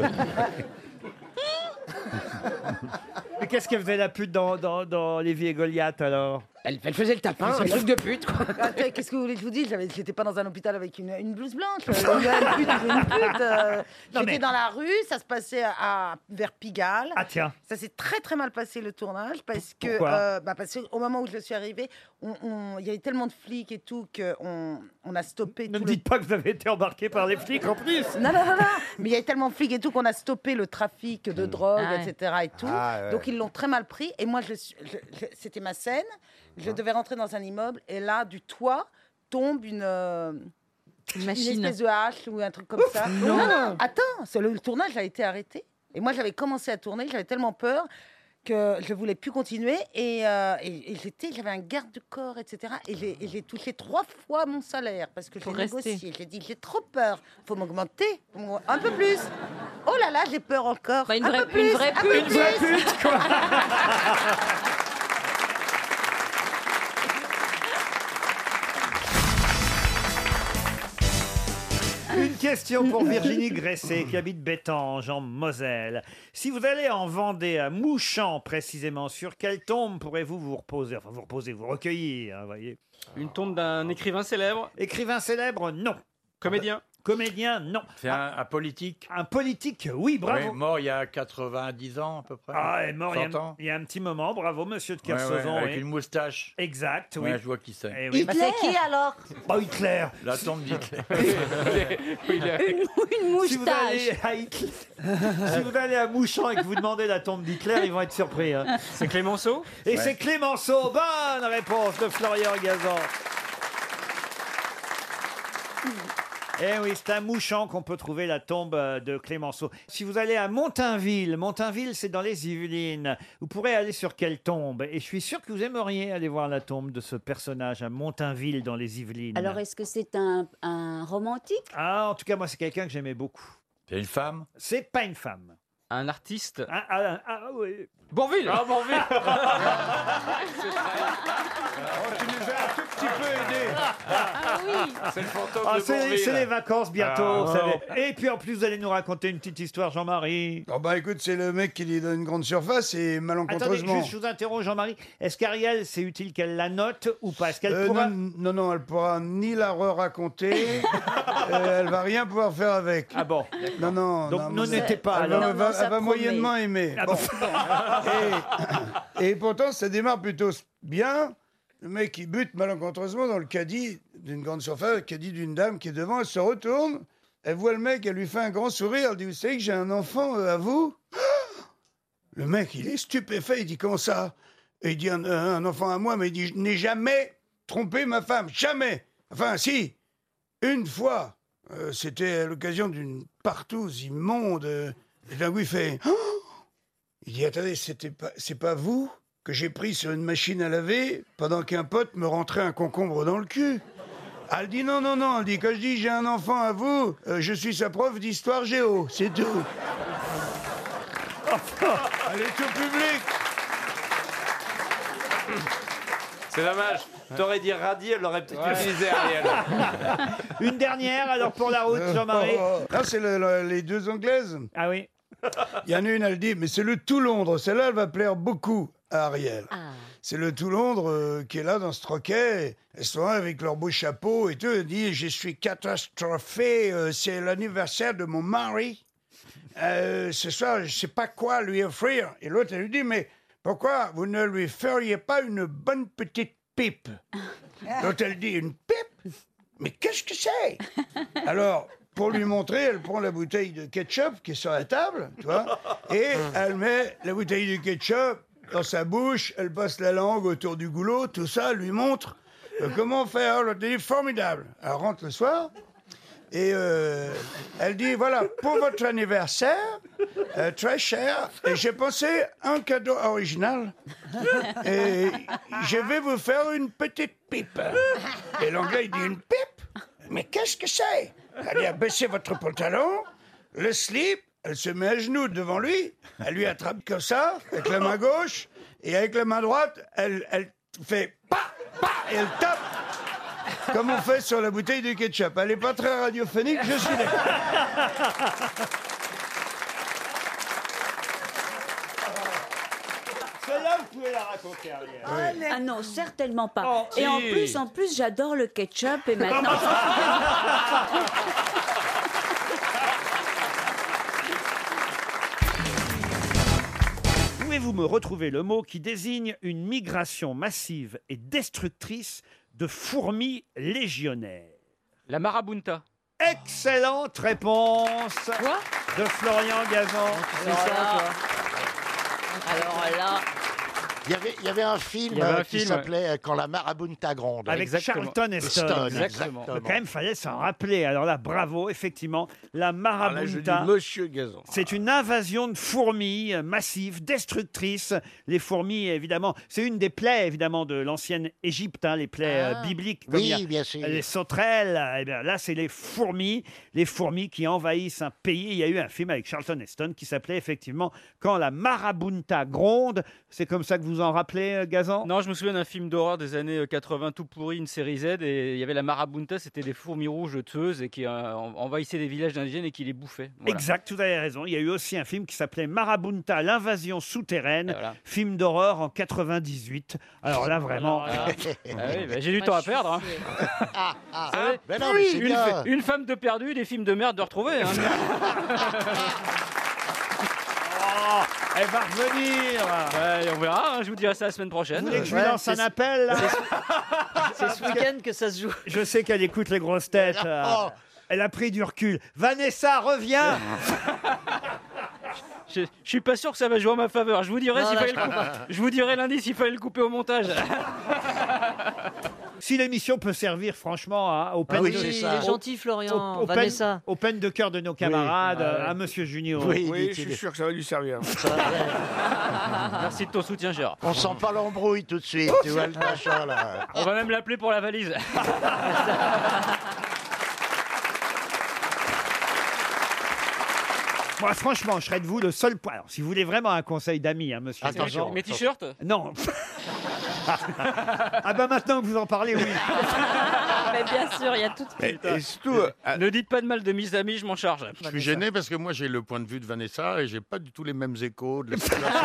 Mais qu'est-ce qu'elle faisait la pute dans, dans, dans Lévi et Goliath alors? Elle, elle faisait le tapin, un truc de pute, quoi. Attends, qu'est-ce que vous voulez que je vous dise? J'avais- J'étais pas dans un hôpital avec une, une blouse blanche. euh, Une, une pute, une pute, euh, Non, J'étais mais- dans la rue, ça se passait à, à- vers Pigalle. Ah tiens. Ça s'est très très mal passé le tournage parce que Pourquoi euh, bah, parce qu'au moment où je suis arrivée, on- on- il y avait tellement de flics et tout qu'on on a stoppé. Ne tout me le- dites pas que vous avez été embarqué par les flics en plus. Non, non, non, non. Mais il y avait tellement de flics et tout qu'on a stoppé le trafic de drogue, Ah ouais. et cetera. Et tout. Ah ouais. Donc ils l'ont très mal pris. Et moi, je, suis- je- je- c'était ma scène. Je devais rentrer dans un immeuble et là, du toit tombe une. euh, Une Une machine. espèce de hache ou un truc comme ça. Non. non, non, attends, c'est le, le tournage a été arrêté. Et moi, j'avais commencé à tourner, j'avais tellement peur que je voulais plus continuer. Et, euh, et, et j'étais, j'avais un garde du corps, et cetera. Et j'ai, et j'ai touché trois fois mon salaire parce que j'ai Pour rester. négocié. J'ai dit, j'ai trop peur, faut m'augmenter faut m'aug- un peu plus. Oh là là, j'ai peur encore. Bah, une un vraie- peu plus, une vraie un peu pute. plus. Une vraie pute, quoi. Une question pour Virginie Gresset qui habite Bétange en Moselle. Si vous allez en Vendée, à Mouchamp précisément, sur quelle tombe pourrez-vous vous reposer? Enfin, vous reposer, vous recueillir, hein, voyez. Une tombe d'un écrivain célèbre. Écrivain célèbre, non. Comédien. Comédien, non. C'est un, un politique. Un politique, oui, bravo. Oui, mort il y a quatre-vingt-dix ans à peu près. Ah, elle est mort il y, a, cent ans. il y a un petit moment, bravo, monsieur de Ouais, ouais, Kersauzon. avec oui. une moustache. Exact, oui. Ouais, je vois qui c'est. Eh oui. Bah, c'est qui alors? Oh, Hitler. La tombe d'Hitler. Une, une Si vous, allez moustache. à Hitler- si vous allez à Mouchamp et que vous demandez la tombe d'Hitler, ils vont être surpris. hein. C'est Clémenceau. Et Ouais. c'est Clémenceau. Bonne réponse de Florian Gazan. Eh oui, c'est à Mouchamp qu'on peut trouver la tombe euh, de Clémenceau. Si vous allez à Montainville, Montainville, c'est dans les Yvelines, vous pourrez aller sur quelle tombe? Et je suis sûr que vous aimeriez aller voir la tombe de ce personnage à Montainville, dans les Yvelines. Alors, est-ce que c'est un, un romantique? Ah, en tout cas, moi, c'est quelqu'un que j'aimais beaucoup. C'est une femme? C'est pas une femme. Un artiste? Ah, ah, ah, oui. Bourvil. Ah, Bourvil. Oh, tu nous as un tout petit peu aidé. Ah oui. C'est le fantôme Ah, de c'est, Bourvil. c'est les vacances bientôt, Ah, vous non. savez. Et puis en plus, vous allez nous raconter une petite histoire, Jean-Marie. Oh bah écoute, c'est le mec qui dit dans une grande surface et Attendez, malencontreusement. juste, je vous interromps, Jean-Marie. Est-ce qu'Ariel, c'est utile qu'elle la note ou pas? Est-ce qu'elle Euh, pourra... non, non, non, elle pourra ni la re-raconter, euh, elle va rien pouvoir faire avec. Ah bon? Non, non. Donc, non, ne mais- n'était pas, Elle va, alors. elle va- Non, non, ça elle va promet. moyennement aimer. Ah Bon. bon. et, et pourtant, ça démarre plutôt bien. Le mec, il bute malencontreusement dans le caddie d'une grande surface, le caddie d'une dame qui est devant, elle se retourne, elle voit le mec, elle lui fait un grand sourire, elle dit, vous savez que j'ai un enfant euh, à vous? Le mec, il est stupéfait, il dit, comment ça? Et il dit, un, un enfant à moi, mais il dit, je n'ai jamais trompé ma femme, jamais. Enfin, si, une fois, euh, c'était à l'occasion d'une partouze immonde, euh, et d'un coup, il fait, oh. Il dit, attendez, c'était pas, c'est pas vous que j'ai pris sur une machine à laver pendant qu'un pote me rentrait un concombre dans le cul? Elle dit, non, non, non, elle dit, quand je dis j'ai un enfant à vous, euh, je suis sa prof d'histoire géo, c'est tout. Elle est tout public. C'est dommage. T'aurais dit radis, elle l'aurait peut-être utilisé, Ariel. Une dernière, alors, pour la route, Jean-Marie. Là, c'est le- le- les deux Anglaises. Ah oui. Il y en a une, elle dit, mais c'est le tout Londres. Celle-là, elle va plaire beaucoup à Ariel. C'est le tout Londres euh, qui est là dans ce troquet. Elles sont là avec leur beau chapeau et tout. Elle dit, je suis catastrophée. euh, c'est l'anniversaire de mon mari. Euh, ce soir, je sais pas quoi lui offrir. Et l'autre, elle lui dit, mais pourquoi vous ne lui feriez pas une bonne petite pipe? L'autre, elle dit, une pipe? Mais qu'est-ce que c'est? Alors, pour lui montrer, elle prend la bouteille de ketchup qui est sur la table, tu vois, et elle met la bouteille de ketchup dans sa bouche, elle passe la langue autour du goulot, tout ça, elle lui montre euh, comment faire. L'autre dit, formidable. Elle rentre le soir, et euh, elle dit, voilà, pour votre anniversaire, euh, très cher, et j'ai pensé un cadeau original, et je vais vous faire une petite pipe. Et l'anglais, il dit, une pipe? Mais qu'est-ce que c'est? Elle dit, abaissez votre pantalon, le slip, elle se met à genoux devant lui, elle lui attrape comme ça, avec la main gauche, et avec la main droite, elle, elle fait pa, pa, et elle tape, comme on fait sur la bouteille de ketchup. Elle n'est pas très radiophonique, je suis d'accord. Celle-là, vous pouvez la raconter, Ariel. Ah non, certainement pas. Oh, et en si. plus, en plus, j'adore le ketchup et maintenant. Pouvez-vous me retrouver le mot qui désigne une migration massive et destructrice de fourmis légionnaires? La marabunta. Excellente réponse de Florian Gazan. Alors là, alors là, Il y avait, il y avait un film, Il y avait un euh, qui film, s'appelait euh, Quand la marabunta gronde. Avec Charlton Heston. Exactement. Mais quand même, fallait s'en rappeler. Alors là, bravo, effectivement, la Ah, là, je marabunta. dis Monsieur Gazan. C'est une invasion de fourmis euh, massive, destructrice. Les fourmis, évidemment, c'est une des plaies, évidemment, de l'ancienne Égypte, hein, les plaies euh, Ah. bibliques. Oui, il y a bien sûr. Les sauterelles. Eh bien, là, c'est les fourmis, les fourmis qui envahissent un pays. Il y a eu un film avec Charlton Heston qui s'appelait effectivement Quand la marabunta gronde. C'est comme ça que vous en rappelez, euh, Gazan? Non, je me souviens d'un film d'horreur des années quatre-vingts tout pourri, une série Z, et il y avait la marabunta, c'était des fourmis rouges tueuses et qui euh, envahissaient des villages indigènes et qui les bouffaient. Voilà. Exact, vous avez raison. Il y a eu aussi un film qui s'appelait Marabunta, l'invasion souterraine, film d'horreur en quatre-vingt-dix-huit. Alors là, vraiment. Ah, ah oui, bah, j'ai du temps à perdre. Hein. Ah, ah, Vous savez, mais non, mais c'est une, bien. fa- une femme de perdu, des films de merde de retrouver. Hein. Oh, elle va revenir. Ouais, on verra, hein, je vous dirai ça la semaine prochaine. Vous voulez que je lui lance un appel là? c'est ce week-end que ça se joue. Je sais qu'elle écoute les grosses têtes. euh, Oh. Elle a pris du recul. Vanessa, reviens. Je, je suis pas sûr que ça va jouer en ma faveur. Je vous dirai, Non, s'il là, fallait je le couper. comprends. Je vous dirai lundi s'il fallait le couper au montage. Si l'émission peut servir franchement à, aux peines oui, de c'est ça. Il est gentil, Florian, aux, aux peines, Vanessa. aux peines de cœur de nos camarades, Oui. Ah ouais. à Monsieur Junior. Oui, Oui, je suis sûr que ça va lui servir. Merci de ton soutien, Gérard. On sent pas l'embrouille tout de suite, tu vois le machin là. On va même l'appeler pour la valise. Moi, franchement, je serais de vous le seul point. Alors, si vous voulez vraiment un conseil d'amis, hein, monsieur. Attention, Gazan- mes t-shirts Non. Ah bah maintenant que vous en parlez, oui. Mais bien sûr, il y a tout. Et, et surtout, euh, Ne dites pas de mal de mes amis, je m'en charge. je suis gêné parce que moi j'ai le point de vue de Vanessa et j'ai pas du tout les mêmes échos de la situation.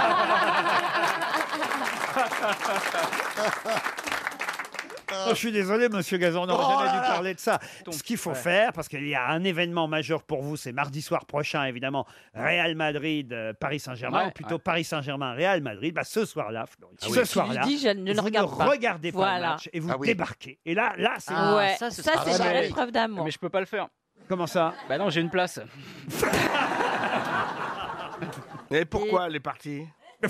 Oh, je suis désolé, monsieur Gazan, on n'aurait Oh jamais là dû là. parler de ça. Ce qu'il faut Ouais. faire, parce qu'il y a un événement majeur pour vous, c'est mardi soir prochain, évidemment, Real Madrid, euh, Paris Saint-Germain, Ouais, ou plutôt ouais. Paris Saint-Germain, Real Madrid. Bah, ce soir-là, Florian, Ah oui. ce Tu soir-là, lui dis, je ne le vous regarde ne pas. regardez pas Voilà. le match et vous Ah oui. débarquez. Et là, là, c'est Ah, ouais, ça, ça, ce sera c'est une très vraie belle. preuve d'amour. Mais je peux pas le faire. Comment ça? Bah non, j'ai une place. Et pourquoi elle est partie?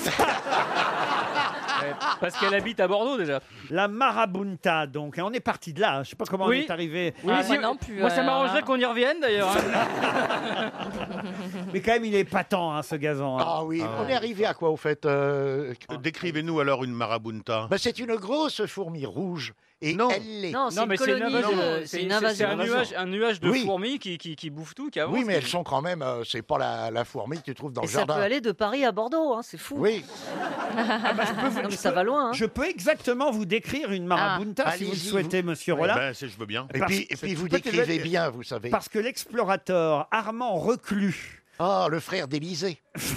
Parce qu'elle habite à Bordeaux déjà. La Marabunta, donc. Et on est parti de là. hein. Je sais pas comment on Oui. est arrivé. Oui, Ah, si- moi non plus, moi, ça euh, m'arrangerait là. qu'on y revienne d'ailleurs. hein. Mais quand même, il est épatant, hein, ce gazon. hein. Ah oui, on est arrivé à quoi au fait euh, Décrivez-nous alors une marabunta. bah, c'est une grosse fourmi rouge et Non. elle l'est. Non, c'est Non, une mais c'est une colonie, invasion. de- C'est c'est une c'est- c'est invasion. un nuage, un nuage de Oui. fourmis qui, qui, qui bouffe tout, qui avance. Oui, mais elles sont quand même. euh, c'est pas la, la fourmi que tu trouves dans Et le ça jardin. peut aller de Paris à Bordeaux, hein, c'est fou. Oui. Non, mais ça va loin. hein. Je peux exactement vous décrire une Marabunta si vous le allez-y, souhaitez, monsieur Eh Rollin. ben, c'est- je veux bien. Et Parce- puis, et puis vous peut-être décrivez évaluer. bien, vous savez. Parce que l'explorateur Armand Reclus. Ah, le frère d'Élysée.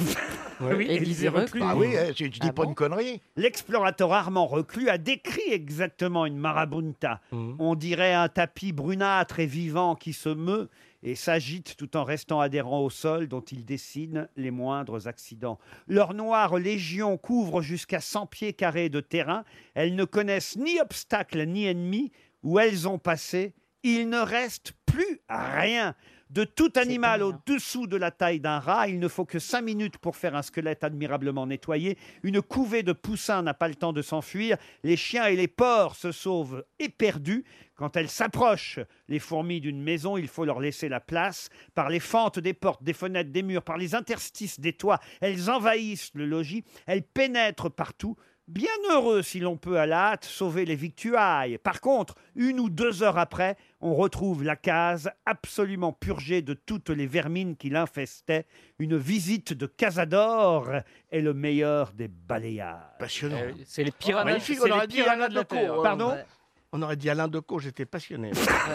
Oui, Élisée Reclus. Ah oui, eh, tu, tu dis Ah pas bon une connerie. L'explorateur Armand Reclus a décrit exactement une marabunta. On dirait un tapis brunâtre et vivant qui se meut et s'agite tout en restant adhérent au sol dont il dessine les moindres accidents. Leur noire légion couvre jusqu'à cent pieds carrés de terrain. Elles ne connaissent ni obstacle ni ennemi. Où elles ont passé, il ne reste plus rien. De tout animal au-dessous de la taille d'un rat, il ne faut que cinq minutes pour faire un squelette admirablement nettoyé. Une couvée de poussins n'a pas le temps de s'enfuir. Les chiens et les porcs se sauvent éperdus. Quand elles s'approchent, les fourmis d'une maison, il faut leur laisser la place. Par les fentes des portes, des fenêtres, des murs, par les interstices des toits, elles envahissent le logis. Elles pénètrent partout. Bien heureux, si l'on peut à la hâte, sauver les victuailles. Par contre, une ou deux heures après, on retrouve la case absolument purgée de toutes les vermines qui l'infestaient. Une visite de Casador est le meilleur des balayages. Passionnant. Euh, C'est les piranhas, Magnifique, c'est on aurait les dit piranhas Alain de la Decaux. terre. euh, Pardon ouais. On aurait dit Alain Decaux, j'étais passionné.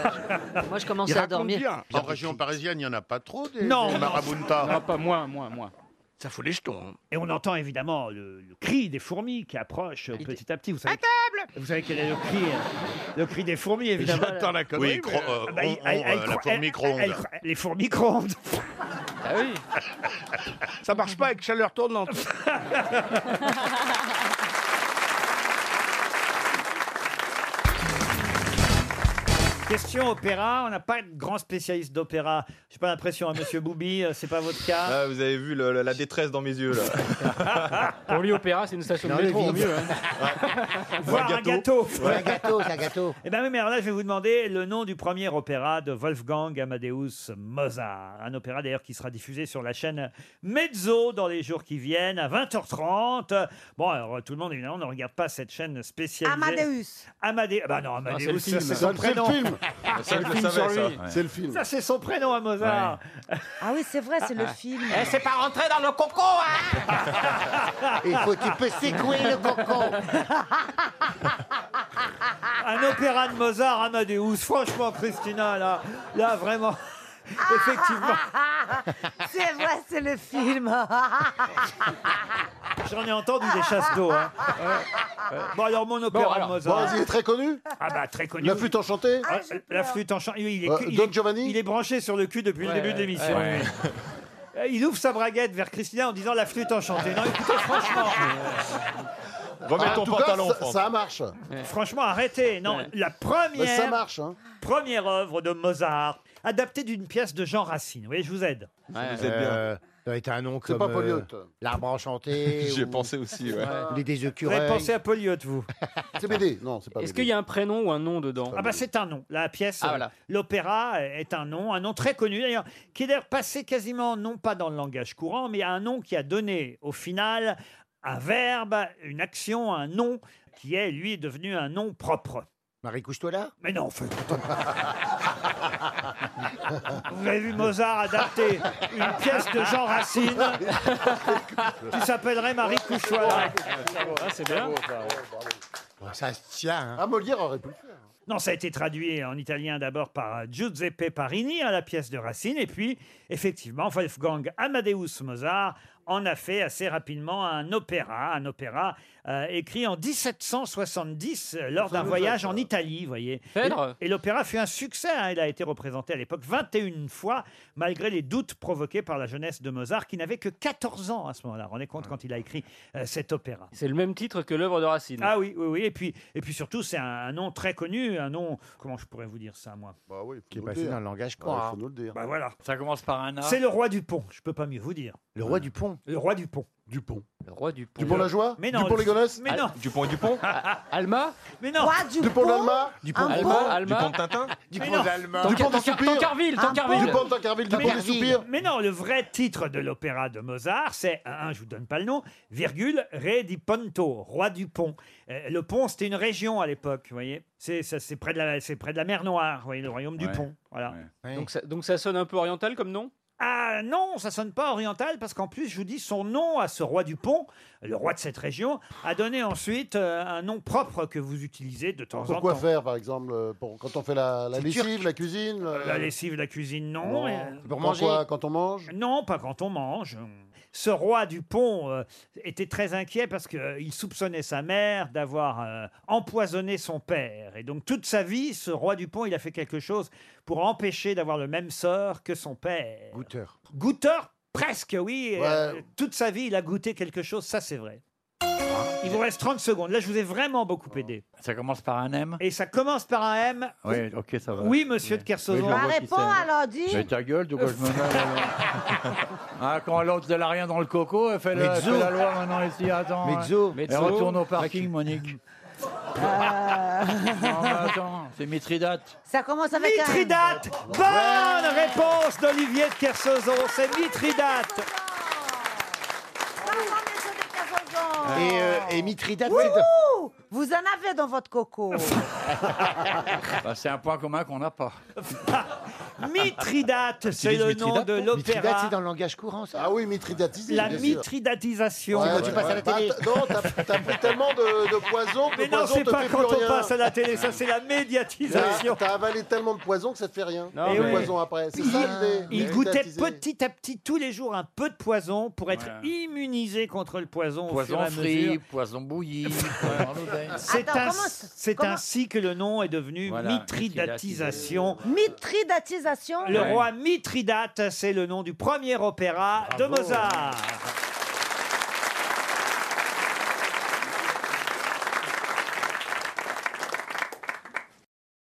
Moi, je Il commençais à raconte dormir. bien. En région parisienne, il n'y en a pas trop des, Non, des non. marabuntas. Non, pas moins, moins, moins. Ça fout les jetons. hein. Et on entend évidemment le, le cri des fourmis qui approche euh, petit à petit. Vous savez, vous savez quel est le cri euh, Le cri des fourmis, évidemment. J'attends la connerie. Oui, mais, cro- euh, euh, Ah bah, on- il- on- elle- euh, elle la cro- fourmi elle- micro-ondes. elle- les fourmis micro-ondes. Ah oui. Ça marche pas avec chaleur tournante. Question opéra. On n'a pas de grand spécialiste d'opéra. J'ai pas l'impression, à Monsieur Boubi, euh, c'est pas votre cas. Ah, vous avez vu le- la détresse dans mes yeux là. Pour lui, Opéra, c'est une station de Dans métro, le au vide. mieux. hein. Voir un gâteau. Ouais, un gâteau, c'est un gâteau. Eh bien oui, mais alors là, je vais vous demander le nom du premier opéra de Wolfgang Amadeus Mozart. Un opéra d'ailleurs qui sera diffusé sur la chaîne Mezzo dans les jours qui viennent à vingt heures trente. Bon, alors tout le monde évidemment ne regarde pas cette chaîne spécialisée. Amadeus. Amadeus. Bah non, Amadeus, c'est le film. c'est Ça, son c'est le prénom. film. Ça, je le film savais, sur ça. lui. Ouais. C'est le film. Ça, c'est son prénom à Mozart. Ah oui, c'est vrai, c'est le film. Eh, c'est pas rentré dans le coco, hein. Il faut, tu peux secouer le coco. Un opéra de Mozart, Amadeus. Franchement, Christina, là, là vraiment. Effectivement. C'est vrai, c'est le film. J'en ai entendu des chasses d'eau. Hein. Bon, alors, mon opéra Bon, alors, de Mozart. Bon, il est très connu. Ah, bah, très connu. La flûte enchantée. Ah, la flûte enchantée. Oui, il est, Euh, il Don est- Giovanni. il est branché sur le cul depuis le Ouais, début de l'émission. ouais. Euh, Il ouvre sa braguette vers Christina en disant la flûte enchantée. Non, écoutez, franchement, Remets Ah, ton en tout cas, pantalon, ça, Franck. ça marche. franchement, arrêtez. Non, Ouais. la Bah, première, ça marche. Hein. première œuvre de Mozart, adaptée d'une pièce de Jean Racine. Vous voyez, je vous aide. Ouais. Vous êtes bien. Euh, Ça doit être un nom C'est comme pas Poliote. euh, l'arbre enchanté. J'y ai ou- pensé aussi, ouais. ou les des Vous avez écureuils. pensé à Poliote, vous? C'est B D. Non, c'est pas Est-ce B D. qu'il y a un prénom ou un nom dedans Ah bah c'est un nom. La pièce, Ah, euh, voilà. l'opéra est un nom, un nom très connu d'ailleurs, qui est d'ailleurs passé quasiment non pas dans le langage courant, mais un nom qui a donné au final un verbe, une action, un nom qui est lui devenu un nom propre. Marie, couche-toi là. Mais non, enfin, vous avez vu Mozart adapter une pièce de Jean Racine qui s'appellerait Marie Couchoir. Ah, c'est bien. Ça se tient. Hein. Ah, Molière aurait pu le faire. Non, ça a été traduit en italien d'abord par Giuseppe Parini, à la pièce de Racine, et puis, effectivement, Wolfgang Amadeus Mozart en a fait assez rapidement un opéra, un opéra euh, écrit en dix-sept cent soixante-dix euh, lors d'un voyage en Italie, vous voyez. Phèdre. Et, et l'opéra fut un succès, hein, il a été représenté à l'époque vingt et une fois, malgré les doutes provoqués par la jeunesse de Mozart, qui n'avait que quatorze ans à ce moment-là. Vous vous rendez compte quand il a écrit euh, cet opéra. C'est le même titre que l'œuvre de Racine. Ah oui, oui, oui. Et puis, et puis surtout, c'est un, un nom très connu, un nom, comment je pourrais vous dire ça, moi? Bah oui, faut Qui est nous le passé dire. dans le langage Ouais, courant. faut nous le dire. Bah voilà. Ça commence par un A. C'est le roi du pont, je peux pas mieux vous dire. Le roi du pont. Le roi du pont. Dupont. Le roi du pont. Dupont la joie. Mais non, Dupont les Gonesse. Mais non, Dupont et Dupont. Alma. mais non. Roi du Dupont pont, d'Alma. Dupont un de- Alma. pont. Alma. Dupont de Tintin. Dupont non. d'Allemagne. Dupont de Soupir. Tancarville. Un Tancarville. Dupont de Tancarville. Dupont des Tancarville. Soupirs. Mais non, le vrai titre de l'opéra de Mozart, c'est, un, je vous donne pas le nom, virgule, Re di Ponto, roi du pont. Euh, le pont, c'était une région à l'époque, vous voyez. C'est, ça, c'est, près de la, c'est près de la mer Noire, vous voyez, le royaume du Ouais. pont. Voilà. Ouais. Donc ça, donc ça sonne un peu oriental comme nom. Ah non, ça sonne pas oriental parce qu'en plus, je vous dis, son nom à ce roi du pont, le roi de cette région, a donné ensuite euh, un nom propre que vous utilisez de temps en Pourquoi temps. faire, par exemple, euh, pour, quand on fait la, la C'est lessive, turc. la cuisine euh, La lessive, la cuisine, non. non. mais- Pour Quand manger. quoi, quand on mange. Non, pas quand on mange. Ce roi du pont euh, était très inquiet parce qu'il soupçonnait sa mère d'avoir euh, empoisonné son père. Et donc toute sa vie, ce roi du pont, il a fait quelque chose pour empêcher d'avoir le même sort que son père. Goûteur. Goûteur, presque, oui. Ouais. Euh, toute sa vie, il a goûté quelque chose, ça c'est vrai. Il vous reste trente secondes. Là, je vous ai vraiment beaucoup aidé. Ça commence par un M. Et ça commence par un M. Oui, ok, ça va. Oui, monsieur de Kersauzon. Oui, je Bah, vois qui réponds c'est. alors, dis. Mais ta gueule, de quoi je me mêle alors Ah, quand l'autre elle a rien dans le coco, elle fait, le- elle Mezzo. fait la loi maintenant ici, attends. Mezzo. Elle retourne au parking, Monique. Euh, Non, mais attends, c'est Mithridate. Ça commence avec un M. Mithridate. Bonne réponse d'Olivier de Kersauzon. C'est Mithridate. Et, euh, et Mithridate, c'est de- Ouh, vous en avez dans votre coco. Bah, c'est un point commun qu'on n'a pas. Mithridate, c'est dis le Mithridate, nom de toi Mithridate, l'opéra. c'est dans le langage courant, ça. Ah oui, mitridatisé. La bien sûr. mitridatisation. Ouais, quand tu passes à la Bah, télé. t'as- non, t'as t'as pris tellement de, de poison que Mais le non, poison c'est te pas fait quand plus on rien. passe à la télé, ça c'est la T'as médiatisation. t'as avalé tellement de poison que ça te fait rien. Non, le mais- poison après. C'est ça l'idée. Il goûtait Mitridatisé. petit à petit tous les jours un peu de poison pour être Ouais. immunisé contre le poison. au fur Poison et à frit, mesure. poison bouilli. poison l'oseille. C'est Attends, un- comment- c'est comment- ainsi que le nom est devenu Voilà, mitridatisation. Mitridatisation. Le Ouais. roi Mithridate, c'est le nom du premier opéra de Bravo. Mozart.